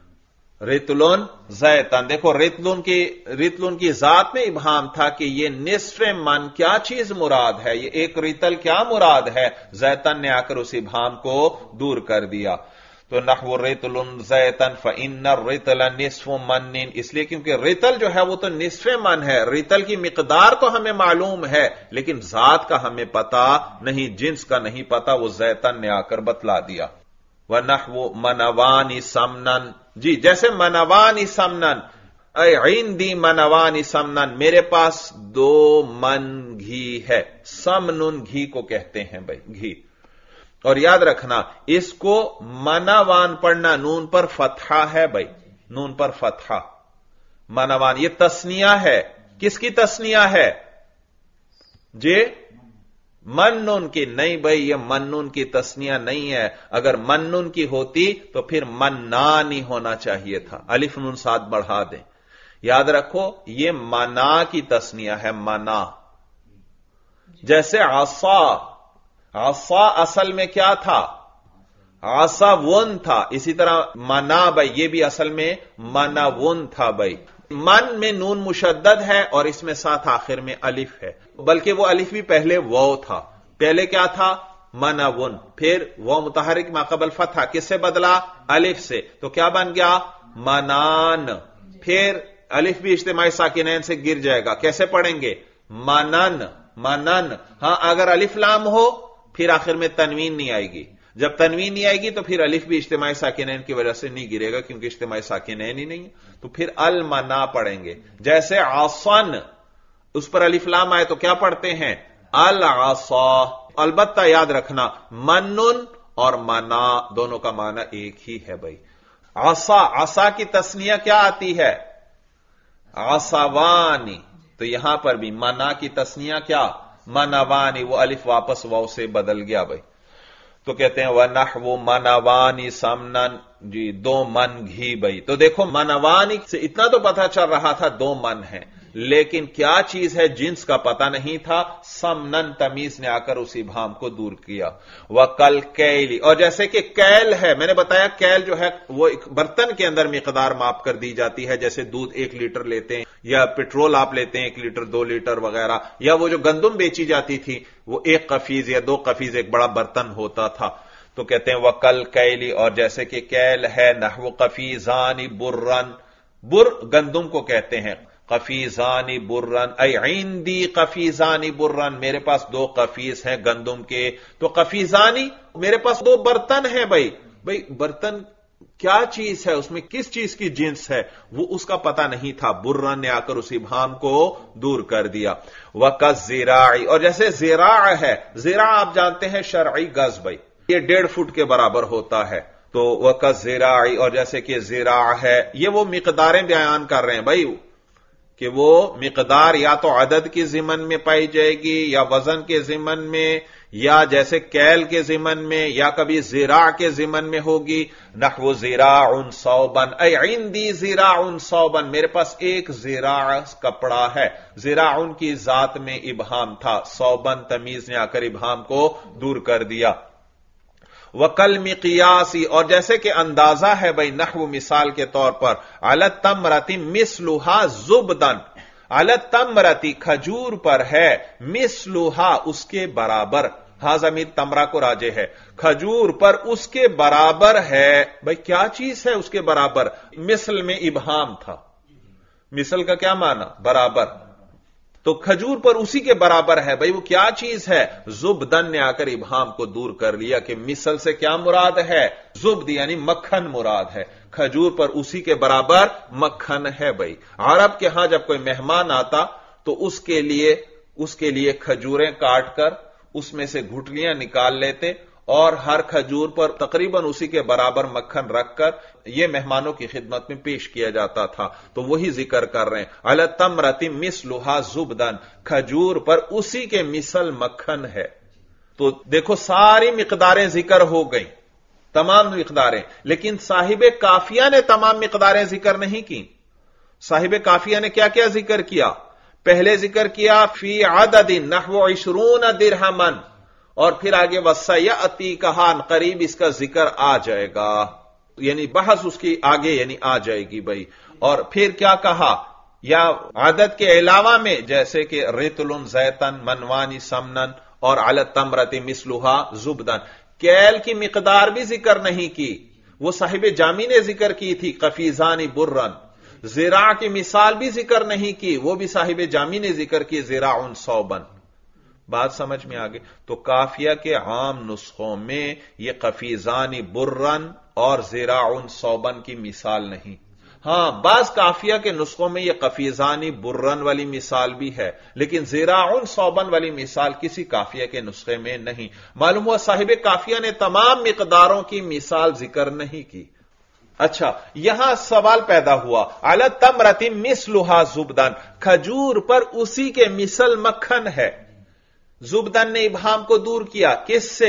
رتلن زیتن. دیکھو رتلن کی رتلن کی ذات میں ابہام تھا کہ یہ نصف من کیا چیز مراد ہے، یہ ایک رتل کیا مراد ہے. زیتن نے آ کر اس ابہام کو دور کر دیا. تو نحو رتل زیتن فإن الرتل نصف من، اس لیے کیونکہ رتل جو ہے وہ تو نصف من ہے. رتل کی مقدار تو ہمیں معلوم ہے لیکن ذات کا ہمیں پتا نہیں، جنس کا نہیں پتا، وہ زیتن نے آ کر بتلا دیا. وَنَحْوُ مَنَوَانِ سَمْنًا، جی جیسے منوان سمنن، اے عندی منوانی سمنن، میرے پاس دو من گھی ہے. سمنن گھی کو کہتے ہیں بھائی، گھی. اور یاد رکھنا اس کو منوان پڑھنا، نون پر فتحہ ہے بھائی، نون پر فتحہ. منوان یہ تسنیہ ہے. کس کی تسنیہ ہے؟ جی منن کی. نہیں بھائی، یہ منن کی تسنیہ نہیں ہے. اگر منن کی ہوتی تو پھر منان ہی ہونا چاہیے تھا. الف نون ساتھ بڑھا دیں. یاد رکھو یہ منا کی تسنیہ ہے، منا. جیسے عصا، عصا اصل میں کیا تھا؟ عصا ون تھا. اسی طرح منا بھائی یہ بھی اصل میں منا ون تھا بھائی. من میں نون مشدد ہے اور اس میں ساتھ آخر میں الف ہے، بلکہ وہ الف بھی پہلے واو تھا. پہلے کیا تھا؟ منون. پھر واو متحرک ما قبل فتح کس سے بدلا؟ الف سے. تو کیا بن گیا؟ منان. پھر الف بھی اجتماعی ساکنین سے گر جائے گا. کیسے پڑھیں گے؟ منن، منن. ہاں اگر الف لام ہو پھر آخر میں تنوین نہیں آئے گی. جب تنوین نہیں آئے گی تو پھر الف بھی اجتماعی ساکنین کی وجہ سے نہیں گرے گا، کیونکہ اجتماعی ساکنین ہی نہیں. تو پھر المنا پڑھیں گے. جیسے عصن، اس پر الف لام آئے تو کیا پڑھتے ہیں؟ العصا. البتہ یاد رکھنا منن اور منا دونوں کا معنی ایک ہی ہے بھائی. عصا، عصا کی تسنیہ کیا آتی ہے؟ عصوانی. تو یہاں پر بھی منا کی تسنیہ کیا؟ منوانی. وہ الف واپس واو سے بدل گیا بھائی. تو کہتے ہیں وَنَحْوُ مَنَوَانِ سَمْنًا، جی دو من گھی بھائی. تو دیکھو منوانی سے اتنا تو پتا چل رہا تھا دو من ہیں، لیکن کیا چیز ہے جنس کا پتہ نہیں تھا. سمنن تمیز نے آ کر اس ابہام کو دور کیا. وَقَلْ كَيْلِ، اور جیسے کہ کیل ہے، میں نے بتایا کیل جو ہے وہ ایک برتن کے اندر مقدار ماپ کر دی جاتی ہے. جیسے دودھ ایک لیٹر لیتے ہیں یا پیٹرول آپ لیتے ہیں ایک لیٹر دو لیٹر وغیرہ، یا وہ جو گندم بیچی جاتی تھی وہ ایک قفیز یا دو قفیز ایک بڑا برتن ہوتا تھا. تو کہتے ہیں وَقَلْ كَيْلِ، اور جیسے کہ کیل ہے نحو قفیزان برن، بر گندم کو کہتے ہیں. قفیزانی برن اے عندی قفیزانی برن، میرے پاس دو قفیز ہیں گندم کے. تو قفیزانی میرے پاس دو برتن ہیں بھائی. بھائی برتن کیا چیز ہے، اس میں کس چیز کی جنس ہے، وہ اس کا پتہ نہیں تھا. برن نے آ کر اس ابہام کو دور کر دیا. وَكَالزِّرَاعِ، اور جیسے زراع ہے، زراع آپ جانتے ہیں شرعی گز بھائی، یہ ڈیڑھ فٹ کے برابر ہوتا ہے. تو وَكَالزِّرَاعِ، اور جیسے کہ زراع ہے، یہ وہ مقداریں بیان کر رہے ہیں بھائی کہ وہ مقدار یا تو عدد کی ضمن میں پائی جائے گی یا وزن کے ضمن میں یا جیسے کیل کے ضمن میں یا کبھی زراع کے ضمن میں ہوگی. نحو زراع صوبا اے عندی زراع صوبا، میرے پاس ایک زراع کپڑا ہے. زراع کی ذات میں ابہام تھا، صوبا تمیز نے آ کر ابہام کو دور کر دیا. وَقَلْ مِقْيَاسِ، اور جیسے کہ اندازہ ہے بھائی نحو مثال کے طور پر عَلَى التَّمْرَةِ مِثْلُهَا زُبْدًا، عَلَى التَّمْرَةِ کھجور پر ہے، مِثْلُهَا اس کے برابر، ہاں ضمیر تمرہ کو راجع ہے، کھجور پر اس کے برابر ہے. بھائی کیا چیز ہے اس کے برابر؟ مثل میں ابہام تھا. مثل کا کیا معنی؟ برابر. تو کھجور پر اسی کے برابر ہے. بھائی وہ کیا چیز ہے؟ زبدن نے آ کر ابہام کو دور کر لیا کہ مثل سے کیا مراد ہے؟ زبد یعنی مکھن مراد ہے. کھجور پر اسی کے برابر مکھن ہے. بھائی عرب کے ہاں جب کوئی مہمان آتا تو اس کے لیے اس کے لیے کھجوریں کاٹ کر اس میں سے گھٹلیاں نکال لیتے اور ہر کھجور پر تقریباً اسی کے برابر مکھن رکھ کر یہ مہمانوں کی خدمت میں پیش کیا جاتا تھا. تو وہی ذکر کر رہے ہیں علی التمرۃ مثلھا زبدن، کھجور پر اسی کے مثل مکھن ہے. تو دیکھو ساری مقداریں ذکر ہو گئیں، تمام مقداریں، لیکن صاحب کافیہ نے تمام مقداریں ذکر نہیں کی. صاحب کافیہ نے کیا کیا ذکر کیا؟ پہلے ذکر کیا فی عدد نحو عشرون درہمن، اور پھر آگے وسیأتی کہا قریب اس کا ذکر آ جائے گا، یعنی بحث اس کی آگے یعنی آ جائے گی بھائی. اور پھر کیا کہا؟ یا عدد کے علاوہ میں جیسے کہ ریتل زیتن منوانی سمنن اور علی التمرۃ مثلھا زبدن، کیل کی مقدار بھی ذکر نہیں کی، وہ صاحب جامی نے ذکر کی تھی قفیزان برن. زراع کی مثال بھی ذکر نہیں کی، وہ بھی صاحب جامی نے ذکر کی زراع صوبن. بات سمجھ میں آگے؟ تو کافیہ کے عام نسخوں میں یہ قفیزان برن اور زراع صوبن کی مثال نہیں. ہاں بعض کافیہ کے نسخوں میں یہ قفیزانی برن والی مثال بھی ہے، لیکن زراعن صوبن والی مثال کسی کافیہ کے نسخے میں نہیں۔ معلوم ہوا صاحب کافیہ نے تمام مقداروں کی مثال ذکر نہیں کی۔ اچھا، یہاں سوال پیدا ہوا، علی تمرۃ مثلھا زبدن، کھجور پر اسی کے مثل مکھن ہے۔ زبدن نے ابہام کو دور کیا، کس سے؟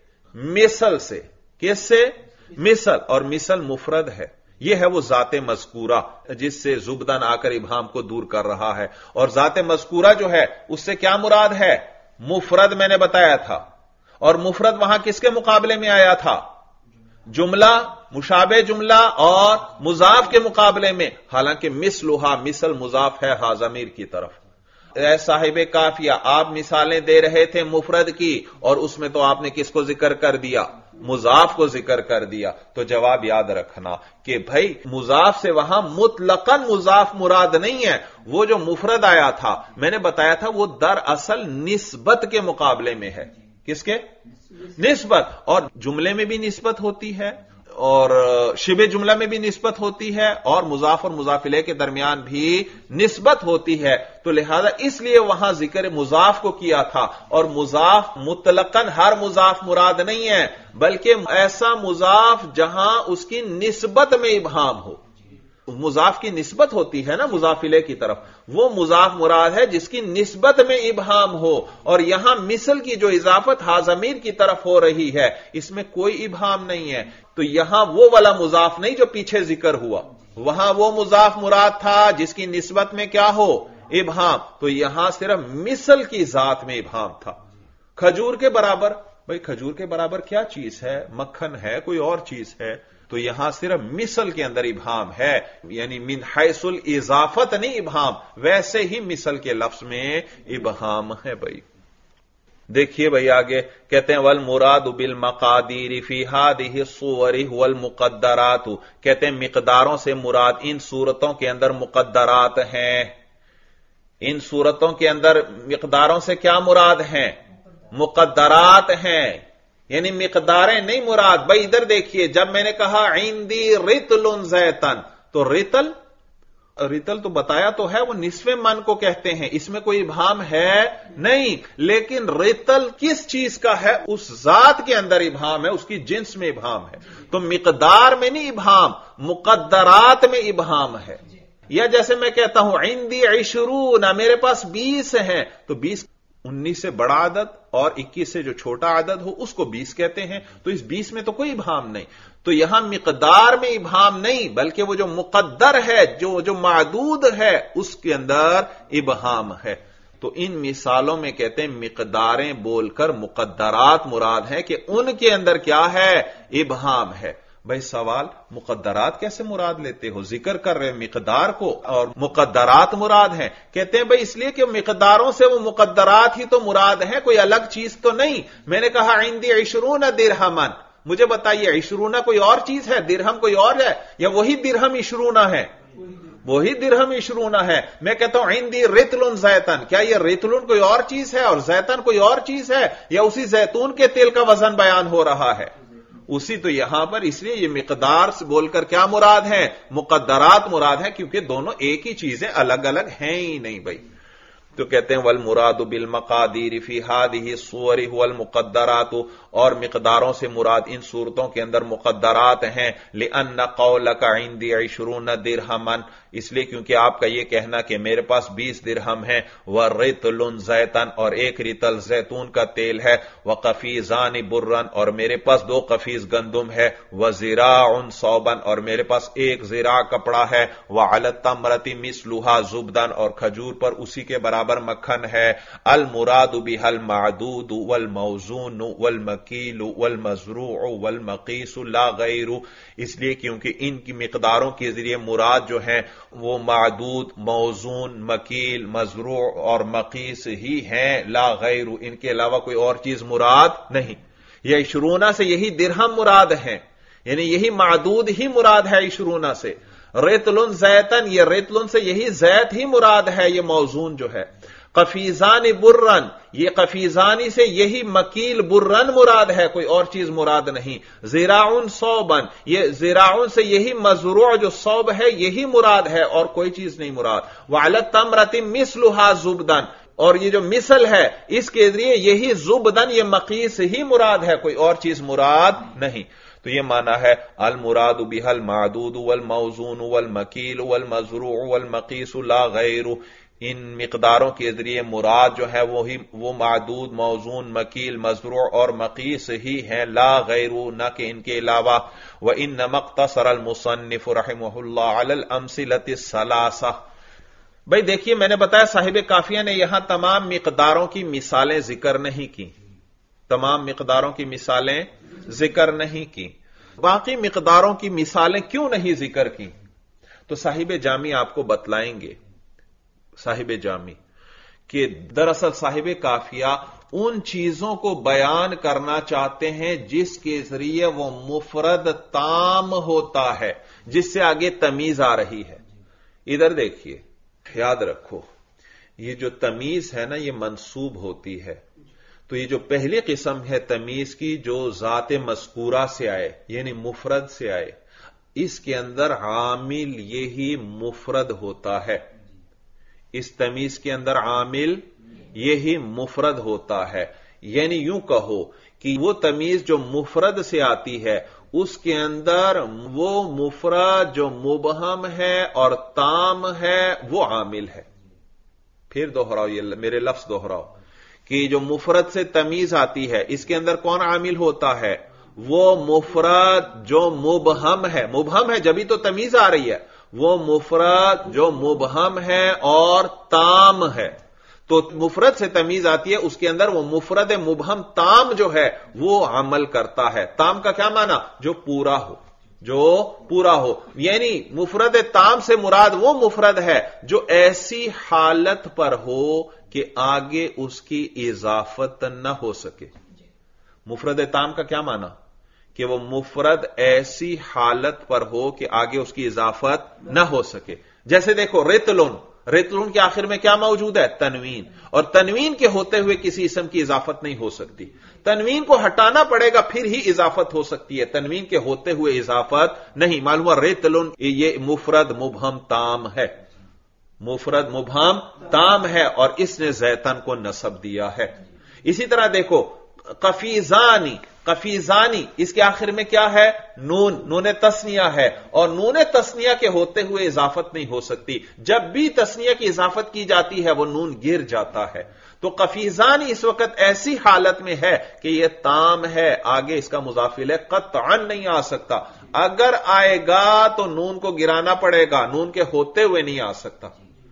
مثل سے۔ کس سے؟ مثل، اور مثل مفرد ہے، یہ ہے وہ ذات مذکورہ جس سے زبدن آ کر ابہام کو دور کر رہا ہے، اور ذات مذکورہ جو ہے اس سے کیا مراد ہے؟ مفرد میں نے بتایا تھا، اور مفرد وہاں کس کے مقابلے میں آیا تھا؟ جملہ، مشابہ جملہ اور مضاف کے مقابلے میں، حالانکہ مثلھا مثل مضاف ہے ہا ضمیر کی طرف۔ اے صاحب کافیہ، آپ مثالیں دے رہے تھے مفرد کی، اور اس میں تو آپ نے کس کو ذکر کر دیا؟ مضاف کو ذکر کر دیا۔ تو جواب یاد رکھنا کہ بھائی مضاف سے وہاں مطلقاً مضاف مراد نہیں ہے، وہ جو مفرد آیا تھا میں نے بتایا تھا وہ دراصل نسبت کے مقابلے میں ہے۔ کس کے؟ نسبت، اور جملے میں بھی نسبت ہوتی ہے، اور شبہ جملہ میں بھی نسبت ہوتی ہے، اور مضاف اور مضاف الیہ کے درمیان بھی نسبت ہوتی ہے، تو لہذا اس لیے وہاں ذکر مضاف کو کیا تھا، اور مضاف مطلقاً ہر مضاف مراد نہیں ہے، بلکہ ایسا مضاف جہاں اس کی نسبت میں ابہام ہو۔ مضاف کی نسبت ہوتی ہے نا مضاف الیہ کی طرف، وہ مضاف مراد ہے جس کی نسبت میں ابہام ہو، اور یہاں مثل کی جو اضافت ہا ضمیر کی طرف ہو رہی ہے اس میں کوئی ابہام نہیں ہے، تو یہاں وہ والا مضاف نہیں جو پیچھے ذکر ہوا، وہاں وہ مضاف مراد تھا جس کی نسبت میں کیا ہو؟ ابہام، تو یہاں صرف مثل کی ذات میں ابہام تھا۔ کھجور کے برابر، بھئی کھجور کے برابر کیا چیز ہے؟ مکھن ہے، کوئی اور چیز ہے؟ تو یہاں صرف مثل کے اندر ابہام ہے، یعنی من حیث الاضافت نہیں ابہام، ویسے ہی مثل کے لفظ میں ابہام ہے۔ بھائی دیکھیے بھائی آگے کہتے ہیں والمراد بالمقادیر فی ہذہ الصور هو المقدرات، کہتے ہیں مقداروں سے مراد ان صورتوں کے اندر مقدرات ہیں۔ ان صورتوں کے اندر مقداروں سے کیا مراد ہیں؟ مقدرات ہیں، یعنی مقداریں نہیں مراد۔ بھائی ادھر دیکھیے، جب میں نے کہا عندی رطل زیتن، تو رطل رطل تو بتایا تو ہے وہ نصف من کو کہتے ہیں، اس میں کوئی ابہام ہے نہیں، لیکن رطل کس چیز کا ہے؟ اس ذات کے اندر ابہام ہے، اس کی جنس میں ابہام ہے، تو مقدار میں نہیں ابہام، مقدرات میں ابہام ہے۔ یا جیسے میں کہتا ہوں عندی عشرون، میرے پاس بیس ہیں، تو بیس انیس سے بڑا عدد اور اکیس سے جو چھوٹا عدد ہو اس کو بیس کہتے ہیں، تو اس بیس میں تو کوئی ابہام نہیں۔ تو یہاں مقدار میں ابہام نہیں، بلکہ وہ جو مقدر ہے، جو جو معدود ہے، اس کے اندر ابہام ہے۔ تو ان مثالوں میں کہتے ہیں مقداریں بول کر مقدرات مراد ہے کہ ان کے اندر کیا ہے؟ ابہام ہے۔ بھائی سوال، مقدرات کیسے مراد لیتے ہو؟ ذکر کر رہے مقدار کو اور مقدرات مراد ہیں۔ کہتے ہیں بھائی اس لیے کہ مقداروں سے وہ مقدرات ہی تو مراد ہیں، کوئی الگ چیز تو نہیں۔ میں نے کہا عندی عشرون درہمن، مجھے بتائیے عشرون کوئی اور چیز ہے؟ درہم کوئی اور ہے؟ یا وہی درہم عشرون ہے؟ وہی درہم عشرون ہے۔ میں کہتا ہوں عندی رطل زیتن، کیا یہ رطل کوئی اور چیز ہے اور زیتن کوئی اور چیز ہے، یا اسی زیتون کے تیل کا وزن بیان ہو رہا ہے؟ اسی تو یہاں پر، اس لیے یہ مقدار سے بول کر کیا مراد ہے؟ مقدرات مراد ہے، کیونکہ دونوں ایک ہی چیزیں الگ الگ ہیں ہی نہیں۔ بھائی تو کہتے ہیں والمراد بالمقادیر فی هذه الصور هو المقدرات، اور مقداروں سے مراد ان صورتوں کے اندر مقدرات ہیں۔ لأن قولک عندی عشرون درہما، اس لیے کیونکہ آپ کا یہ کہنا کہ میرے پاس بیس درہم ہیں، ورطل زیتن، اور ایک رطل زیتون کا تیل ہے، وقفیزان برن، اور میرے پاس دو قفیز گندم ہے، وزراع صوبن، اور میرے پاس ایک زراع کپڑا ہے، وعلی التمرۃ مثلھا زبدن، اور کھجور پر اسی کے برابر مکھن ہے۔ المراد بها المعدود والموزون والمکیل والمزروع والمقیس لا غیر، اس لیے کیونکہ ان کی مقداروں کے ذریعے مراد جو ہیں وہ معدود، موزون، مکیل، مزروع اور مقیس ہی ہیں، لا غیر، ان کے علاوہ کوئی اور چیز مراد نہیں۔ یہ عشرونہ سے یہی درہم مراد ہیں، یعنی یہی معدود ہی مراد ہے عشرونہ سے۔ رطل زیتن، یہ رطل سے یہی زیت ہی مراد ہے، یہ موزون جو ہے۔ قفیزان برن، یہ قفیزانی سے یہی مکیل برن مراد ہے، کوئی اور چیز مراد نہیں. زراعن صوبن، یہ زراعن سے یہی مزروع جو صوب ہے یہی مراد ہے اور کوئی چیز نہیں مراد. وعلی التمرۃ مثلھا زبدن، اور یہ جو مثل ہے اس کے ذریعے یہی زبدن، یہ مقیس ہی مراد ہے، کوئی اور چیز مراد نہیں. تو یہ معنی ہے المراد بها المعدود والموزون والمکیل والمزروع والمقیس لا غیر. ان مقداروں کے ذریعے مراد جو ہے وہی وہ معدود، موزون، مکیل، مزروع اور مقیس ہی ہیں، لا غیر، نہ کہ ان کے علاوہ. وانما اقتصر المصنف رحمہ اللہ علی الامثلۃ الثلاثہ. بھئی دیکھیے، میں نے بتایا صاحب کافیہ نے یہاں تمام مقداروں کی مثالیں ذکر نہیں کی، تمام مقداروں کی مثالیں ذکر نہیں کی. باقی مقداروں کی مثالیں کیوں نہیں ذکر کی؟ تو صاحب جامی آپ کو بتلائیں گے، صاحب جامی، کہ دراصل صاحب کافیہ ان چیزوں کو بیان کرنا چاہتے ہیں جس کے ذریعے وہ مفرد تام ہوتا ہے، جس سے آگے تمیز آ رہی ہے. ادھر دیکھیے، یاد رکھو، یہ جو تمیز ہے نا یہ منصوب ہوتی ہے. تو یہ جو پہلی قسم ہے تمیز کی جو ذات مذکورہ سے آئے یعنی مفرد سے آئے، اس کے اندر عامل یہی مفرد ہوتا ہے. اس تمیز کے اندر عامل یہی مفرد ہوتا ہے. یعنی یوں کہو کہ وہ تمیز جو مفرد سے آتی ہے اس کے اندر وہ مفرد جو مبہم ہے اور تام ہے وہ عامل ہے. پھر دوہراؤ، یہ میرے لفظ دوہراؤ کہ جو مفرد سے تمیز آتی ہے اس کے اندر کون عامل ہوتا ہے؟ وہ مفرد جو مبہم ہے. مبہم ہے جبھی تو تمیز آ رہی ہے. وہ مفرد جو مبہم ہے اور تام ہے. تو مفرد سے تمیز آتی ہے، اس کے اندر وہ مفرد مبہم تام جو ہے وہ عمل کرتا ہے. تام کا کیا معنی؟ جو پورا ہو، جو پورا ہو. یعنی مفرد تام سے مراد وہ مفرد ہے جو ایسی حالت پر ہو کہ آگے اس کی اضافت نہ ہو سکے. مفرد تام کا کیا معنی؟ کہ وہ مفرد ایسی حالت پر ہو کہ آگے اس کی اضافت نہ ہو سکے. جیسے دیکھو رتلن، رتلن کے آخر میں کیا موجود ہے؟ تنوین. اور تنوین کے ہوتے ہوئے کسی اسم کی اضافت نہیں ہو سکتی. تنوین کو ہٹانا پڑے گا پھر ہی اضافت ہو سکتی ہے، تنوین کے ہوتے ہوئے اضافت نہیں. معلوم ہے رتلن یہ مفرد مبہم تام ہے، مفرد مبہم تام ہے اور اس نے زیتن کو نسب دیا ہے. اسی طرح دیکھو قفیزانی، قفیزانی اس کے آخر میں کیا ہے؟ نون، نون تسنیہ ہے اور نون تسنیہ کے ہوتے ہوئے اضافت نہیں ہو سکتی. جب بھی تسنیہ کی اضافت کی جاتی ہے وہ نون گر جاتا ہے. تو قفیزانی اس وقت ایسی حالت میں ہے کہ یہ تام ہے، آگے اس کا مضاف الیہ قطعا نہیں آ سکتا. اگر آئے گا تو نون کو گرانا پڑے گا، نون کے ہوتے ہوئے نہیں آ سکتا.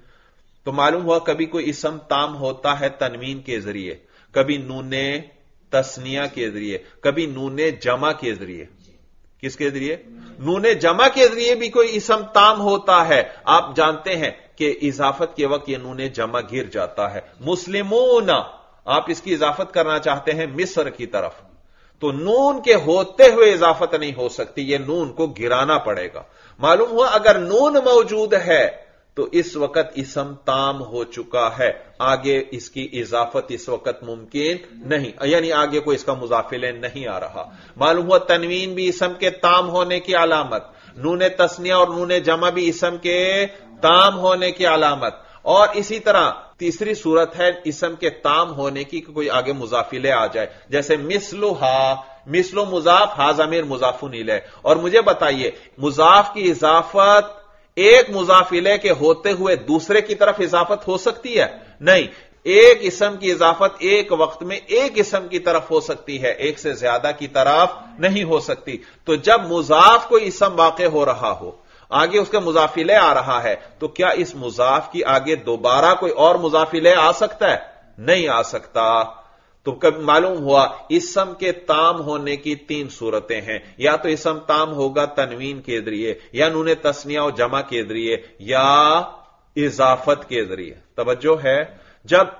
تو معلوم ہوا کبھی کوئی اسم تام ہوتا ہے تنوین کے ذریعے، کبھی نون تسنیہ کے ذریعے، کبھی نون جمع کے ذریعے. کس کے ذریعے؟ نون جمع کے ذریعے بھی کوئی اسم تام ہوتا ہے. آپ جانتے ہیں کہ اضافت کے وقت یہ نون جمع گر جاتا ہے. مسلمون، آپ اس کی اضافت کرنا چاہتے ہیں مصر کی طرف، تو نون کے ہوتے ہوئے اضافت نہیں ہو سکتی، یہ نون کو گرانا پڑے گا. معلوم ہوا اگر نون موجود ہے تو اس وقت اسم تام ہو چکا ہے، آگے اس کی اضافت اس وقت ممکن نہیں، یعنی آگے کوئی اس کا مضاف الیہ نہیں آ رہا. معلوم ہوا تنوین بھی اسم کے تام ہونے کی علامت، نون تسنیہ اور نون جمع بھی اسم کے تام ہونے کی علامت. اور اسی طرح تیسری صورت ہے اسم کے تام ہونے کی کہ کوئی آگے مضاف الیہ آ جائے، جیسے مثلھا، مثل مضاف، ہا ضمیر مضاف الیہ. اور مجھے بتائیے مضاف کی اضافت ایک مضاف الیہ کے ہوتے ہوئے دوسرے کی طرف اضافت ہو سکتی ہے؟ نہیں. ایک اسم کی اضافت ایک وقت میں ایک اسم کی طرف ہو سکتی ہے، ایک سے زیادہ کی طرف نہیں ہو سکتی. تو جب مضاف کوئی اسم واقع ہو رہا ہو، آگے اس کا مضاف الیہ آ رہا ہے، تو کیا اس مضاف کی آگے دوبارہ کوئی اور مضاف الیہ آ سکتا ہے؟ نہیں آ سکتا. تو کب معلوم ہوا اسم کے تام ہونے کی تین صورتیں ہیں، یا تو اسم تام ہوگا تنوین کے ذریعے، یا نون تسنیہ و جمع کے ذریعے، یا اضافت کے ذریعے. توجہ ہے؟ جب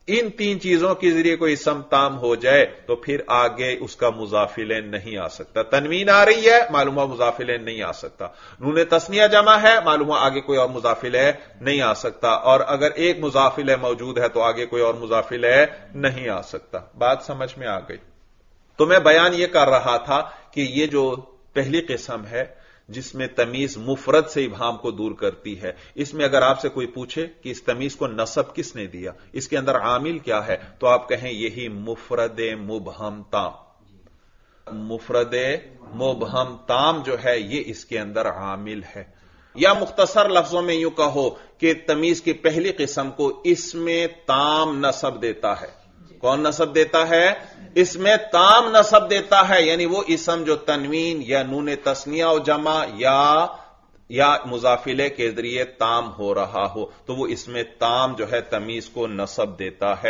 ان تین چیزوں کے ذریعے کوئی اسم تام ہو جائے تو پھر آگے اس کا مضاف الیہ نہیں آ سکتا. تنوین آ رہی ہے، معلوم ہوا مضاف الیہ نہیں آ سکتا. نون تثنیہ جمع ہے، معلوم ہوا آگے کوئی اور مضاف الیہ نہیں آ سکتا. اور اگر ایک مضاف الیہ موجود ہے تو آگے کوئی اور مضاف الیہ نہیں آ سکتا. بات سمجھ میں آ گئی؟ تو میں بیان یہ کر رہا تھا کہ یہ جو پہلی قسم ہے جس میں تمیز مفرد سے ابہام کو دور کرتی ہے، اس میں اگر آپ سے کوئی پوچھے کہ اس تمیز کو نصب کس نے دیا، اس کے اندر عامل کیا ہے، تو آپ کہیں یہی مفرد مبہم تام. مفرد مبہم تام جو ہے یہ اس کے اندر عامل ہے. یا مختصر لفظوں میں یوں کہو کہ تمیز کی پہلی قسم کو اس میں تام نصب دیتا ہے. کون نصب دیتا ہے؟ اس میں تام نصب دیتا ہے، یعنی وہ اسم جو تنوین یا نون تثنیہ و جمع یا یا مضاف الیہ کے ذریعے تام ہو رہا ہو تو وہ اس میں تام جو ہے تمیز کو نصب دیتا ہے.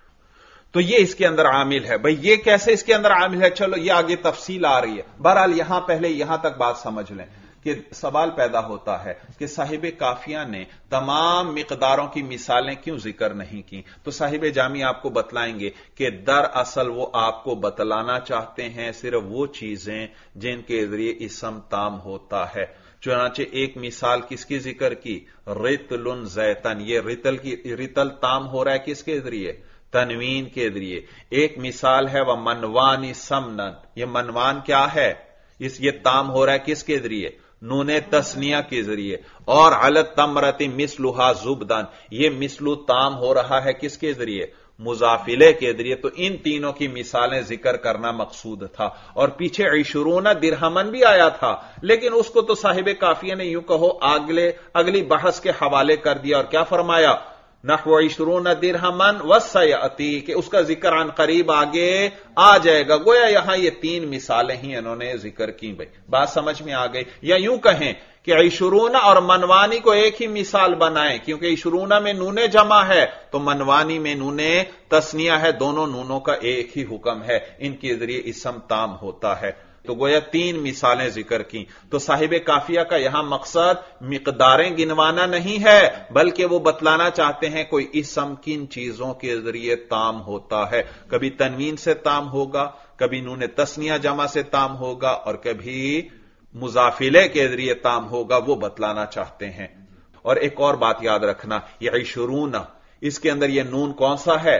تو یہ اس کے اندر عامل ہے. بھئی یہ کیسے اس کے اندر عامل ہے؟ چلو یہ آگے تفصیل آ رہی ہے. بہرحال یہاں پہلے یہاں تک بات سمجھ لیں کہ سوال پیدا ہوتا ہے کہ صاحب کافیہ نے تمام مقداروں کی مثالیں کیوں ذکر نہیں کی. تو صاحب جامی آپ کو بتلائیں گے کہ دراصل وہ آپ کو بتلانا چاہتے ہیں صرف وہ چیزیں جن کے ذریعے اسم تام ہوتا ہے. چنانچہ ایک مثال کس کی ذکر کی؟ رتل زیتن. یہ رتل کی رتل تام ہو رہا ہے کس کے ذریعے؟ تنوین کے ذریعے. ایک مثال ہے وہ منوانی سمنن. یہ منوان کیا ہے؟ اس یہ تام ہو رہا ہے کس کے ذریعے؟ نون تثنیہ کے ذریعے. اور علت تمرت مثلھا زبدن. یہ مثلو تام ہو رہا ہے کس کے ذریعے؟ مضاف الیہ کے ذریعے. تو ان تینوں کی مثالیں ذکر کرنا مقصود تھا. اور پیچھے عشرون درہمن بھی آیا تھا، لیکن اس کو تو صاحب کافیہ نے یوں کہو اگلے اگلی بحث کے حوالے کر دیا اور کیا فرمایا؟ نحو عشرون درہمن وسیأتی، کہ اس کا ذکر عن قریب آگے آ جائے گا. گویا یہاں یہ تین مثالیں ہی انہوں نے ذکر کی. بھائی بات سمجھ میں آ گئی؟ یا یوں کہیں کہ عشرون اور منوانی کو ایک ہی مثال بنائیں، کیونکہ عشرون میں نون جمع ہے تو منوانی میں نون تثنیہ ہے. دونوں نونوں کا ایک ہی حکم ہے، ان کے ذریعے اسم تام ہوتا ہے. تو گویا تین مثالیں ذکر کی. تو صاحب کافیہ کا یہاں مقصد مقداریں گنوانا نہیں ہے، بلکہ وہ بتلانا چاہتے ہیں کوئی اسم کن چیزوں کے ذریعے تام ہوتا ہے. کبھی تنوین سے تام ہوگا، کبھی نون تثنیہ جمع سے تام ہوگا، اور کبھی مضاف الیہ کے ذریعے تام ہوگا، وہ بتلانا چاہتے ہیں. اور ایک اور بات یاد رکھنا، یہ عشرون، اس کے اندر یہ نون کون سا ہے؟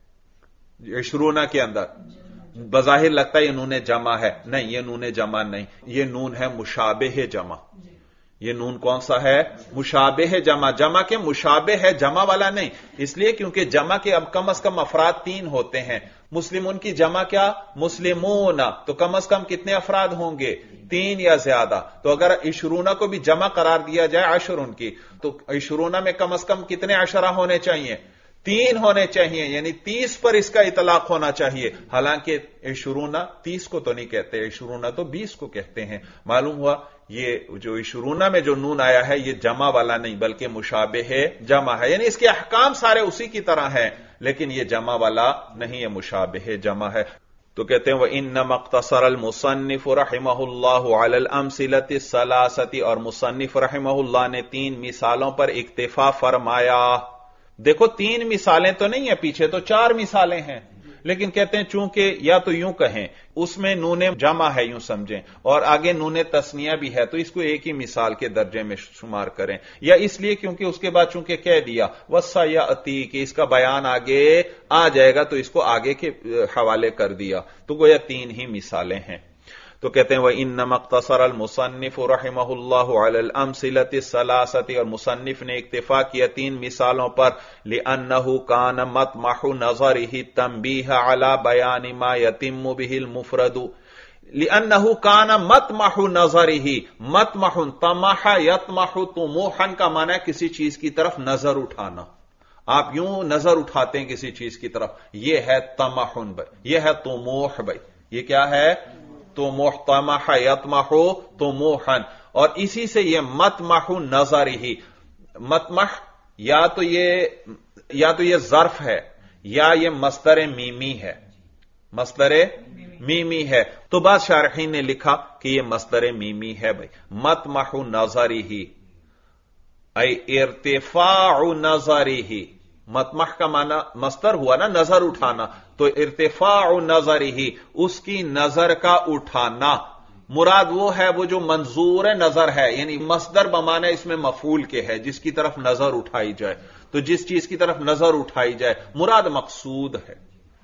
عشرون کے اندر بظاہر لگتا ہے یہ نون جمع ہے، نہیں، یہ نون جمع نہیں، یہ نون ہے مشابہ جمع. یہ نون کون سا ہے؟ مشابہ جمع. جمع کے مشابہ ہے، جمع والا نہیں. اس لیے کیونکہ جمع کے اب کم از کم افراد تین ہوتے ہیں. مسلمون کی جمع کیا؟ مسلمون. تو کم از کم کتنے افراد ہوں گے؟ تین یا زیادہ. تو اگر عشرونہ کو بھی جمع قرار دیا جائے عشرن کی، تو عشرونہ میں کم از کم کتنے عشرہ ہونے چاہیے؟ تین ہونے چاہیے، یعنی تیس پر اس کا اطلاق ہونا چاہیے. حالانکہ عشرونہ تیس کو تو نہیں کہتے، عشرونہ تو بیس کو کہتے ہیں. معلوم ہوا یہ جو عشرونہ میں جو نون آیا ہے یہ جمع والا نہیں بلکہ مشابہ جمع ہے، یعنی اس کے احکام سارے اسی کی طرح ہیں، لیکن یہ جمع والا نہیں، یہ مشابہ جمع ہے. تو کہتے ہیں وَإِنَّمَا اقْتَصَرَ الْمُصَنِّفُ رَحِمَهُ اللَّهُ عَلَى الْأَمْثِلَةِ الثَّلَاثَةِ. اور مصنف رحمہ اللہ نے تین مثالوں پر اکتفا فرمایا. دیکھو تین مثالیں تو نہیں ہیں، پیچھے تو چار مثالیں ہیں، لیکن کہتے ہیں چونکہ یا تو یوں کہیں اس میں نون جمع ہے، یوں سمجھیں، اور آگے نون تثنیہ بھی ہے، تو اس کو ایک ہی مثال کے درجے میں شمار کریں. یا اس لیے کیونکہ اس کے بعد چونکہ کہہ دیا وَسَيَأْتِي کہ اس کا بیان آگے آ جائے گا، تو اس کو آگے کے حوالے کر دیا. تو گویا تین ہی مثالیں ہیں. تو کہتے ہیں وَإِنَّمَا اقْتَصَرَ الْمُصَنِّفُ رَحِمَهُ اللَّهُ عَلَى الْأَمْثِلَةِ الثَّلَاثَةِ. اور مصنف نے اکتفا کیا تین مثالوں پر. لِأَنَّهُ كَانَ مَطْمَحُ نَظَرِهِ التَّنْبِيهَ عَلَى بَيَانِ مَا يَتِمُّ بِهِ الْمُفْرَدُ. لِأَنَّهُ كَانَ مَطْمَحُ نَظَرِهِ. مطمح طمح يطمح طموحا کا معنی ہے کسی چیز کی طرف نظر اٹھانا. آپ یوں نظر اٹھاتے ہیں کسی چیز کی طرف، یہ ہے طمح بھائی، یہ ہے طموح بھائی. یہ کیا ہے؟ طموح. طمح یطمح طموحا. اور اسی سے یہ مطمح نظرہ. مطمح یا تو یہ یا تو یہ ظرف ہے یا یہ مصدر میمی ہے. مصدر میمی ہے. تو بعض شارحین نے لکھا کہ یہ مصدر میمی ہے بھائی. مطمح نظرہ ای ارتفاع نظرہ. मतमह का माना मस्तर हुआ ना नजर उठाना, तो इर्तिफाउ नजरिही, उसकी नजर का उठाना। मुराद वो है वो जो मंजूर नजर है, यानी मस्दर बमाना इसमें मफूल के है, जिसकी तरफ नजर उठाई जाए। तो जिस चीज की तरफ नजर उठाई जाए, मुराद मकसूद है।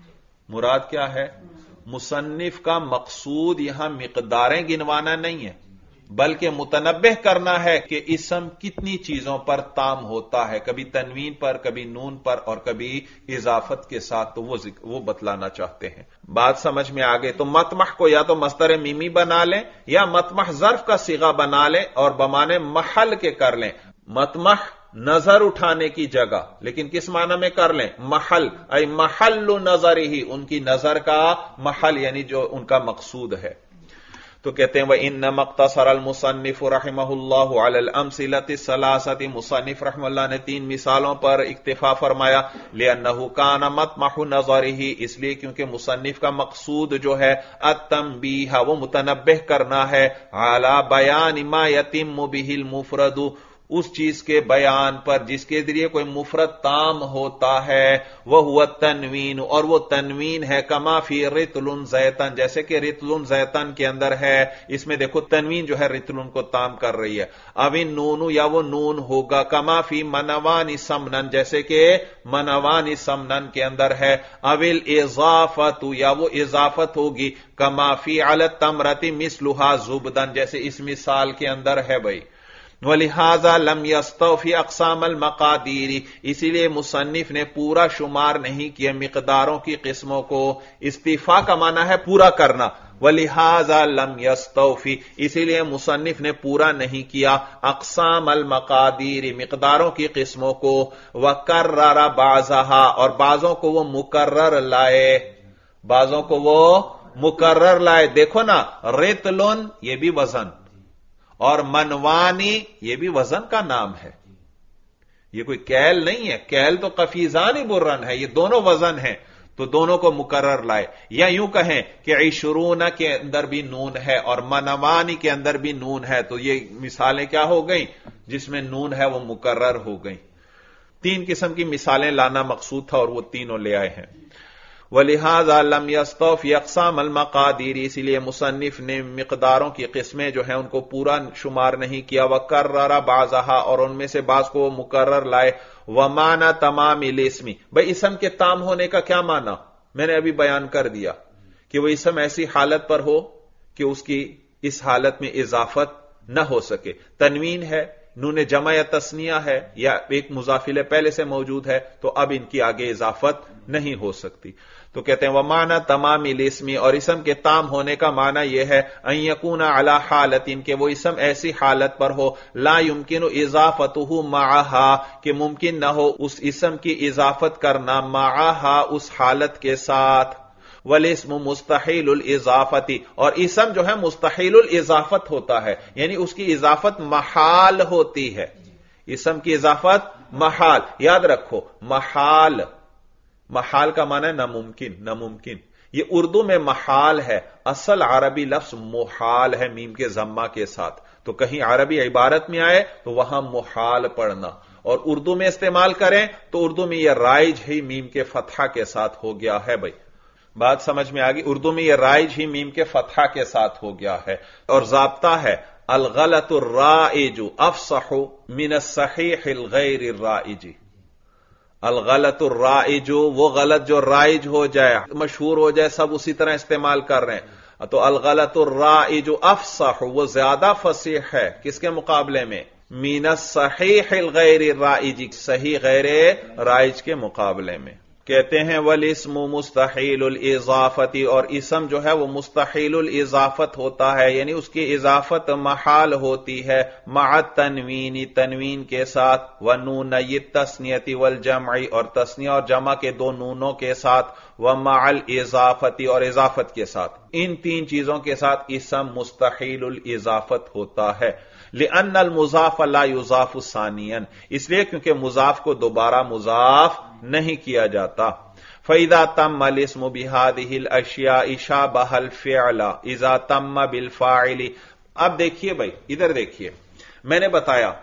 मुराद क्या है? मुसन्निफ का मकसूद यहां मिकदारें गिनवाना नहीं है, बल्कि मुतनब्बिह करना है कि इसम कितनी चीजों पर ताम होता है, कभी तनवीन पर, कभी नून पर और कभी इजाफत के साथ। तो वो वो बतलाना चाहते हैं। बात समझ में आ गई? तो मतमह को या तो मस्तर मीमी बना लें या मतमह ज़र्फ का सीगा बना लें और बमाने महल के कर लें। मतमह नजर उठाने की जगह, लेकिन किस माना में कर लें? महल, ऐ महल्लु नजर ही, उनकी नजर का महल, यानी जो उनका मकसूद है। तो कहते हैं वह इन्न मख्तसर अल मुसन्निफ रहमहुल्लाहु अलल अमसिलति सलासति, मुसन्निफ रहमहुल्लाह ने तीन मिसालों पर इक्तिफा फरमाया। लिअन्नहु कान मतमहु नज़रिही, इसलिए क्योंकि मुसन्निफ का मकसूद जो है अत्तंबीह, वो मुतनब्बिह करना है, अला बयान मा यतिम्मु बिहिल मुफरदु, उस चीज के बयान पर जिसके जरिए कोई मुफरद ताम होता है। वह हुआ तनवीन, और वो तनवीन है कमा फी रितलुन ज़ैतन, जैसे कि रितलुन ज़ैतन के अंदर है। इसमें देखो तनवीन जो है रितलुन को ताम कर रही है। अविन नूनू, या वो नून होगा कमा फी मनवानी समनन, जैसे कि मनवानी समनन के अंदर है। अविल इजाफतु, या वो इजाफत होगी कमा फी अल तमरति मिसलुहा जुबदन, जैसे इस मिसाल के अंदर है भाई। वलिहाजा लम यस्तौफी अक़साम अल मक़ादीरी, इसीलिए मुसन्निफ ने पूरा शुमार नहीं किया मिक़दारों की किस्मों को। इस्तीफा का माना है पूरा करना। वलिहाजा लम यस्तौफी, इसीलिए मुसन्निफ ने पूरा नहीं किया अक़साम अल मक़ादीरी, मिक़दारों की किस्मों को। वकर्रर बाज़हा, और बाज़ों को वो मुकर्रर लाए, बाज़ों को वो मुकर्रर लाए। देखो ना, रितलुन ये भी वजन, और मनवानी ये भी वजन का नाम है, ये कोई कैल नहीं है। कैल तो कफीजानी बुर्रन है, ये दोनों वजन है, तो दोनों को मुकर्रर लाए। या यूं कहें कि इशरूना के अंदर भी नून है और मनवानी के अंदर भी नून है, तो ये मिसालें क्या हो गई? जिसमें नून है वो मुकर्रर हो गई। तीन किस्म की मिसालें लाना मकसूद था और वो तीनों ले आए हैं। वलिहाजा लम यस्तौफी अक़साम अल मक़ादीर, इसीलिए मुसन्निफ ने मिक़दारों की किस्में जो है उनको पूरा शुमार नहीं किया। वकर्रर बाज़हा, और उनमें से बाज़ को मुकर्रर लाए। वमाना तमामिल इस्मी, भाई इसम के ताम होने का क्या माना? मैंने अभी बयान कर दिया कि वह इसम ऐसी हालत पर हो कि उसकी इस हालत में इजाफत न हो सके। तनवीन है, नून जमा या तस्निया है, या एक मुजाफिल पहले से मौजूद है, तो अब इनकी आगे इजाफत नहीं हो सकती। तो कहते हैं वमाना तमामिल इस्मी, और इसम के ताम होने का माना यह है अन यकूना अला हालतिन, के वो इसम ऐसी हालत पर हो ला युमकिनु इजाफतुहु माहा, कि मुमकिन न हो उस इसम की इजाफत करना माहा, उस हालत के साथ। वलिस्मु मुस्तहीलुल इजाफती, और इसम जो है मुस्तहीलुल इजाफत होता है, यानी उसकी इजाफत महाल होती है। इसम की इजाफत महाल, याद रखो महाल, महाल का माना है नामुमकिन, नामुमकिन। ये उर्दू में महाल है, असल अरबी लफ्ज मुहाल है मीम के जम्मा के साथ। तो कहीं अरबी इबारत में आए तो वहां मुहाल पढ़ना, और उर्दू में इस्तेमाल करें तो उर्दू में यह राइज ही मीम के फतहा के साथ हो गया है। भाई बात समझ में आ गई? उर्दू में यह राइज ही मीम के फतहा के साथ हो गया है। और जाब्ता है अलगलतुर राइजु अफसहु मिन सहीहिल गैरिर राइजी। अलगलतुर राइजु, वो गलत जो राइज हो जाए, मशहूर हो जाए, सब उसी तरह इस्तेमाल कर रहे हैं। तो अलगलतुर राइजु अफसहु, वो ज्यादा फसीह है किसके मुकाबले में? मिन सहीहिल गैरिर राइजी, सही गैर राइज के मुकाबले में। कहते हैं वलिस्मु मुस्तहीलुल इजाफती, और इसम जो है वो मुस्तहीलुल इजाफत होता है, यानी उसकी इजाफत महाल होती है। मअत तनवीनी, तनवीन के साथ। व नूनय्य तस्नियति वल जमई, और तस्निया और जमा के दो नूनों के साथ। व मअल इजाफती, और इजाफत के साथ। इन तीन चीजों के साथ इसम मुस्तहीलुल इजाफत होता है। लिअन्नल मुजाफ ला युजाफु सानियन, इसलिए क्योंकि मुजाफ को दोबारा मुजाफ नहीं किया जाता। फैदा तम्मल इस्मु बिहादिहिल अशिया शाबहल फ़िअला इज़ा तम्म बिल फ़ाइली। अब देखिए भाई, इधर देखिए, मैंने बताया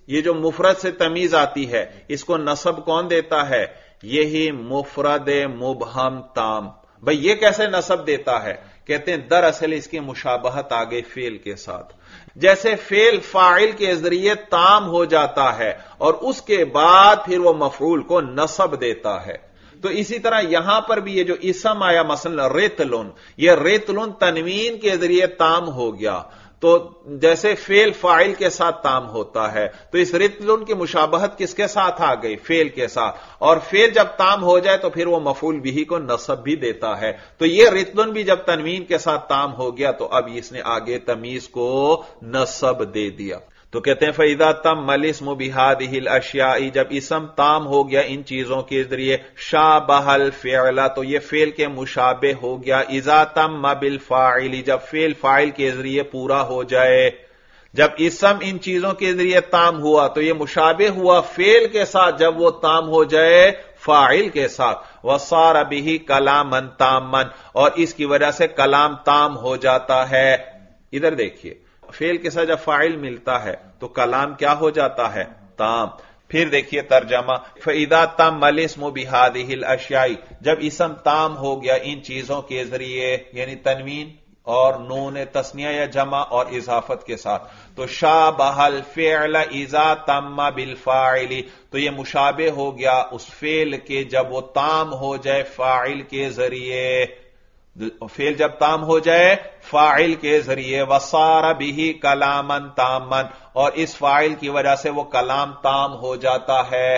یہ جو مفرد سے تمیز آتی ہے اس کو نصب کون دیتا ہے؟ یہی مفرد مبہم تام. بھئی یہ کیسے نصب دیتا ہے؟ کہتے ہیں دراصل اس کی مشابہت آگے فعل کے ساتھ. جیسے فعل فاعل کے ذریعے تام ہو جاتا ہے اور اس کے بعد پھر وہ مفعول کو نصب دیتا ہے، تو اسی طرح یہاں پر بھی یہ جو اسم آیا مثلا ریتلن، یہ ریتلن تنوین کے ذریعے تام ہو گیا، تو جیسے فعل فاعل کے ساتھ تام ہوتا ہے تو اس ریتلن کی مشابہت کس کے ساتھ آ گئی؟ فعل کے ساتھ. اور فعل جب تام ہو جائے تو پھر وہ مفعول بھی کو نصب بھی دیتا ہے. تو یہ ریتلن بھی جب تنوین کے ساتھ تام ہو گیا تو اب اس نے آگے تمیز کو نصب دے دیا. تو کہتے ہیں فَإِذَا تَمَّ الْاسْمُ بِهَذِهِ الْأَشْيَاءِ، جب اسم تام ہو گیا ان چیزوں کے ذریعے، شَابَهَ الْفِعْلَ، تو یہ فعل کے مشابہ ہو گیا. اِذَا تَمَّ بِالْفَاعِلِ، جب فعل فاعل کے ذریعے پورا ہو جائے. جب اسم ان چیزوں کے ذریعے تام ہوا تو یہ مشابہ ہوا فعل کے ساتھ جب وہ تام ہو جائے فاعل کے ساتھ. وَصَارَ بِهِ كَلَامًا تَامًا، اور اس کی وجہ سے کلام تام ہو جاتا ہے. ادھر دیکھیے، فعل کے ساتھ جب فاعل ملتا ہے تو کلام کیا ہو جاتا ہے؟ تام. پھر دیکھیے ترجمہ، فَإِذَا تَمَّ الْاسْمُ بِهَذِهِ الْأَشْيَاءِ، جب اسم تام ہو گیا ان چیزوں کے ذریعے، یعنی تنوین اور نون تثنیہ یا جمع اور اضافت کے ساتھ، تو شابہ الفعل اذا تم بالفاعل، تو یہ مشابہ ہو گیا اس فعل کے جب وہ تام ہو جائے فاعل کے ذریعے. فعل جب تام ہو جائے فاعل کے ذریعے. وصار به کلاما تاما، اور اس فاعل کی وجہ سے وہ کلام تام ہو جاتا ہے.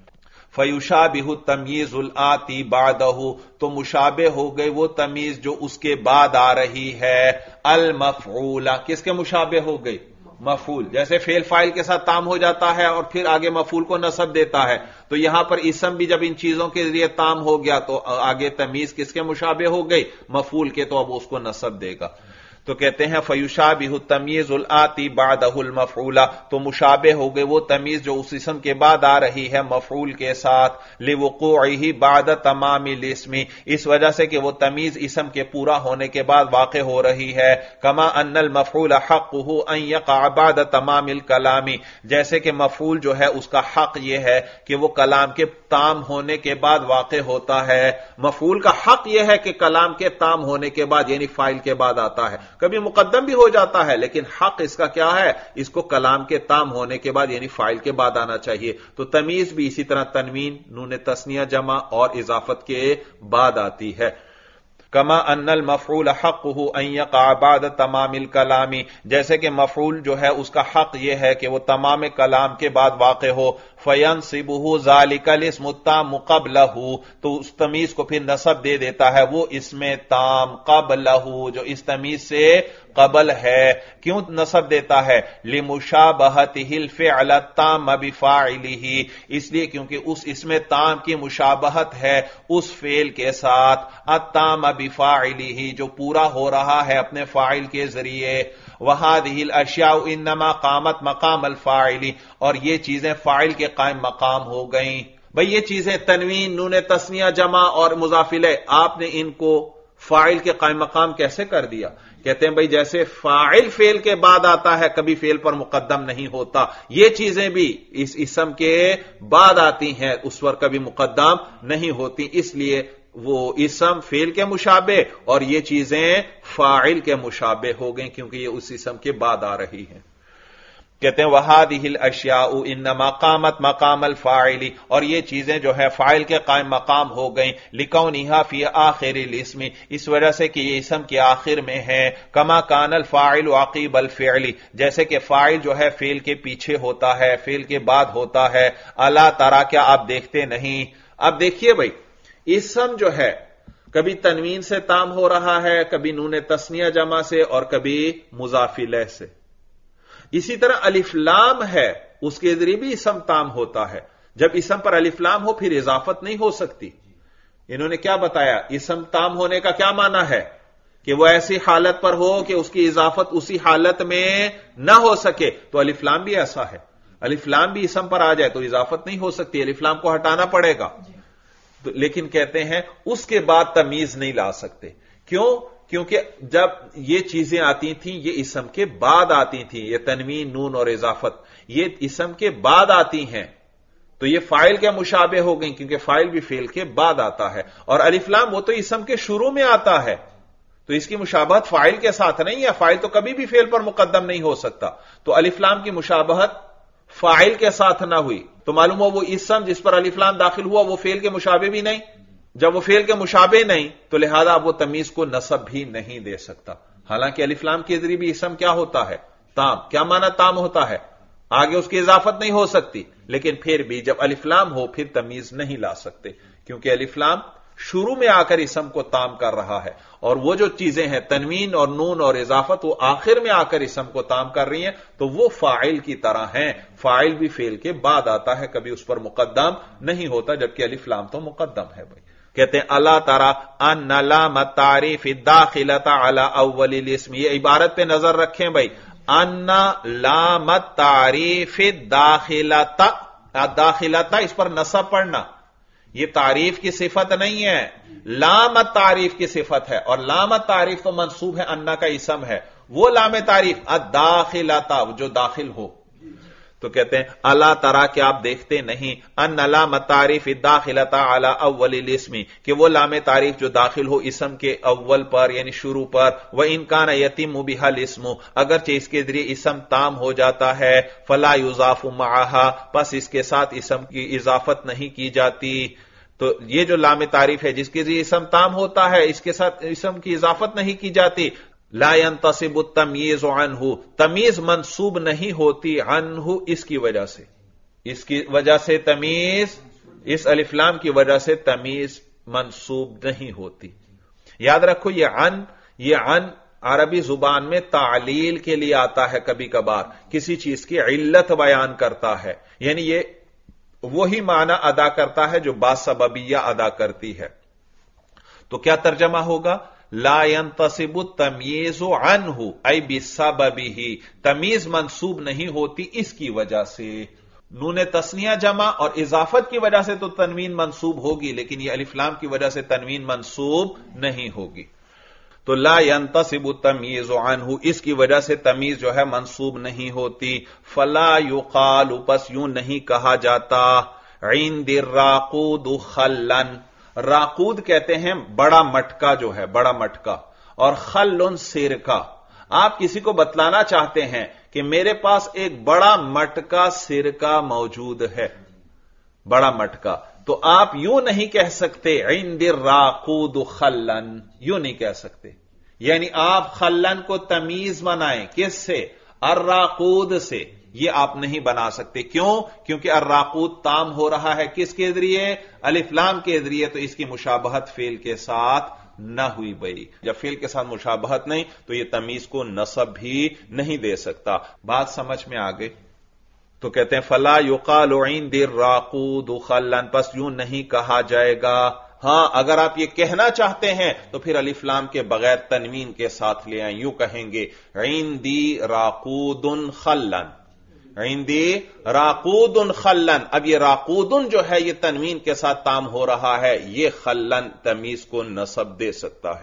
فیشابہ التمیز الآتی بعدہ، تو مشابہ ہو گئی وہ تمیز جو اس کے بعد آ رہی ہے. المفعول، کس کے مشابہ ہو گئی؟ مفعول. جیسے فعل فاعل کے ساتھ تام ہو جاتا ہے اور پھر آگے مفعول کو نصب دیتا ہے، تو یہاں پر اسم بھی جب ان چیزوں کے ذریعے تام ہو گیا تو آگے تمیز کس کے مشابہ ہو گئی؟ مفعول کے، تو اب اس کو نصب دے گا. تو کہتے ہیں فیشابہ التمیز الآتی بعدہ المفعول، تو مشابہ ہو گئے وہ تمیز جو اس اسم کے بعد آ رہی ہے مفعول کے ساتھ. لوقوعہ بعد تمام الاسم، اس وجہ سے کہ وہ تمیز اسم کے پورا ہونے کے بعد واقع ہو رہی ہے. کما ان المفعول حقہ ان یقع بعد تمام الکلام، جیسے کہ مفعول جو ہے اس کا حق یہ ہے کہ وہ کلام کے تام ہونے کے بعد واقع ہوتا ہے. مفعول کا حق یہ ہے کہ کلام کے تام ہونے کے بعد، یعنی فاعل کے بعد آتا ہے. کبھی مقدم بھی ہو جاتا ہے لیکن حق اس کا کیا ہے؟ اس کو کلام کے تام ہونے کے بعد یعنی فاعل کے بعد آنا چاہیے. تو تمیز بھی اسی طرح تنوین، نون تثنیہ جمع اور اضافت کے بعد آتی ہے. کما ان المفعول حقہ ان یقع بعد تمام الکلام، جیسے کہ مفعول جو ہے اس کا حق یہ ہے کہ وہ تمام کلام کے بعد واقع ہو. فینصبہ ذالک الاسم التام قبلہ، تو اس تمیز کو پھر نصب دے دیتا ہے وہ اسم تام قبلہ جو اس تمیز سے قبل ہے. کیوں نصب دیتا ہے؟ لمشابہتہ الفعل التام بفاعلہ، اس لیے کیونکہ اس اسم تام کی مشابہت ہے اس فعل کے ساتھ التام بفاعلہ جو پورا ہو رہا ہے اپنے فاعل کے ذریعے. وہذہ الاشیاء انما قامت مقام الفاعل، اور یہ چیزیں فاعل کے قائم مقام ہو گئیں. بھئی یہ چیزیں تنوین، نون تثنیہ جمع اور مضاف الیہ، آپ نے ان کو فاعل کے قائم مقام کیسے کر دیا؟ کہتے ہیں بھئی جیسے فاعل فعل کے بعد آتا ہے، کبھی فعل پر مقدم نہیں ہوتا، یہ چیزیں بھی اس اسم کے بعد آتی ہیں، اس پر کبھی مقدم نہیں ہوتی. اس لیے وہ اسم فعل کے مشابہ اور یہ چیزیں فاعل کے مشابہ ہو گئیں کیونکہ یہ اس اسم کے بعد آ رہی ہیں. کہتے ہیں وَهَذِهِ الْأَشْيَاءُ إِنَّمَا قَامَتْ مَقَامَ الْفَاعِلِ، اور یہ چیزیں جو ہے فاعل کے قائم مقام ہو گئیں. لِكَوْنِهَا فِي آخِرِ الْاسْمِ، اس وجہ سے کہ یہ اسم کے آخر میں ہے. كَمَا كَانَ الْفَاعِلُ عَقِيبَ الْفِعْلِ، جیسے کہ فاعل جو ہے فعل کے پیچھے ہوتا ہے، فعل کے بعد ہوتا ہے. أَلَا تَرَى، کیا آپ دیکھتے نہیں؟ اب دیکھیے بھائی، اسم جو ہے کبھی تنوین سے تام ہو رہا ہے، کبھی نون تثنیہ جمع سے اور کبھی مضاف الیہ سے. اسی طرح الف لام ہے، اس کے ذریعے بھی اسم تام ہوتا ہے. جب اسم پر الف لام ہو پھر اضافت نہیں ہو سکتی. انہوں نے کیا بتایا؟ اسم تام ہونے کا کیا معنی ہے؟ کہ وہ ایسی حالت پر ہو کہ اس کی اضافت اسی حالت میں نہ ہو سکے. تو الف لام بھی ایسا ہے، الف لام بھی اسم پر آ جائے تو اضافت نہیں ہو سکتی، الف لام کو ہٹانا پڑے گا. لیکن کہتے ہیں اس کے بعد تمیز نہیں لا سکتے. کیوں؟ کیونکہ جب یہ چیزیں آتی تھیں یہ اسم کے بعد آتی تھیں، یہ تنوین، نون اور اضافت یہ اسم کے بعد آتی ہیں، تو یہ فاعل کے مشابہ ہو گئیں کیونکہ فاعل بھی فعل کے بعد آتا ہے، اور الف لام وہ تو اسم کے شروع میں آتا ہے، تو اس کی مشابہت فاعل کے ساتھ نہیں ہے، فاعل تو کبھی بھی فعل پر مقدم نہیں ہو سکتا، تو الف لام کی مشابہت فاعل کے ساتھ نہ ہوئی تو معلوم ہو وہ اسم جس پر الف لام داخل ہوا وہ فعل کے مشابہ بھی نہیں، جب وہ فعل کے مشابہ نہیں تو لہذا وہ تمیز کو نصب بھی نہیں دے سکتا، حالانکہ الف لام کے ذریعے بھی اسم کیا ہوتا ہے؟ تام۔ کیا معنی تام ہوتا ہے؟ آگے اس کی اضافت نہیں ہو سکتی، لیکن پھر بھی جب الف لام ہو پھر تمیز نہیں لا سکتے، کیونکہ الف لام شروع میں آ کر اسم کو تام کر رہا ہے، اور وہ جو چیزیں ہیں تنوین اور نون اور اضافت وہ آخر میں آ کر اسم کو تام کر رہی ہیں، تو وہ فاعل کی طرح ہیں، فاعل بھی فعل کے بعد آتا ہے، کبھی اس پر مقدم نہیں ہوتا، جبکہ الف لام تو مقدم ہے بھائی۔ کہتے ہیں اللہ ترى ان لام التعریف داخلۃ علی اول الاسم، یہ عبارت پہ نظر رکھیں بھائی، ان لام التعریف داخلۃ، داخلۃ اس پر نصب پڑھنا، یہ تعریف کی صفت نہیں ہے، لام التعریف کی صفت ہے، اور لام التعریف تو منصوب ہے، انا کا اسم ہے، وہ لام تعریف الداخلۃ جو داخل ہو، تو کہتے ہیں اللہ ترى کہ آپ دیکھتے نہیں ان لام التعریف الداخلۃ علی اول الاسم کہ وہ لام تعریف جو داخل ہو اسم کے اول پر یعنی شروع پر، وان کان یتم بها الاسم اگرچہ اس کے ذریعے اسم تام ہو جاتا ہے، فلا یضاف معها پس اس کے ساتھ اسم کی اضافت نہیں کی جاتی، تو یہ جو لام تعریف ہے جس کے ذریعے اسم تام ہوتا ہے اس کے ساتھ اسم کی اضافت نہیں کی جاتی، لا ينتصب التمییز عنہ تمیز منصوب نہیں ہوتی عنہ اس کی وجہ سے، اس کی وجہ سے تمیز، اس الف لام کی وجہ سے تمیز منصوب نہیں ہوتی۔ یاد رکھو یہ عن، یہ عن عربی زبان میں تعلیل کے لیے آتا ہے، کبھی کبھار کسی چیز کی علت بیان کرتا ہے، یعنی یہ وہی معنی ادا کرتا ہے جو باسببیہ ادا کرتی ہے، تو کیا ترجمہ ہوگا؟ لا ينتصب التمییز عنہ ای بسببہ تمیز منصوب نہیں ہوتی اس کی وجہ سے، نون تثنیہ جمع اور اضافت کی وجہ سے تو تنوین منصوب ہوگی، لیکن یہ الف لام کی وجہ سے تنوین منصوب نہیں ہوگی، تو لا ينتصب التمییز عنہ اس کی وجہ سے تمیز جو ہے منصوب نہیں ہوتی، فلا یقال پس یوں نہیں کہا جاتا عند الراقود خلن، راقود کہتے ہیں بڑا مٹکا جو ہے، بڑا مٹکا، اور خلن سرکہ، آپ کسی کو بتلانا چاہتے ہیں کہ میرے پاس ایک بڑا مٹکا سرکہ موجود ہے، بڑا مٹکا، تو آپ یوں نہیں کہہ سکتے عند الراقود خلن، یوں نہیں کہہ سکتے، یعنی آپ خلن کو تمیز بنائیں کس سے؟ الراقود سے، یہ آپ نہیں بنا سکتے، کیوں؟ کیونکہ الراقود تام ہو رہا ہے کس کے ذریعے؟ الف لام کے ذریعے، تو اس کی مشابہت فعل کے ساتھ نہ ہوئی بھئی، جب فعل کے ساتھ مشابہت نہیں تو یہ تمیز کو نصب بھی نہیں دے سکتا۔ بات سمجھ میں آ گئی؟ تو کہتے ہیں فلا یقال عند الراقود خلن پس یوں نہیں کہا جائے گا، ہاں اگر آپ یہ کہنا چاہتے ہیں تو پھر الف لام کے بغیر تنوین کے ساتھ لے آئیں، یوں کہیں گے عندی راقود خلن، عندی راقود خلن، اب یہ راقود جو ہے یہ تنوین کے ساتھ تام ہو رہا ہے، یہ خلن تمیز کو نصب دے سکتا ہے۔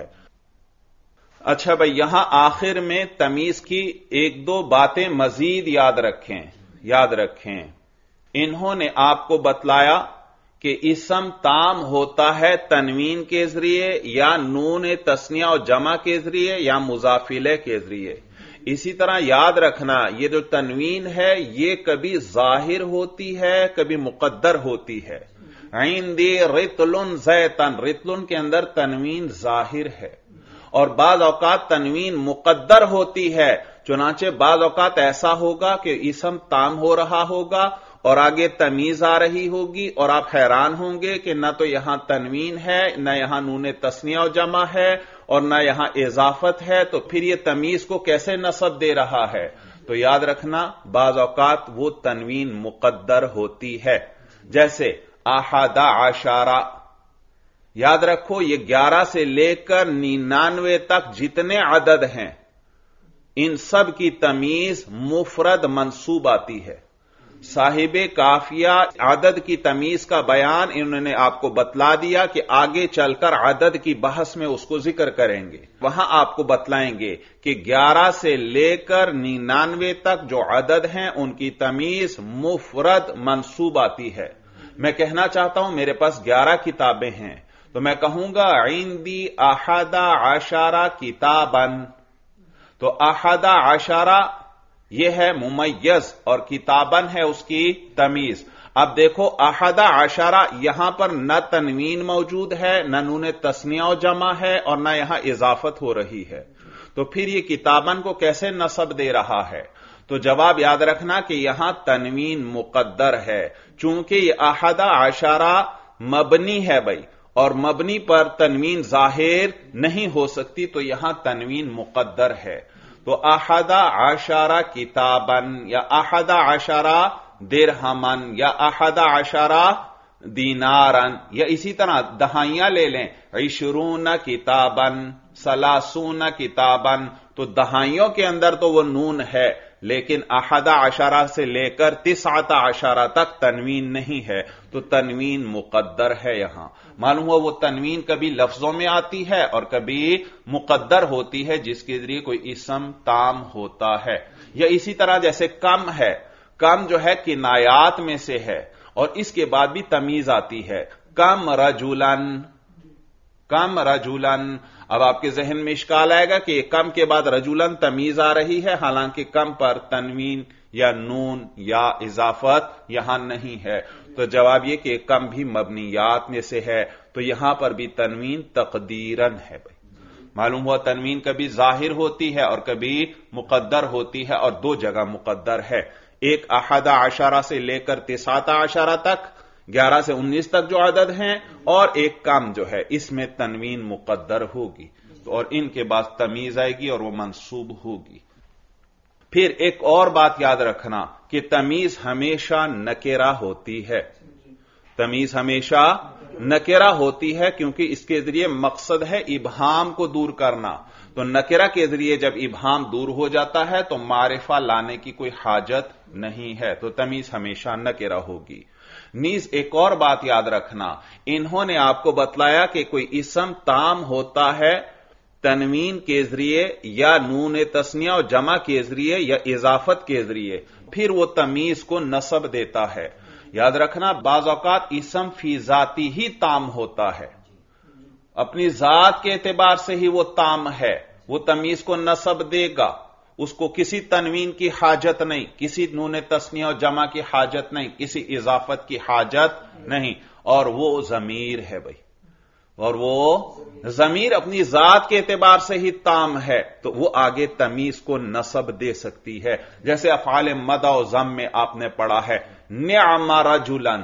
اچھا بھائی یہاں آخر میں تمیز کی ایک دو باتیں مزید یاد رکھیں، یاد رکھیں انہوں نے آپ کو بتلایا کہ اسم تام ہوتا ہے تنوین کے ذریعے یا نون تثنیہ اور جمع کے ذریعے یا مضاف الیہ کے ذریعے، اسی طرح یاد رکھنا یہ جو تنوین ہے یہ کبھی ظاہر ہوتی ہے کبھی مقدر ہوتی ہے، عندی رطل زیتن، رطل کے اندر تنوین ظاہر ہے، اور بعض اوقات تنوین مقدر ہوتی ہے، چنانچہ بعض اوقات ایسا ہوگا کہ اسم تام ہو رہا ہوگا اور آگے تمیز آ رہی ہوگی اور آپ حیران ہوں گے کہ نہ تو یہاں تنوین ہے نہ یہاں نون تثنیہ و جمع ہے اور نہ یہاں اضافت ہے، تو پھر یہ تمیز کو کیسے نصب دے رہا ہے؟ تو یاد رکھنا بعض اوقات وہ تنوین مقدر ہوتی ہے، جیسے احد عشرہ، یاد رکھو یہ گیارہ سے لے کر ننانوے تک جتنے عدد ہیں ان سب کی تمیز مفرد منصوب آتی ہے، صاحب کافیہ عدد کی تمیز کا بیان انہوں نے آپ کو بتلا دیا کہ آگے چل کر عدد کی بحث میں اس کو ذکر کریں گے، وہاں آپ کو بتلائیں گے کہ گیارہ سے لے کر ننانوے تک جو عدد ہیں ان کی تمیز مفرد منصوب آتی ہے۔ میں کہنا چاہتا ہوں میرے پاس گیارہ کتابیں ہیں تو میں کہوں گا عندی احد عشرہ کتابن، تو احد عشرہ یہ ہے ممیز اور کتابن ہے اس کی تمیز۔ اب دیکھو احد عشرہ یہاں پر نہ تنوین موجود ہے، نہ نون تثنیہ و جمع ہے، اور نہ یہاں اضافت ہو رہی ہے، تو پھر یہ کتابن کو کیسے نصب دے رہا ہے؟ تو جواب یاد رکھنا کہ یہاں تنوین مقدر ہے، چونکہ یہ احد عشرہ مبنی ہے بھائی، اور مبنی پر تنوین ظاہر نہیں ہو سکتی، تو یہاں تنوین مقدر ہے۔ تو احد عشرہ کتابن یا احد عشرہ درہمن یا احد عشرہ دینارن، یا اسی طرح دہائیاں لے لیں، عشرون کتابن، سلاسون کتابن، تو دہائیوں کے اندر تو وہ نون ہے، لیکن احد عشرہ سے لے کر تسعۃ عشرہ تک تنوین نہیں ہے، تو تنوین مقدر ہے۔ یہاں معلوم ہوا وہ تنوین کبھی لفظوں میں آتی ہے اور کبھی مقدر ہوتی ہے جس کے ذریعے کوئی اسم تام ہوتا ہے، یا اسی طرح جیسے کم ہے، کم جو ہے کنایات میں سے ہے اور اس کے بعد بھی تمیز آتی ہے، کم رجلن، کم رجلن۔ اب آپ کے ذہن میں اشکال آئے گا کہ کم کے بعد رجلن تمیز آ رہی ہے، حالانکہ کم پر تنوین یا نون یا اضافت یہاں نہیں ہے، تو جواب یہ کہ کم بھی مبنیات میں سے ہے، تو یہاں پر بھی تنوین تقدیرن ہے بھائی۔ معلوم ہوا تنوین کبھی ظاہر ہوتی ہے اور کبھی مقدر ہوتی ہے، اور دو جگہ مقدر ہے، ایک احد عشرہ سے لے کر تسعۃ عشرہ تک، گیارہ سے انیس تک جو عدد ہیں، اور ایک کم جو ہے اس میں تنوین مقدر ہوگی، اور ان کے بعد تمیز آئے گی اور وہ منصوب ہوگی۔ پھر ایک اور بات یاد رکھنا کہ تمیز ہمیشہ نکرہ ہوتی ہے، تمیز ہمیشہ نکرہ ہوتی ہے، کیونکہ اس کے ذریعے مقصد ہے ابہام کو دور کرنا، تو نکرہ کے ذریعے جب ابہام دور ہو جاتا ہے تو معرفہ لانے کی کوئی حاجت نہیں ہے، تو تمیز ہمیشہ نکرہ ہوگی۔ نیز ایک اور بات یاد رکھنا، انہوں نے آپ کو بتلایا کہ کوئی اسم تام ہوتا ہے تنوین کے ذریعے یا نون تثنیہ اور جمع کے ذریعے یا اضافت کے ذریعے، پھر وہ تمیز کو نصب دیتا ہے۔ یاد رکھنا بعض اوقات اسم فی ذاتی ہی تام ہوتا ہے، اپنی ذات کے اعتبار سے ہی وہ تام ہے، وہ تمیز کو نصب دے گا، اس کو کسی تنوین کی حاجت نہیں، کسی نون تثنیہ اور جمع کی حاجت نہیں، کسی اضافت کی حاجت نہیں، اور وہ ضمیر ہے بھائی، اور وہ ضمیر اپنی ذات کے اعتبار سے ہی تام ہے، تو وہ آگے تمیز کو نصب دے سکتی ہے، جیسے افعال مدح و ذم میں آپ نے پڑھا ہے نعم رجلن،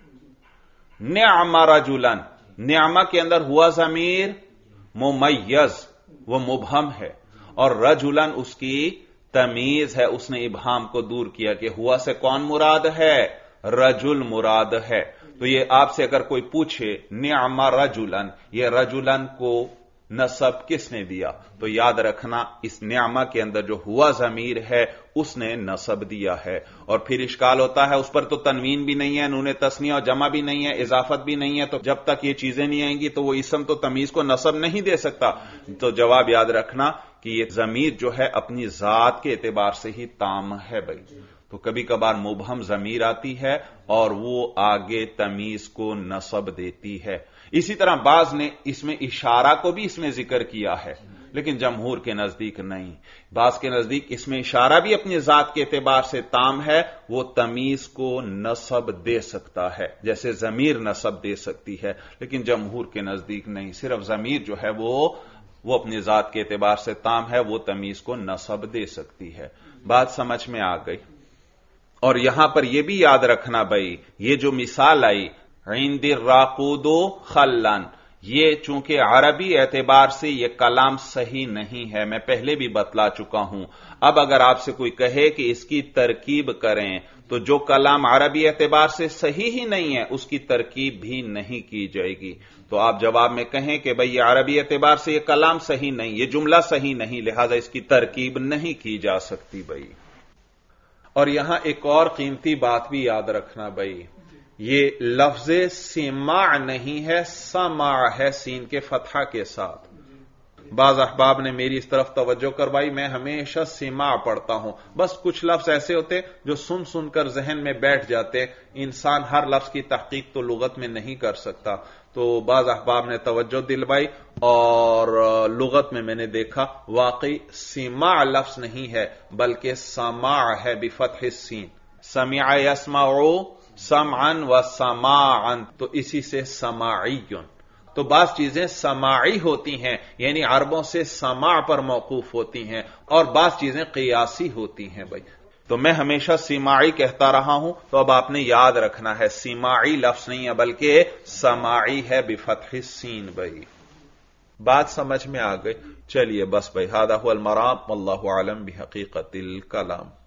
نعم رجلن، نعمہ کے اندر ہوا ضمیر ممیز، وہ مبہم ہے، اور رجلن اس کی تمیز ہے، اس نے ابہام کو دور کیا کہ ہوا سے کون مراد ہے؟ رجل مراد ہے۔ تو یہ آپ سے اگر کوئی پوچھے نعم رجلن، یہ رجلن کو نصب کس نے دیا، تو یاد رکھنا اس نعمہ کے اندر جو ہوا ضمیر ہے اس نے نصب دیا ہے، اور پھر اشکال ہوتا ہے اس پر تو تنوین بھی نہیں ہے، نون تثنیہ اور جمع بھی نہیں ہے، اضافت بھی نہیں ہے، تو جب تک یہ چیزیں نہیں آئیں گی تو وہ اسم تو تمیز کو نصب نہیں دے سکتا، تو جواب یاد رکھنا کہ یہ ضمیر جو ہے اپنی ذات کے اعتبار سے ہی تام ہے بھائی، تو کبھی کبھار مبہم ضمیر آتی ہے اور وہ آگے تمیز کو نصب دیتی ہے۔ اسی طرح بعض نے اس میں اشارہ کو بھی اس میں ذکر کیا ہے، لیکن جمہور کے نزدیک نہیں، بعض کے نزدیک اس میں اشارہ بھی اپنی ذات کے اعتبار سے تام ہے، وہ تمیز کو نصب دے سکتا ہے، جیسے ضمیر نصب دے سکتی ہے، لیکن جمہور کے نزدیک نہیں، صرف ضمیر جو ہے وہ وہ اپنی ذات کے اعتبار سے تام ہے، وہ تمیز کو نصب دے سکتی ہے۔ بات سمجھ میں آ گئی؟ اور یہاں پر یہ بھی یاد رکھنا بھائی، یہ جو مثال آئی عند الراقود خلن، یہ چونکہ عربی اعتبار سے یہ کلام صحیح نہیں ہے، میں پہلے بھی بتلا چکا ہوں۔ اب اگر آپ سے کوئی کہے کہ اس کی ترکیب کریں تو جو کلام عربی اعتبار سے صحیح ہی نہیں ہے اس کی ترکیب بھی نہیں کی جائے گی، تو آپ جواب میں کہیں کہ بھئی یہ عربی اعتبار سے یہ کلام صحیح نہیں، یہ جملہ صحیح نہیں، لہذا اس کی ترکیب نہیں کی جا سکتی بھئی۔ اور یہاں ایک اور قیمتی بات بھی یاد رکھنا بھائی، یہ لفظ سماع نہیں ہے، سماع ہے سین کے فتحہ کے ساتھ۔ بعض احباب نے میری اس طرف توجہ کروائی، میں ہمیشہ سماع پڑھتا ہوں، بس کچھ لفظ ایسے ہوتے جو سن سن کر ذہن میں بیٹھ جاتے، انسان ہر لفظ کی تحقیق تو لغت میں نہیں کر سکتا، تو بعض احباب نے توجہ دلوائی اور لغت میں میں نے دیکھا واقعی سماع لفظ نہیں ہے بلکہ سماع ہے بفتح السین، سمع یسمع سمعا و سماعا، تو اسی سے سماعی۔ تو بعض چیزیں سماعی ہوتی ہیں یعنی عربوں سے سماع پر موقوف ہوتی ہیں، اور بعض چیزیں قیاسی ہوتی ہیں بھائی۔ تو میں ہمیشہ سماعی کہتا رہا ہوں، تو اب آپ نے یاد رکھنا ہے سماعی لفظ نہیں ہے بلکہ سماعی ہے بفتح السین بھائی۔ بات سمجھ میں آ گئی؟ چلیے بس بھائی، ھذا ھو المرام واللہ اعلم بحقیقت الکلام۔